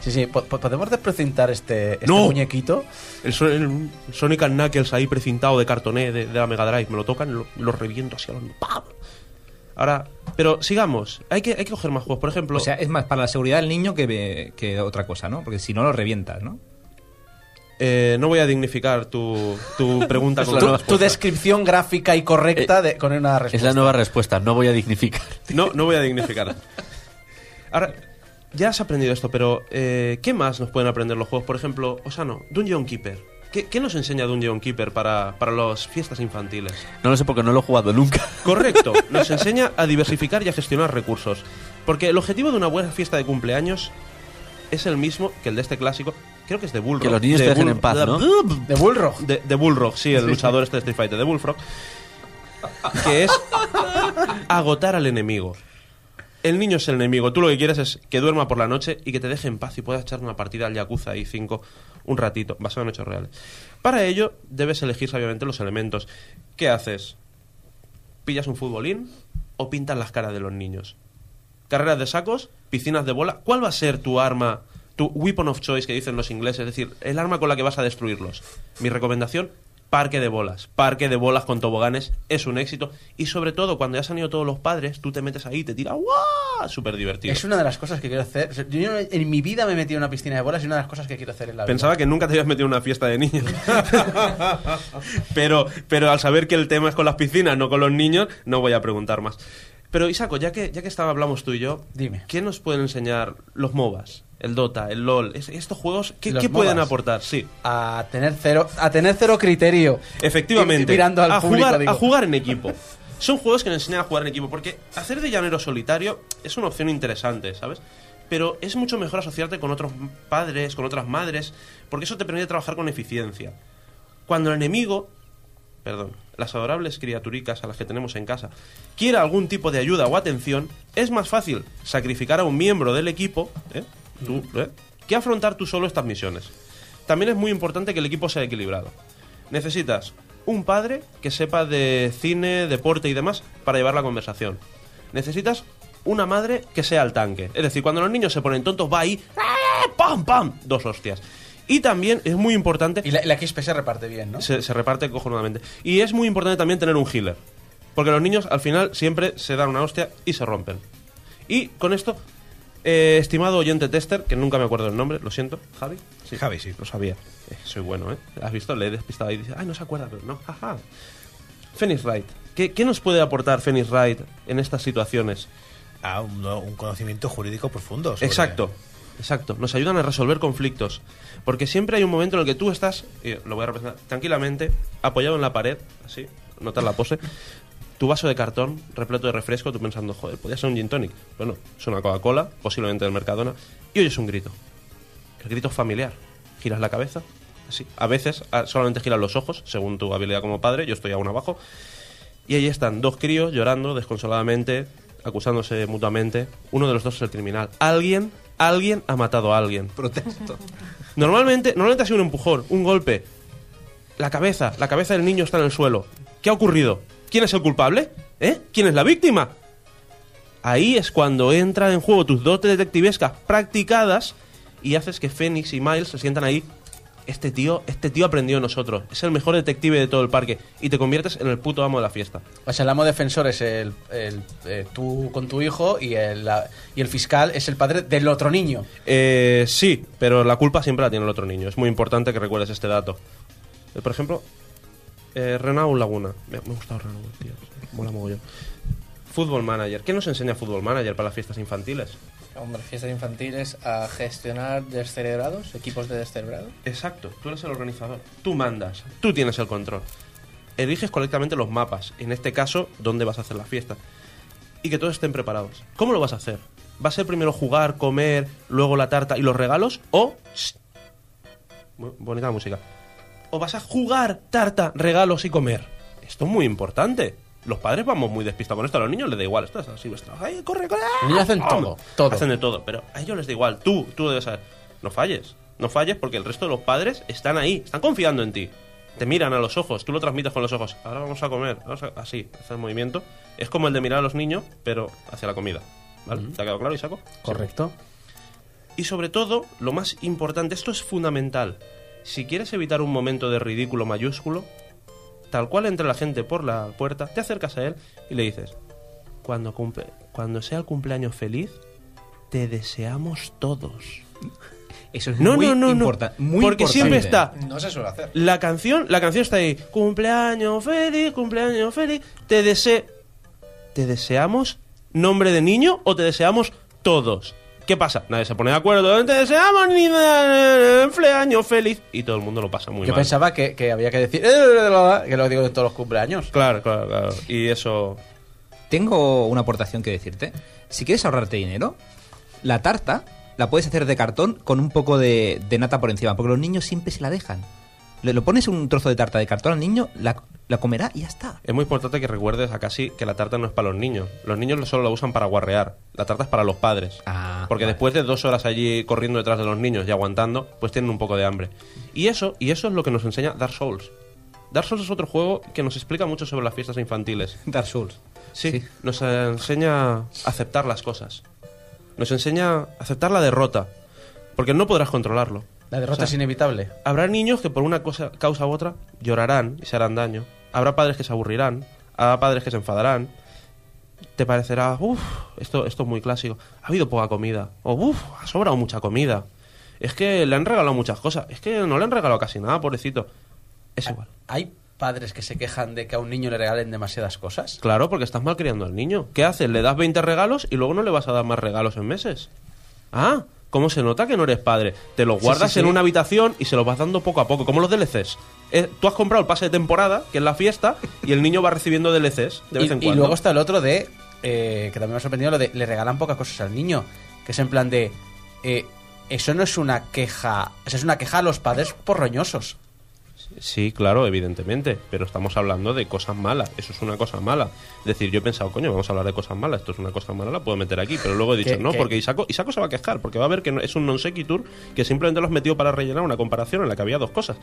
Sí, sí, po- po- ¿podemos desprecintar este, este ¡No! muñequito? El, so- el Sonic and Knuckles ahí precintado de cartoné de, de la Mega Drive. Me lo tocan, lo, lo reviento así a los... ¡Pam! Ahora, pero sigamos. Hay que, hay que coger más juegos. Por ejemplo... O sea, es más para la seguridad del niño que, que otra cosa, ¿no? Porque si no lo revientas, ¿no? Eh, no voy a dignificar tu, tu pregunta Es con la la nueva- respuesta. tu descripción gráfica y correcta de- con una respuesta. Es la nueva respuesta, no voy a dignificar. No, no voy a dignificar. Ahora, ya has aprendido esto, pero eh, ¿qué más nos pueden aprender los juegos? Por ejemplo, Osano, Dungeon Keeper. ¿Qué, qué nos enseña Dungeon Keeper para, para las fiestas infantiles? No lo sé porque no lo he jugado nunca. Correcto, nos enseña a diversificar y a gestionar recursos. Porque el objetivo de una buena fiesta de cumpleaños es el mismo que el de este clásico. Creo que es de Bullrock. Que los niños de te dejen Bull- en paz, ¿no? De Bullrock. De, de Bullrock, sí, el Sí. luchador este de Street Fighter, de Bullfrog. Que es agotar al enemigo. El niño es el enemigo. Tú lo que quieres es que duerma por la noche y que te deje en paz y puedas echar una partida al Yakuza ahí cinco un ratito, basado en hechos reales. Para ello, debes elegir sabiamente los elementos. ¿Qué haces? ¿Pillas un futbolín o pintas las caras de los niños? ¿Carreras de sacos? ¿Piscinas de bola? ¿Cuál va a ser tu arma, tu weapon of choice que dicen los ingleses? Es decir, el arma con la que vas a destruirlos. Mi recomendación, parque de bolas. Parque de bolas con toboganes es un éxito. Y sobre todo, cuando ya se han ido todos los padres, tú te metes ahí y te tiras ¡guau! Súper divertido. Es una de las cosas que quiero hacer. O sea, yo no- en mi vida me he metido en una piscina de bolas y una de las cosas que quiero hacer en la Pensaba vida. que nunca te habías metido en una fiesta de niños. pero, pero al saber que el tema es con las piscinas, no con los niños, no voy a preguntar más. Pero Isaco, ya que, ya que estaba, hablamos tú y yo, Dime. ¿qué nos pueden enseñar los MOBAs? El Dota, el LOL, es- estos juegos, ¿qué, Los qué pueden MOBAs. aportar? Sí. A tener cero, a tener cero criterio. Efectivamente, Y- mirando al a, público, jugar, digo. a jugar en equipo. Son juegos que nos enseñan a jugar en equipo, porque hacer de llanero solitario es una opción interesante, ¿sabes? Pero es mucho mejor asociarte con otros padres, con otras madres, porque eso te permite trabajar con eficiencia. Cuando el enemigo, perdón, las adorables criaturicas a las que tenemos en casa, quiera algún tipo de ayuda o atención, es más fácil sacrificar a un miembro del equipo, ¿eh? Tú, ¿eh? que afrontar tú solo estas misiones. También es muy importante que el equipo sea equilibrado. Necesitas un padre que sepa de cine, deporte y demás para llevar la conversación. Necesitas una madre que sea el tanque. Es decir, cuando los niños se ponen tontos, va ahí, ¡ah! ¡pam, pam! Dos hostias. Y también es muy importante... Y la, la X P se reparte bien, ¿no? Se, se reparte cojonudamente. Y es muy importante también tener un healer. Porque los niños al final siempre se dan una hostia y se rompen. Y con esto, eh, estimado oyente tester, que nunca me acuerdo del nombre, lo siento, Javi. Sí, Javi, sí. Lo sabía. Eh, soy bueno, ¿eh? ¿Has visto? Le he despistado y dice, ay, no se acuerda, pero no, jaja. Phoenix Wright. ¿Qué, ¿Qué nos puede aportar Phoenix Wright en estas situaciones? Ah, un, un conocimiento jurídico profundo. sobre- Exacto, exacto. Nos ayudan a resolver conflictos. Porque siempre hay un momento en el que tú estás, y lo voy a representar, tranquilamente, apoyado en la pared, así, notar la pose, tu vaso de cartón repleto de refresco, tú pensando, joder, podría ser un gin tonic. Bueno, es una Coca-Cola, posiblemente del Mercadona, y oyes un grito. El grito familiar. Giras la cabeza, así. A veces a- solamente giras los ojos, según tu habilidad como padre, yo estoy aún abajo. Y ahí están dos críos llorando desconsoladamente, acusándose mutuamente. Uno de los dos es el criminal. Alguien, alguien ha matado a alguien. Protesto. Normalmente, normalmente ha sido un empujón, un golpe. La cabeza, la cabeza del niño está en el suelo. ¿Qué ha ocurrido? ¿Quién es el culpable? ¿Eh? ¿Quién es la víctima? Ahí es cuando entran en juego tus dotes detectivescas practicadas y haces que Phoenix y Miles se sientan ahí. Este tío, este tío aprendió de nosotros. Es el mejor detective de todo el parque. Y te conviertes en el puto amo de la fiesta. O sea, el amo defensor es el, el, eh, tú con tu hijo y el, la- y el fiscal es el padre del otro niño. Eh, sí, pero la culpa siempre la tiene el otro niño. Es muy importante que recuerdes este dato. Eh, por ejemplo, eh, Renault Laguna. Me, me ha gustado Renault, tío. Mola mogollón. Fútbol Manager. ¿Qué nos enseña Fútbol Manager para las fiestas infantiles? Hombre, fiestas infantiles a gestionar descerebrados, equipos de descerebrados. Exacto, tú eres el organizador. Tú mandas, tú tienes el control. Eliges correctamente los mapas. En este caso, dónde vas a hacer la fiesta. Y que todos estén preparados. ¿Cómo lo vas a hacer? ¿Va a ser primero jugar, comer, luego la tarta y los regalos? ¿O... Shh, muy bonita la música. ¿O vas a jugar, tarta, regalos y comer? Esto es muy importante. Los padres vamos muy despistados con esto. A los niños les da igual. Esto es así, vuestra. ¡Ay, corre, corre! Los niños hacen todo, todo. Hacen de todo, pero a ellos les da igual. Tú, tú debes saber. No falles. No falles porque el resto de los padres están ahí. Están confiando en ti. Te miran a los ojos. Tú lo transmites con los ojos. Ahora vamos a comer. Vamos a... Así, hacer el movimiento. Es como el de mirar a los niños, pero hacia la comida. ¿Vale? ¿Te ha quedado claro, Isaco? Correcto. Y sobre todo, lo más importante, esto es fundamental. Si quieres evitar un momento de ridículo mayúsculo, tal cual entra la gente por la puerta, te acercas a él y le dices: cuando, cumple, cuando sea el cumpleaños feliz, te deseamos todos. Eso es no, muy no, no, importa- no. muy Porque importante. siempre está No se suele hacer. la canción, la canción está ahí. Cumpleaños feliz, cumpleaños feliz. Te dese ¿Te deseamos nombre de niño o te deseamos todos? ¿Qué pasa? Nadie se pone de acuerdo. Te deseamos ni cumpleaños feliz. Y todo el mundo lo pasa muy Yo mal. pensaba que, que había que decir que lo digo en todos los cumpleaños. Claro, claro, claro. Y eso... Tengo una aportación que decirte. Si quieres ahorrarte dinero, la tarta la puedes hacer de cartón con un poco de, de nata por encima, porque los niños siempre se la dejan. Le lo pones un trozo de tarta de cartón al niño, la, la comerá y ya está. Es muy importante que recuerdes a casi que la tarta no es para los niños. Los niños solo la usan para guarrear. La tarta es para los padres. Ah, Porque vale. después de dos horas allí corriendo detrás de los niños y aguantando, pues tienen un poco de hambre. Y eso, y eso es lo que nos enseña Dark Souls. Dark Souls es otro juego que nos explica mucho sobre las fiestas infantiles. Dark Souls. Sí, Sí. nos eh, enseña a aceptar las cosas. Nos enseña a aceptar la derrota. Porque no podrás controlarlo. La derrota O sea, es inevitable. Habrá niños que por una cosa, causa u otra llorarán y se harán daño. Habrá padres que se aburrirán. Habrá padres que se enfadarán. Te parecerá, uff, esto, esto es muy clásico. Ha habido poca comida. O uff, ha sobrado mucha comida. Es que le han regalado muchas cosas. Es que no le han regalado casi nada, pobrecito. Es igual. ¿Hay padres que se quejan de que a un niño le regalen demasiadas cosas? Claro, porque estás mal criando al niño. ¿Qué haces? Le das veinte regalos y luego no le vas a dar más regalos en meses. Ah, ¿cómo se nota que no eres padre? Te los Sí, guardas sí, en sí. una habitación y se los vas dando poco a poco, como los D L Cs. Eh, tú has comprado el pase de temporada, que es la fiesta, y el niño va recibiendo D L Cs de vez y, en y cuando. luego está el otro de, eh, que también me ha sorprendido, lo de le regalan pocas cosas al niño. Que es en plan de, eh, eso no es una queja, eso es una queja a los padres por roñosos. Sí, claro, evidentemente, pero estamos hablando de cosas malas. Eso es una cosa mala. Es decir, yo he pensado, coño, vamos a hablar de cosas malas. Esto es una cosa mala, la puedo meter aquí. Pero luego he dicho, ¿Qué- no, qué? porque Isaco, Isaco se va a quejar, porque va a ver que no- es un non sequitur que simplemente lo has metido para rellenar una comparación en la que había dos cosas.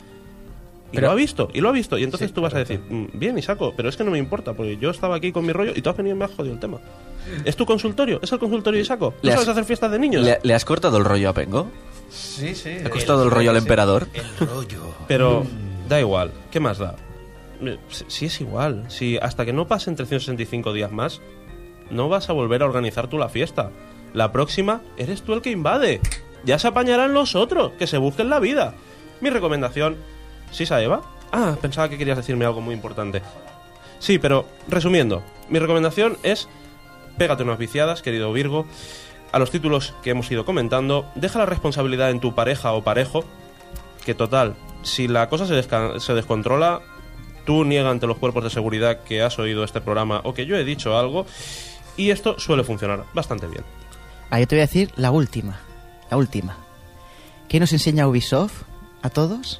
Y Pero- lo ha visto, y lo ha visto. Y entonces Sí, tú vas correcto. a decir, "Mm, bien, Isaco, pero es que no me importa, porque yo estaba aquí con mi rollo y tú has venido y me has jodido el tema. ¿Es tu consultorio? ¿Es el consultorio de Isaco? ¿Tú Le has- sabes hacer fiestas de niños? ¿Le, le has cortado el rollo a Pengo? Sí, sí. ¿Le ha costado el rollo al emperador? El rollo. Pero da igual, ¿qué más da? Eh, Si si es igual, si hasta que no pasen trescientos sesenta y cinco días más, no vas a volver a organizar tú la fiesta. La próxima eres tú el que invade. Ya se apañarán los otros, que se busquen la vida. Mi recomendación, ¿sí, Eva? Ah, pensaba que querías decirme algo muy importante. Sí, pero resumiendo, mi recomendación es pégate unas viciadas, querido Virgo, a los títulos que hemos ido comentando, deja la responsabilidad en tu pareja o parejo, que total, si la cosa se, desca- se descontrola, tú niega ante los cuerpos de seguridad que has oído este programa o que yo he dicho algo, y esto suele funcionar bastante bien. Ah, yo te voy a decir la última. La última. ¿Qué nos enseña Ubisoft a todos?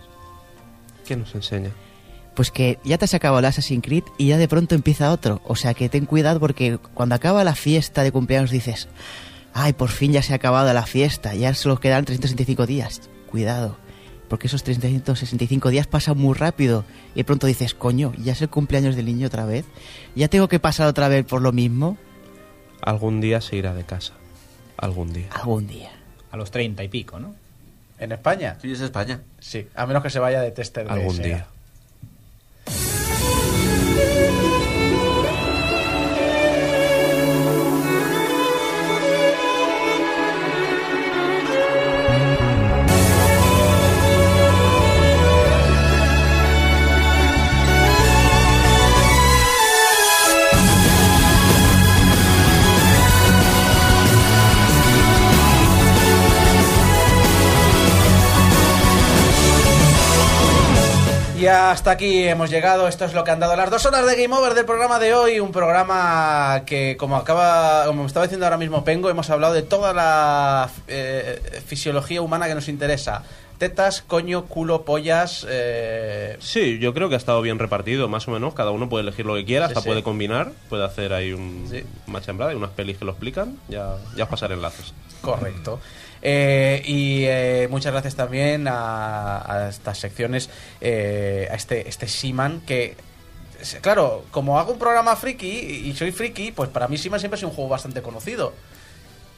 ¿Qué nos enseña? Pues que ya te has acabado el Assassin's Creed y ya de pronto empieza otro. O sea que ten cuidado porque cuando acaba la fiesta de cumpleaños dices, ay, por fin ya se ha acabado la fiesta, ya solo quedan trescientos sesenta y cinco días. Cuidado, porque esos trescientos sesenta y cinco días pasan muy rápido. Y de pronto dices, coño, ya es el cumpleaños del niño otra vez. Ya tengo que pasar otra vez por lo mismo. Algún día se irá de casa. Algún día. Algún día. A los treinta y pico, ¿no? ¿En España? Sí, es España. Sí, a menos que se vaya de tester de Algún Sega. día. Y hasta aquí hemos llegado. Esto es lo que han dado las dos horas de Game Over del programa de hoy. Un programa que, como acaba, como me estaba diciendo ahora mismo Pengo, hemos hablado de toda la eh, fisiología humana que nos interesa. Tetas, coño, culo, pollas. Eh... Sí, yo creo que ha estado bien repartido, más o menos. Cada uno puede elegir lo que quiera, Sí, hasta sí. puede combinar, puede hacer ahí un Sí. machambrada, hay unas pelis que lo explican. Ya, ya os pasaré enlaces. Correcto. Eh, y eh, muchas gracias también a, a estas secciones, eh, a este, este Seaman que, es- claro, como hago un programa friki y soy friki, pues para mí Seaman siempre ha sido un juego bastante conocido.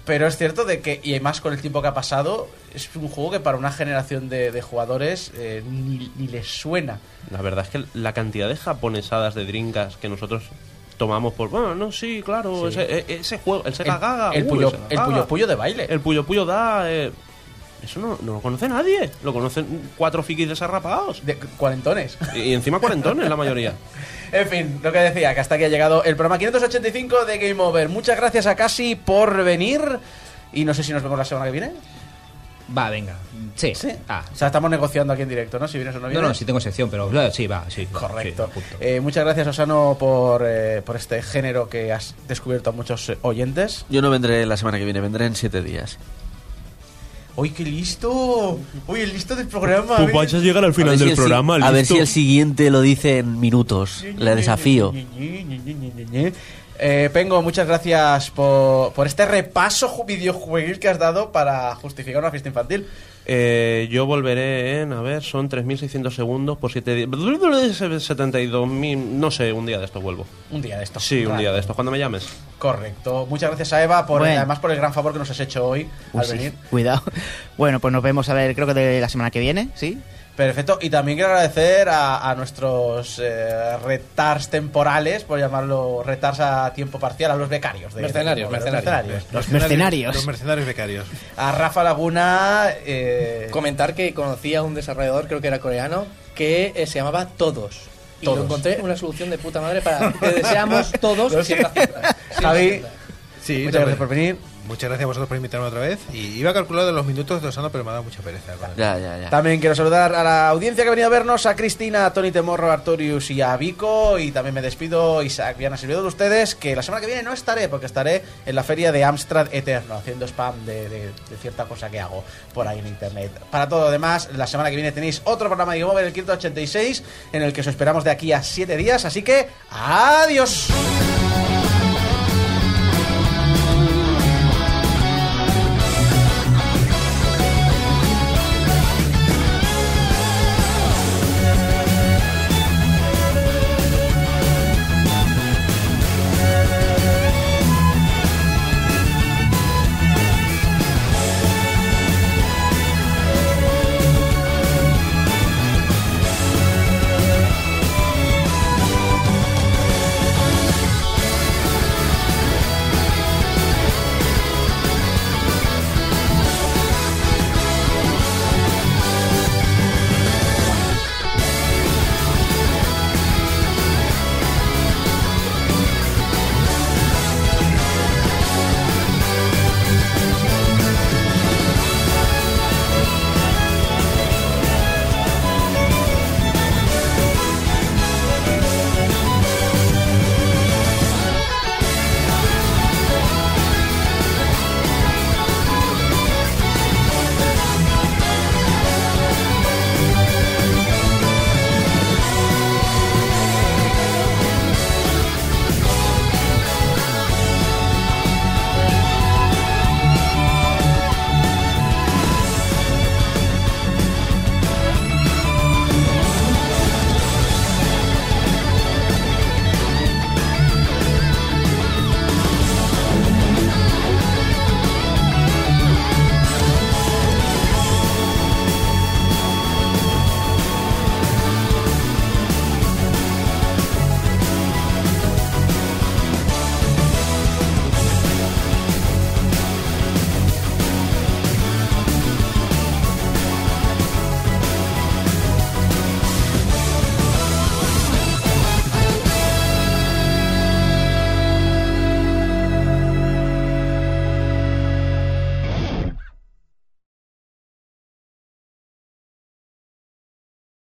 Pero es cierto de que, y más con el tiempo que ha pasado, es un juego que para una generación de, de jugadores eh, ni, ni les suena. La verdad es que la cantidad de japonesadas de Dreamcast que nosotros tomamos por... Bueno, no, sí, claro, Sí. Ese, e- ese juego, el Sega El- Gaga... el uh, Puyo- Sega el Gaga. Puyo Puyo de baile. El Puyo Puyo da... eh, eso no, no lo conoce nadie. Lo conocen cuatro frikis desarrapados. De cuarentones. Y, y encima cuarentones, la mayoría. En fin, lo que decía, que hasta aquí ha llegado el programa quinientos ochenta y cinco de Game Over. Muchas gracias a Casi por venir. Y no sé si nos vemos la semana que viene. Va, venga. Sí. Ah. O sea, estamos negociando aquí en directo, ¿no? Si vienes o no No, vienes. no, sí tengo sección, pero eh, sí, va, sí. va, Correcto. sí, apunto. Eh, muchas gracias, Osano, por, eh, por este género que has descubierto a muchos eh, oyentes. Yo no vendré la semana que viene, vendré en siete días. ¡Uy, qué listo! ¡Uy, el listo del programa! Pues vais a llegar al final A ver si del el si- programa, A ver listo. si el siguiente lo dice en minutos. Le desafío. Eh, Pengo, muchas gracias por, por este repaso ju- videojueguil que has dado para justificar una fiesta infantil. Eh, yo volveré en, a ver, son tres mil seiscientos segundos por siete días. setenta y dos mil, no sé, un día de estos vuelvo. Un día de estos. Sí, un Rato. día de estos, cuando me llames. Correcto. Muchas gracias a Eva, por, Bueno. además por el gran favor que nos has hecho hoy Uy, al sí, venir. cuidado. Bueno, pues nos vemos a ver, creo que de la semana que viene, ¿sí? Perfecto, y también quiero agradecer a, a nuestros eh, retars temporales, por llamarlo retars a tiempo parcial, a los becarios. De, Mercenarios, de- de- mercenarios. Los mercenarios. Los mercenarios becarios. A Rafa Laguna. Eh, Comentar que conocía a un desarrollador, creo que era coreano, que eh, se llamaba Todos. Y Todos. lo encontré una solución de puta madre para que deseamos todos Lo siempre aceptar. Javi, Sí, muchas no, gracias por venir. Muchas gracias a vosotros por invitarme otra vez. Y iba a calcular de los minutos de Osano, pero me ha dado mucha pereza. ¿verdad? Ya, ya, ya. También quiero saludar a la audiencia que ha venido a vernos, a Cristina, a Tony Temorro, a Artorius y a Vico. Y también me despido, Isaac Viana, servido de ustedes, que la semana que viene no estaré, porque estaré en la feria de Amstrad Eterno, haciendo spam de, de- de cierta cosa que hago por ahí en internet. Para todo lo demás, la semana que viene tenéis otro programa de Game Over, el quinientos ochenta y seis, en el que os esperamos de aquí a siete días. Así que, ¡adiós!